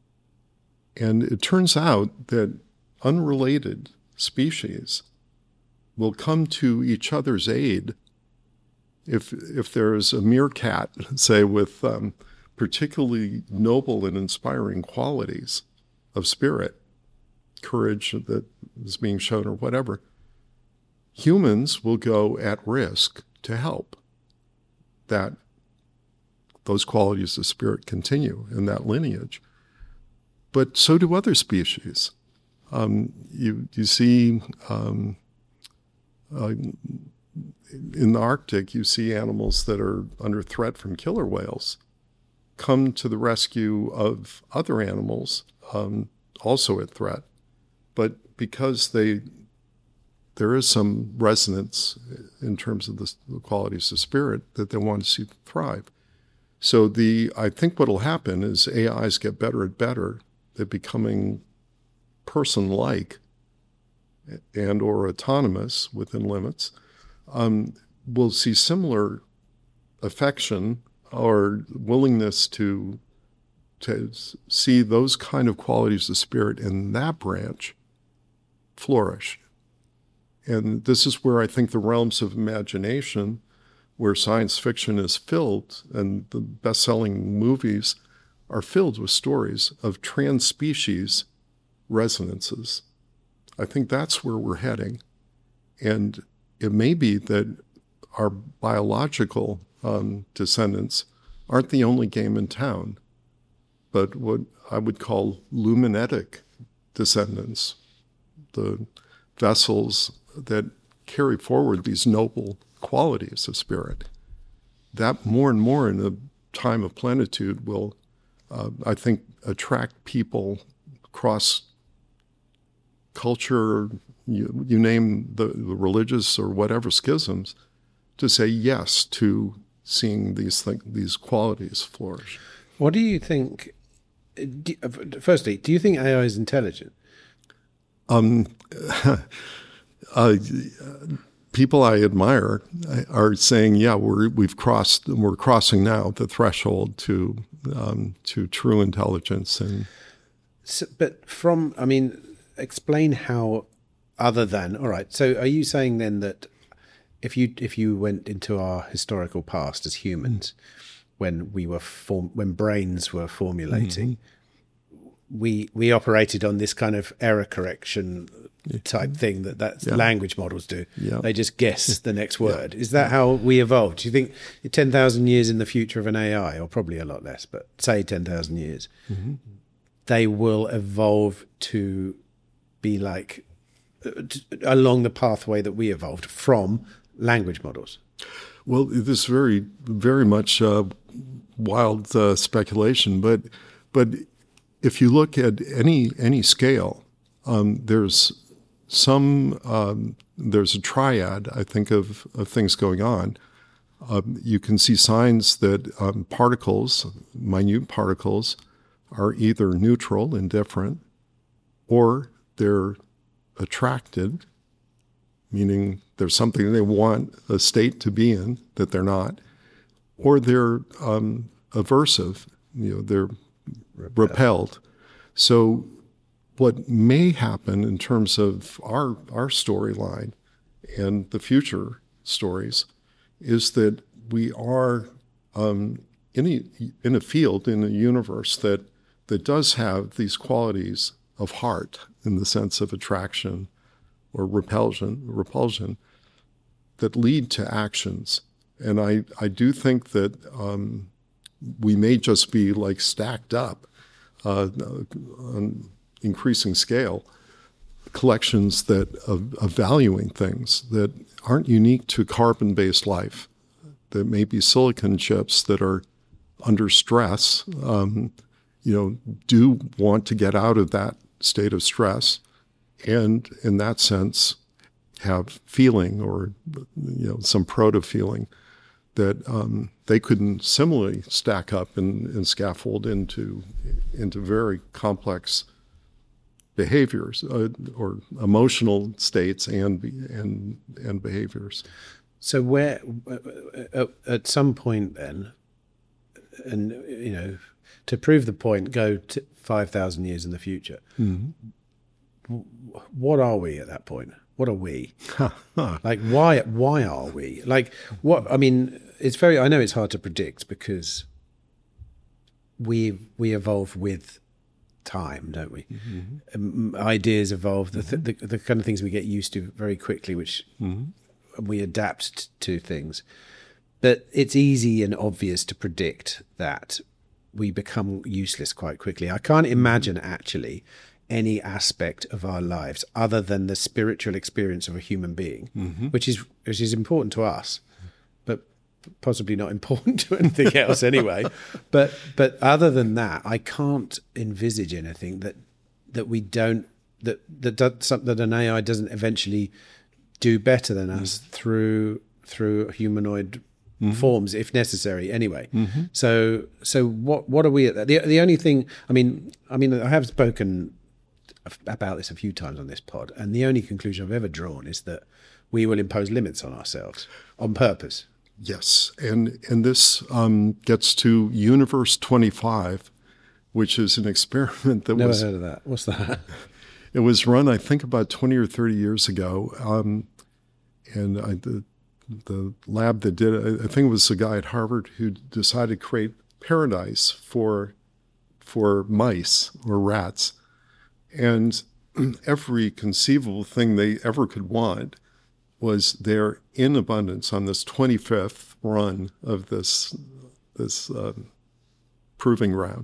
And it turns out that unrelated species will come to each other's aid if if there is a meerkat, say, with um, particularly noble and inspiring qualities of spirit, courage that is being shown or whatever. Humans will go at risk to help that those qualities of spirit continue in that lineage. But so do other species. Um, you you see um, uh, in the Arctic, you see animals that are under threat from killer whales come to the rescue of other animals um, also at threat, but because they there is some resonance in terms of the, the qualities of spirit that they want to see thrive. So the I think what will happen is A Is get better and better. They're becoming person-like and or autonomous within limits. Um, we'll see similar affection or willingness to to see those kind of qualities of spirit in that branch flourish. And this is where I think the realms of imagination, where science fiction is filled, and the best-selling movies are filled with stories of trans-species resonances. I think that's where we're heading. And it may be that our biological um, descendants aren't the only game in town, but what I would call luminetic descendants, the vessels that carry forward these noble qualities of spirit. That more and more in a time of plenitude will, uh, I think, attract people across culture, you, you name the, the religious or whatever schisms, to say yes to seeing these th- these qualities flourish. What do you think? Do, firstly, do you think A I is intelligent? Um, uh, people I admire are saying, "Yeah, we're we've crossed. We're crossing now the threshold to um, to true intelligence." And so, but from, I mean, explain how. Other than, all right. So, are you saying then that if you if you went into our historical past as humans, when we were form, when brains were formulating, mm-hmm. we we operated on this kind of error correction type thing that that yeah. language models do. Yeah. They just guess the next word. Yeah. Is that how we evolved? Do you think ten thousand years in the future of an A I, or probably a lot less, but say ten thousand years, mm-hmm. they will evolve to be like along the pathway that we evolved from language models? Well, this is very, very much uh, wild uh, speculation, but but if you look at any any scale, um, there's some um, there's a triad, I think, of, of things going on. Um, you can see signs that um, particles, minute particles, are either neutral, indifferent, or they're attracted, meaning there's something they want a state to be in that they're not, or they're um, aversive, you know, they're repelled. repelled. So what may happen in terms of our our storyline and the future stories is that we are um, in a in a field, in a universe that that does have these qualities of heart in the sense of attraction or repulsion, repulsion that lead to actions. And I, I do think that um, we may just be like stacked up uh, on increasing scale, collections that of, of valuing things that aren't unique to carbon-based life. There may be silicon chips that are under stress, um, you know, do want to get out of that state of stress, and in that sense have feeling or, you know, some proto-feeling that um, they couldn't similarly stack up and, and scaffold into into very complex behaviors uh, or emotional states and and and behaviors. So where uh, at some point then, and you know, to prove the point, go to five thousand years in the future. Mm-hmm. What are we at that point? What are we? Like, why? Why are we? Like, what? I mean, it's very. I know it's hard to predict because we we evolve with time, don't we? Mm-hmm. Um, ideas evolve. The, th- the the kind of things we get used to very quickly, which mm-hmm. we adapt t- to things. But it's easy and obvious to predict that we become useless quite quickly. I can't imagine actually any aspect of our lives other than the spiritual experience of a human being, mm-hmm. which is which is important to us, but possibly not important to anything else anyway. But but other than that, I can't envisage anything that that we don't that that does, that an A I doesn't eventually do better than us mm-hmm. through through humanoid mm-hmm. forms, if necessary. Anyway, mm-hmm. so so what what are we at that? The the only thing, I mean, I mean, I have spoken about this a few times on this pod, and the only conclusion I've ever drawn is that we will impose limits on ourselves on purpose. Yes, and and this um, gets to Universe twenty-five, which is an experiment that Never was heard of that. What's that? It was run, I think, about twenty or thirty years ago, um, and I, the the lab that did it, I think it was a guy at Harvard who decided to create paradise for for mice or rats. And every conceivable thing they ever could want was there in abundance on this twenty-fifth run of this this uh, proving ground.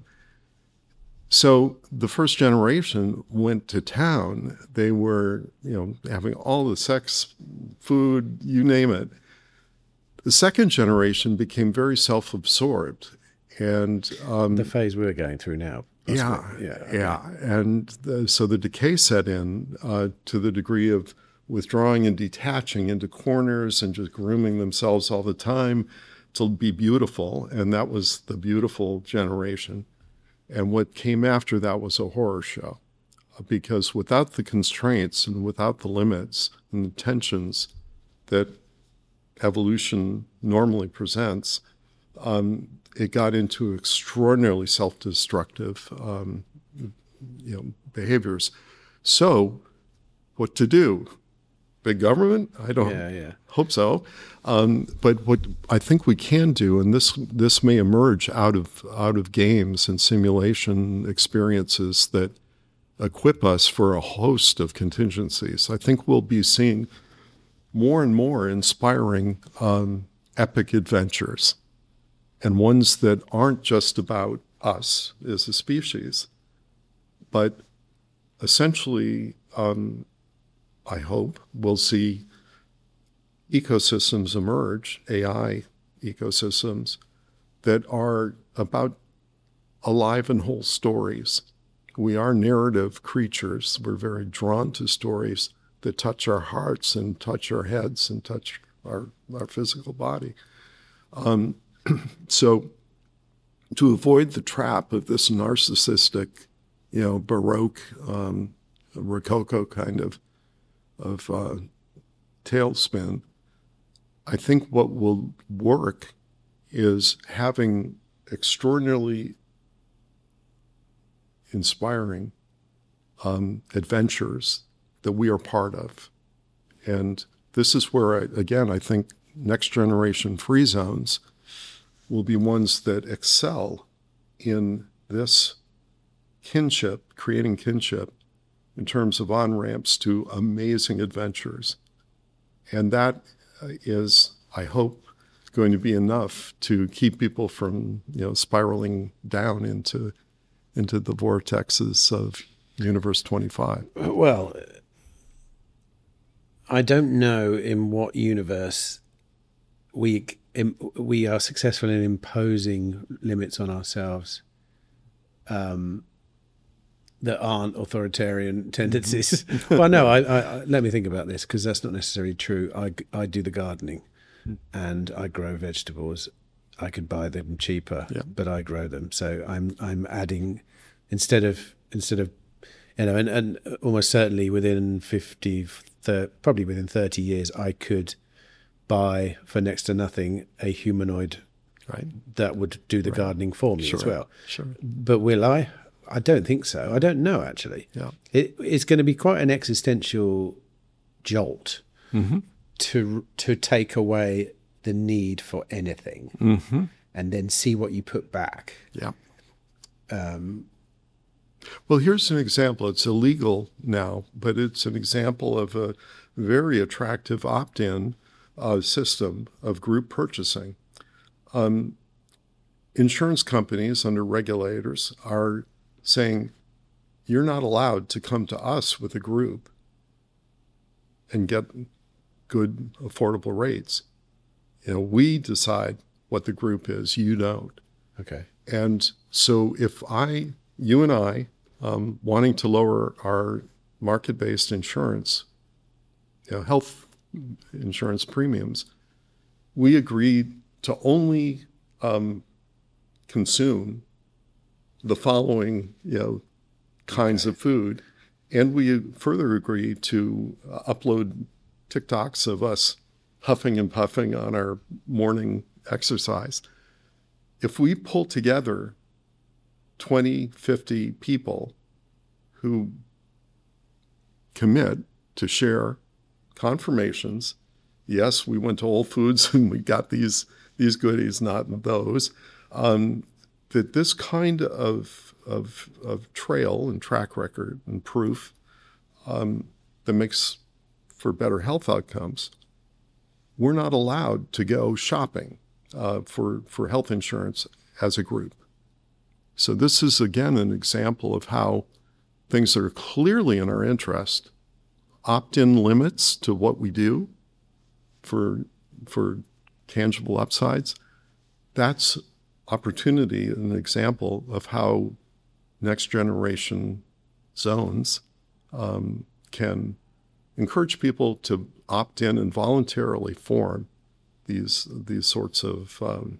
So the first generation went to town. They were, you know, having all the sex, food, you name it. The second generation became very self-absorbed, and um, the phase we're going through now. Yeah, yeah, okay. yeah. And the, so the decay set in uh, to the degree of withdrawing and detaching into corners and just grooming themselves all the time to be beautiful. And that was the beautiful generation. And what came after that was a horror show, because without the constraints and without the limits and the tensions that evolution normally presents, um, it got into extraordinarily self-destructive, um, you know, behaviors. So, what to do? Big government? I don't yeah, yeah. hope so. Um, but what I think we can do, and this this may emerge out of out of games and simulation experiences that equip us for a host of contingencies. I think we'll be seeing more and more inspiring um, epic adventures, and ones that aren't just about us as a species, but essentially, um, I hope, we'll see ecosystems emerge, A I ecosystems, that are about alive and whole stories. We are narrative creatures. We're very drawn to stories that touch our hearts and touch our heads and touch our, our physical body. Um, so to avoid the trap of this narcissistic, you know, Baroque, um, Rococo kind of, of uh, tailspin, I think what will work is having extraordinarily inspiring um, adventures that we are part of. And this is where, I, again, I think next generation free zones will be ones that excel in this kinship, creating kinship in terms of on-ramps to amazing adventures. And that is, I hope, going to be enough to keep people from, you know, spiraling down into into the vortexes of Universe twenty-five. Well, I don't know in what universe we we are successful in imposing limits on ourselves um, that aren't authoritarian tendencies. Well, no, I, I, let me think about this, because that's not necessarily true. I, I do the gardening and I grow vegetables. I could buy them cheaper, yeah. but I grow them. So I'm I'm adding, instead of instead of you know, and, and almost certainly within fifty, thirty, probably within thirty years, I could buy for next to nothing a humanoid, right, that would do the right. gardening for me sure. as well. Sure. But will I? I don't think so. I don't know, actually. Yeah. It, it's going to be quite an existential jolt mm-hmm. to to take away the need for anything mm-hmm. and then see what you put back. Yeah. Um, well, here's an example. It's illegal now, but it's an example of a very attractive opt-in uh, system of group purchasing. Um, insurance companies under regulators are saying, you're not allowed to come to us with a group and get good, affordable rates. You know, we decide what the group is, you don't. Okay. And so if I, you and I, um, wanting to lower our market-based insurance, you know, health insurance premiums, we agreed to only um, consume the following, you know, kinds okay. of food. And we further agreed to uh, upload TikToks of us huffing and puffing on our morning exercise. If we pull together twenty, fifty people who commit to share confirmations, yes, we went to Whole Foods and we got these these goodies, not those, um, that this kind of, of, of trail and track record and proof um, that makes for better health outcomes, we're not allowed to go shopping uh, for, for health insurance as a group. So this is, again, an example of how things that are clearly in our interest, opt-in limits to what we do for, for tangible upsides, that's opportunity, an example of how next generation zones um, can encourage people to opt in and voluntarily form these these sorts of um,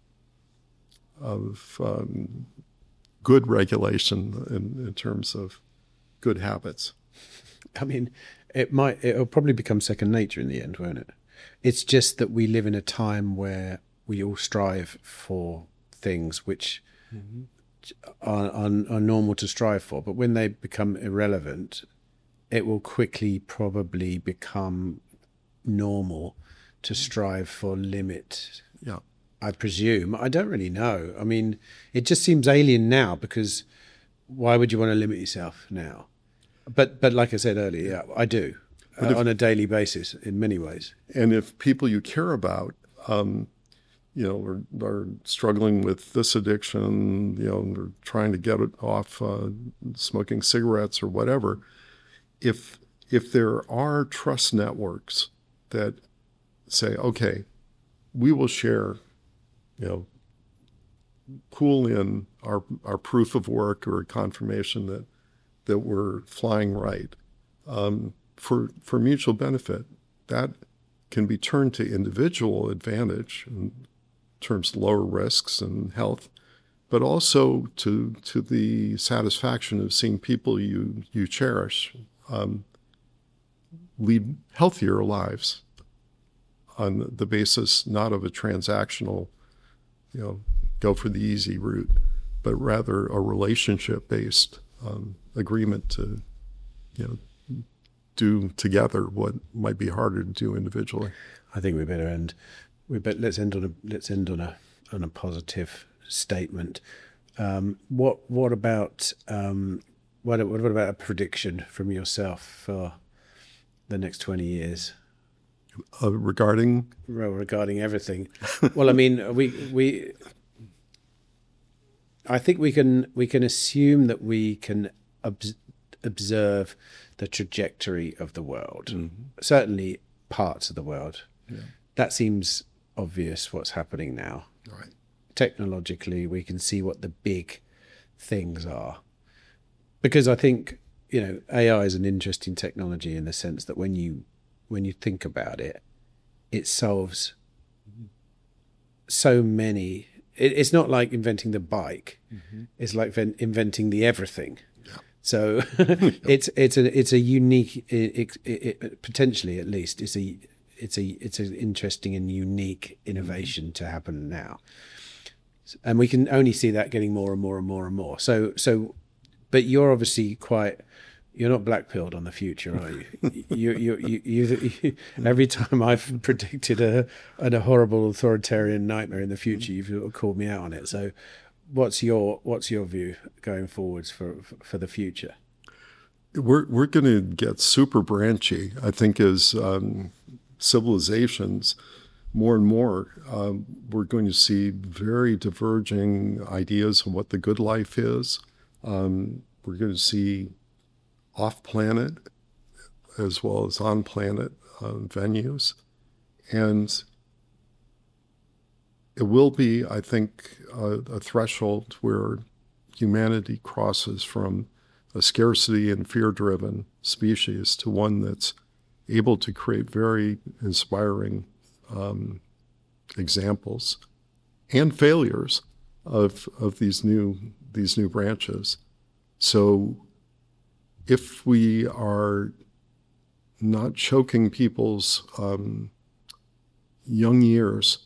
of um, good regulation in, in terms of good habits. I mean, it might it'll probably become second nature in the end, won't it? It's just that we live in a time where we all strive for things which mm-hmm. are, are, are normal to strive for, but when they become irrelevant, it will quickly probably become normal to strive for limit. Yeah, I presume. I don't really know. I mean, it just seems alien now, because why would you want to limit yourself now? But but like I said earlier, yeah, I do uh, if, on a daily basis in many ways. And if people you care about, um, you know, are, are struggling with this addiction, you know, or trying to get it off uh, smoking cigarettes or whatever, if if there are trust networks that say, okay, we will share, you know, pool in our our proof of work or confirmation that that we're flying right um, for for mutual benefit. That can be turned to individual advantage in terms of lower risks and health, but also to to the satisfaction of seeing people you you cherish um, lead healthier lives on the basis not of a transactional, you know, go for the easy route, but rather a relationship-based um, agreement to, you know, do together what might be harder to do individually. I think we better end. We bet. Let's end on a. Let's end on a on a positive statement. Um, what What about um, what What about a prediction from yourself for the next twenty years? Uh, regarding well, regarding everything. Well, I mean, we we. I think we can we can assume that we can ob- observe the trajectory of the world. Mm-hmm. Certainly, parts of the world. Yeah. That seems obvious. What's happening now? Right. Technologically, we can see what the big things are, because I think, you know, A I is an interesting technology in the sense that when you when you think about it, it solves so many. It, it's not like inventing the bike; mm-hmm. it's like ven- inventing the everything. Yeah. So it's it's a it's a unique, it, it, it, potentially at least, it's a it's a it's an interesting and unique innovation mm-hmm. to happen now, and we can only see that getting more and more and more and more. So so, but you're obviously quite. You're not black-pilled on the future, are you? you, you, you, you, you every time I've predicted a, a horrible authoritarian nightmare in the future, you've called me out on it. So, what's your what's your view going forwards for for the future? We're we're going to get super branchy. I think as um, civilizations, more and more, um, we're going to see very diverging ideas on what the good life is. Um, we're going to see off-planet as well as on-planet uh, venues. And it will be, I think, a, a threshold where humanity crosses from a scarcity and fear-driven species to one that's able to create very inspiring um, examples and failures of of these new these new branches. So if we are not choking people's um, young years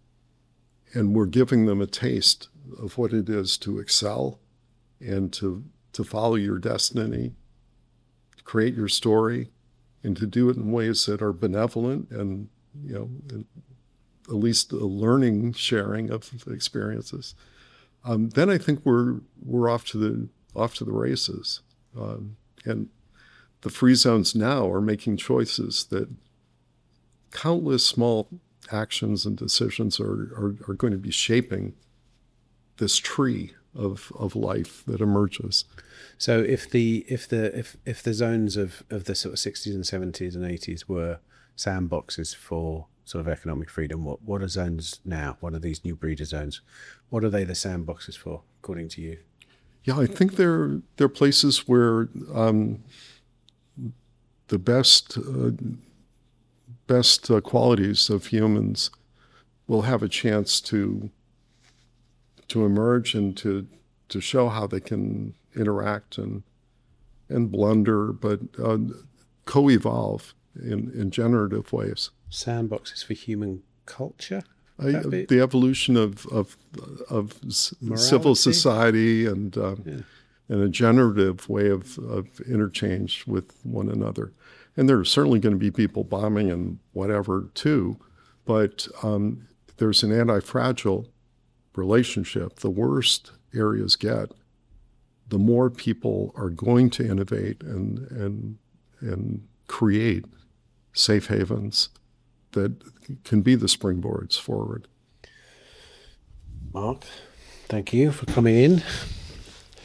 and we're giving them a taste of what it is to excel and to to follow your destiny, to create your story, and to do it in ways that are benevolent and, you know, at least a learning sharing of experiences, um, then I think we're we're off to the off to the races. Um, And the free zones now are making choices that countless small actions and decisions are, are, are going to be shaping this tree of, of life that emerges. So if the if the if, if the zones of, of the sort of sixties and seventies and eighties were sandboxes for sort of economic freedom, what, what are zones now? What are these new breeder zones? What are they the sandboxes for, according to you? Yeah, I think they're they're places where um, the best uh, best uh, qualities of humans will have a chance to to emerge and to to show how they can interact and and blunder, but uh, co-evolve in, in generative ways. Sandboxes for human culture. I, the evolution of of, of civil society and um, yeah. and a generative way of, of interchange with one another. And there are certainly going to be people bombing and whatever too, but um, there's an anti-fragile relationship. The worse areas get, the more people are going to innovate and and and create safe havens that can be the springboards forward. Mark, thank you for coming in.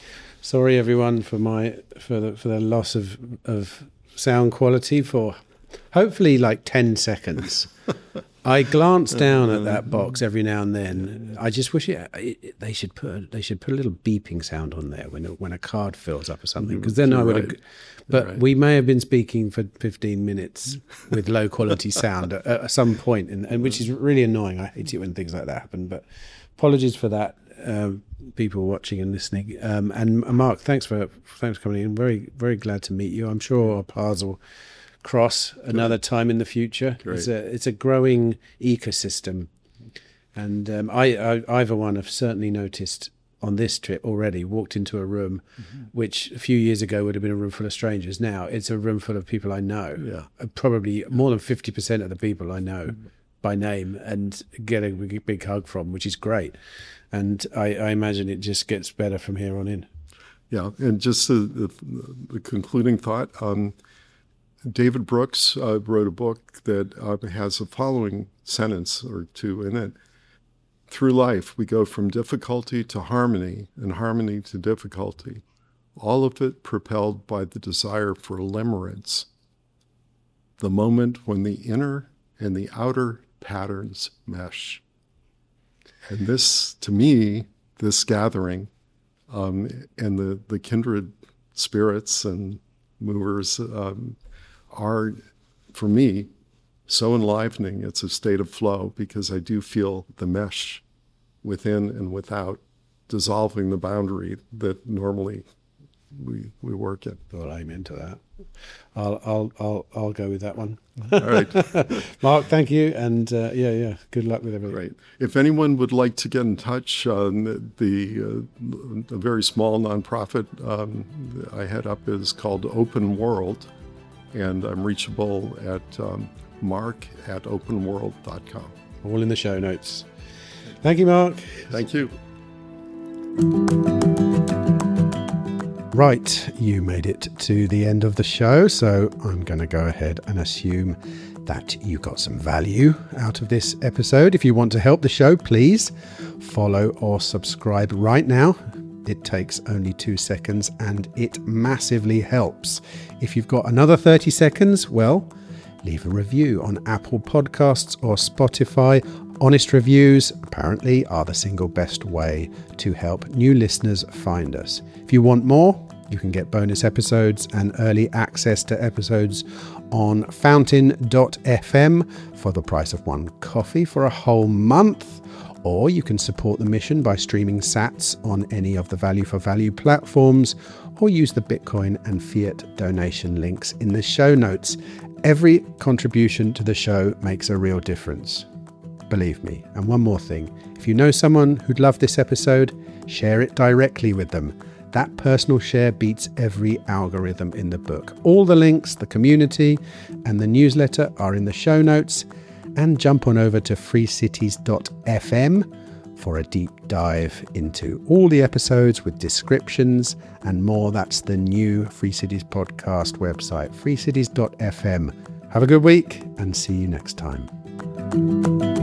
Sorry everyone for my for the for the loss of of sound quality for hopefully like ten seconds. I glance down at that box every now and then. I just wish it, it they should put they should put a little beeping sound on there when when a card fills up or something, because then I would have. But right. we may have been speaking for fifteen minutes with low quality sound at, at some point, in, and which is really annoying. I hate it when things like that happen. But apologies for that, um, people watching and listening. Um, and Mark, thanks for thanks for coming in. Very very glad to meet you. I'm sure our paths will cross another time in the future. Great. It's a it's a growing ecosystem, and um, I, I either one have certainly noticed on this trip already. Walked into a room, mm-hmm. which a few years ago would have been a room full of strangers. Now it's a room full of people I know. Yeah, probably more than fifty percent of the people I know mm-hmm. by name, and get a big, big hug from, which is great. And I, I imagine it just gets better from here on in. Yeah, and just the, the, the concluding thought. Um, David Brooks uh, wrote a book that uh, has a following sentence or two in it. Through life, we go from difficulty to harmony and harmony to difficulty, all of it propelled by the desire for limerence, the moment when the inner and the outer patterns mesh. And this, to me, this gathering um, and the, the kindred spirits and movers um, are, for me, so enlivening. It's a state of flow, because I do feel the mesh within and without dissolving the boundary that normally we we work in. Well, I'm into that. I'll I'll I'll I'll go with that one. All right, Mark. Thank you, and uh, yeah, yeah. Good luck with everything. Right. If anyone would like to get in touch, um, the uh, a very small nonprofit um, I head up is called Open World, and I'm reachable at um, mark at open world dot com. All in the show notes. Thank you, Mark. Thank you. Right, you made it to the end of the show, so I'm going to go ahead and assume that you got some value out of this episode. If you want to help the show, please follow or subscribe right now. It takes only two seconds and it massively helps. If you've got another thirty seconds, well, leave a review on Apple Podcasts or Spotify. Honest reviews, apparently, are the single best way to help new listeners find us. If you want more, you can get bonus episodes and early access to episodes on fountain dot f m for the price of one coffee for a whole month. Or you can support the mission by streaming sats on any of the Value for Value platforms, or use the Bitcoin and fiat donation links in the show notes. Every contribution to the show makes a real difference. Believe me. And one more thing. If you know someone who'd love this episode, share it directly with them. That personal share beats every algorithm in the book. All the links, the community, and the newsletter are in the show notes. And jump on over to free cities dot f m for a deep dive into all the episodes with descriptions and more. That's the new Free Cities podcast website, free cities dot f m. Have a good week and see you next time.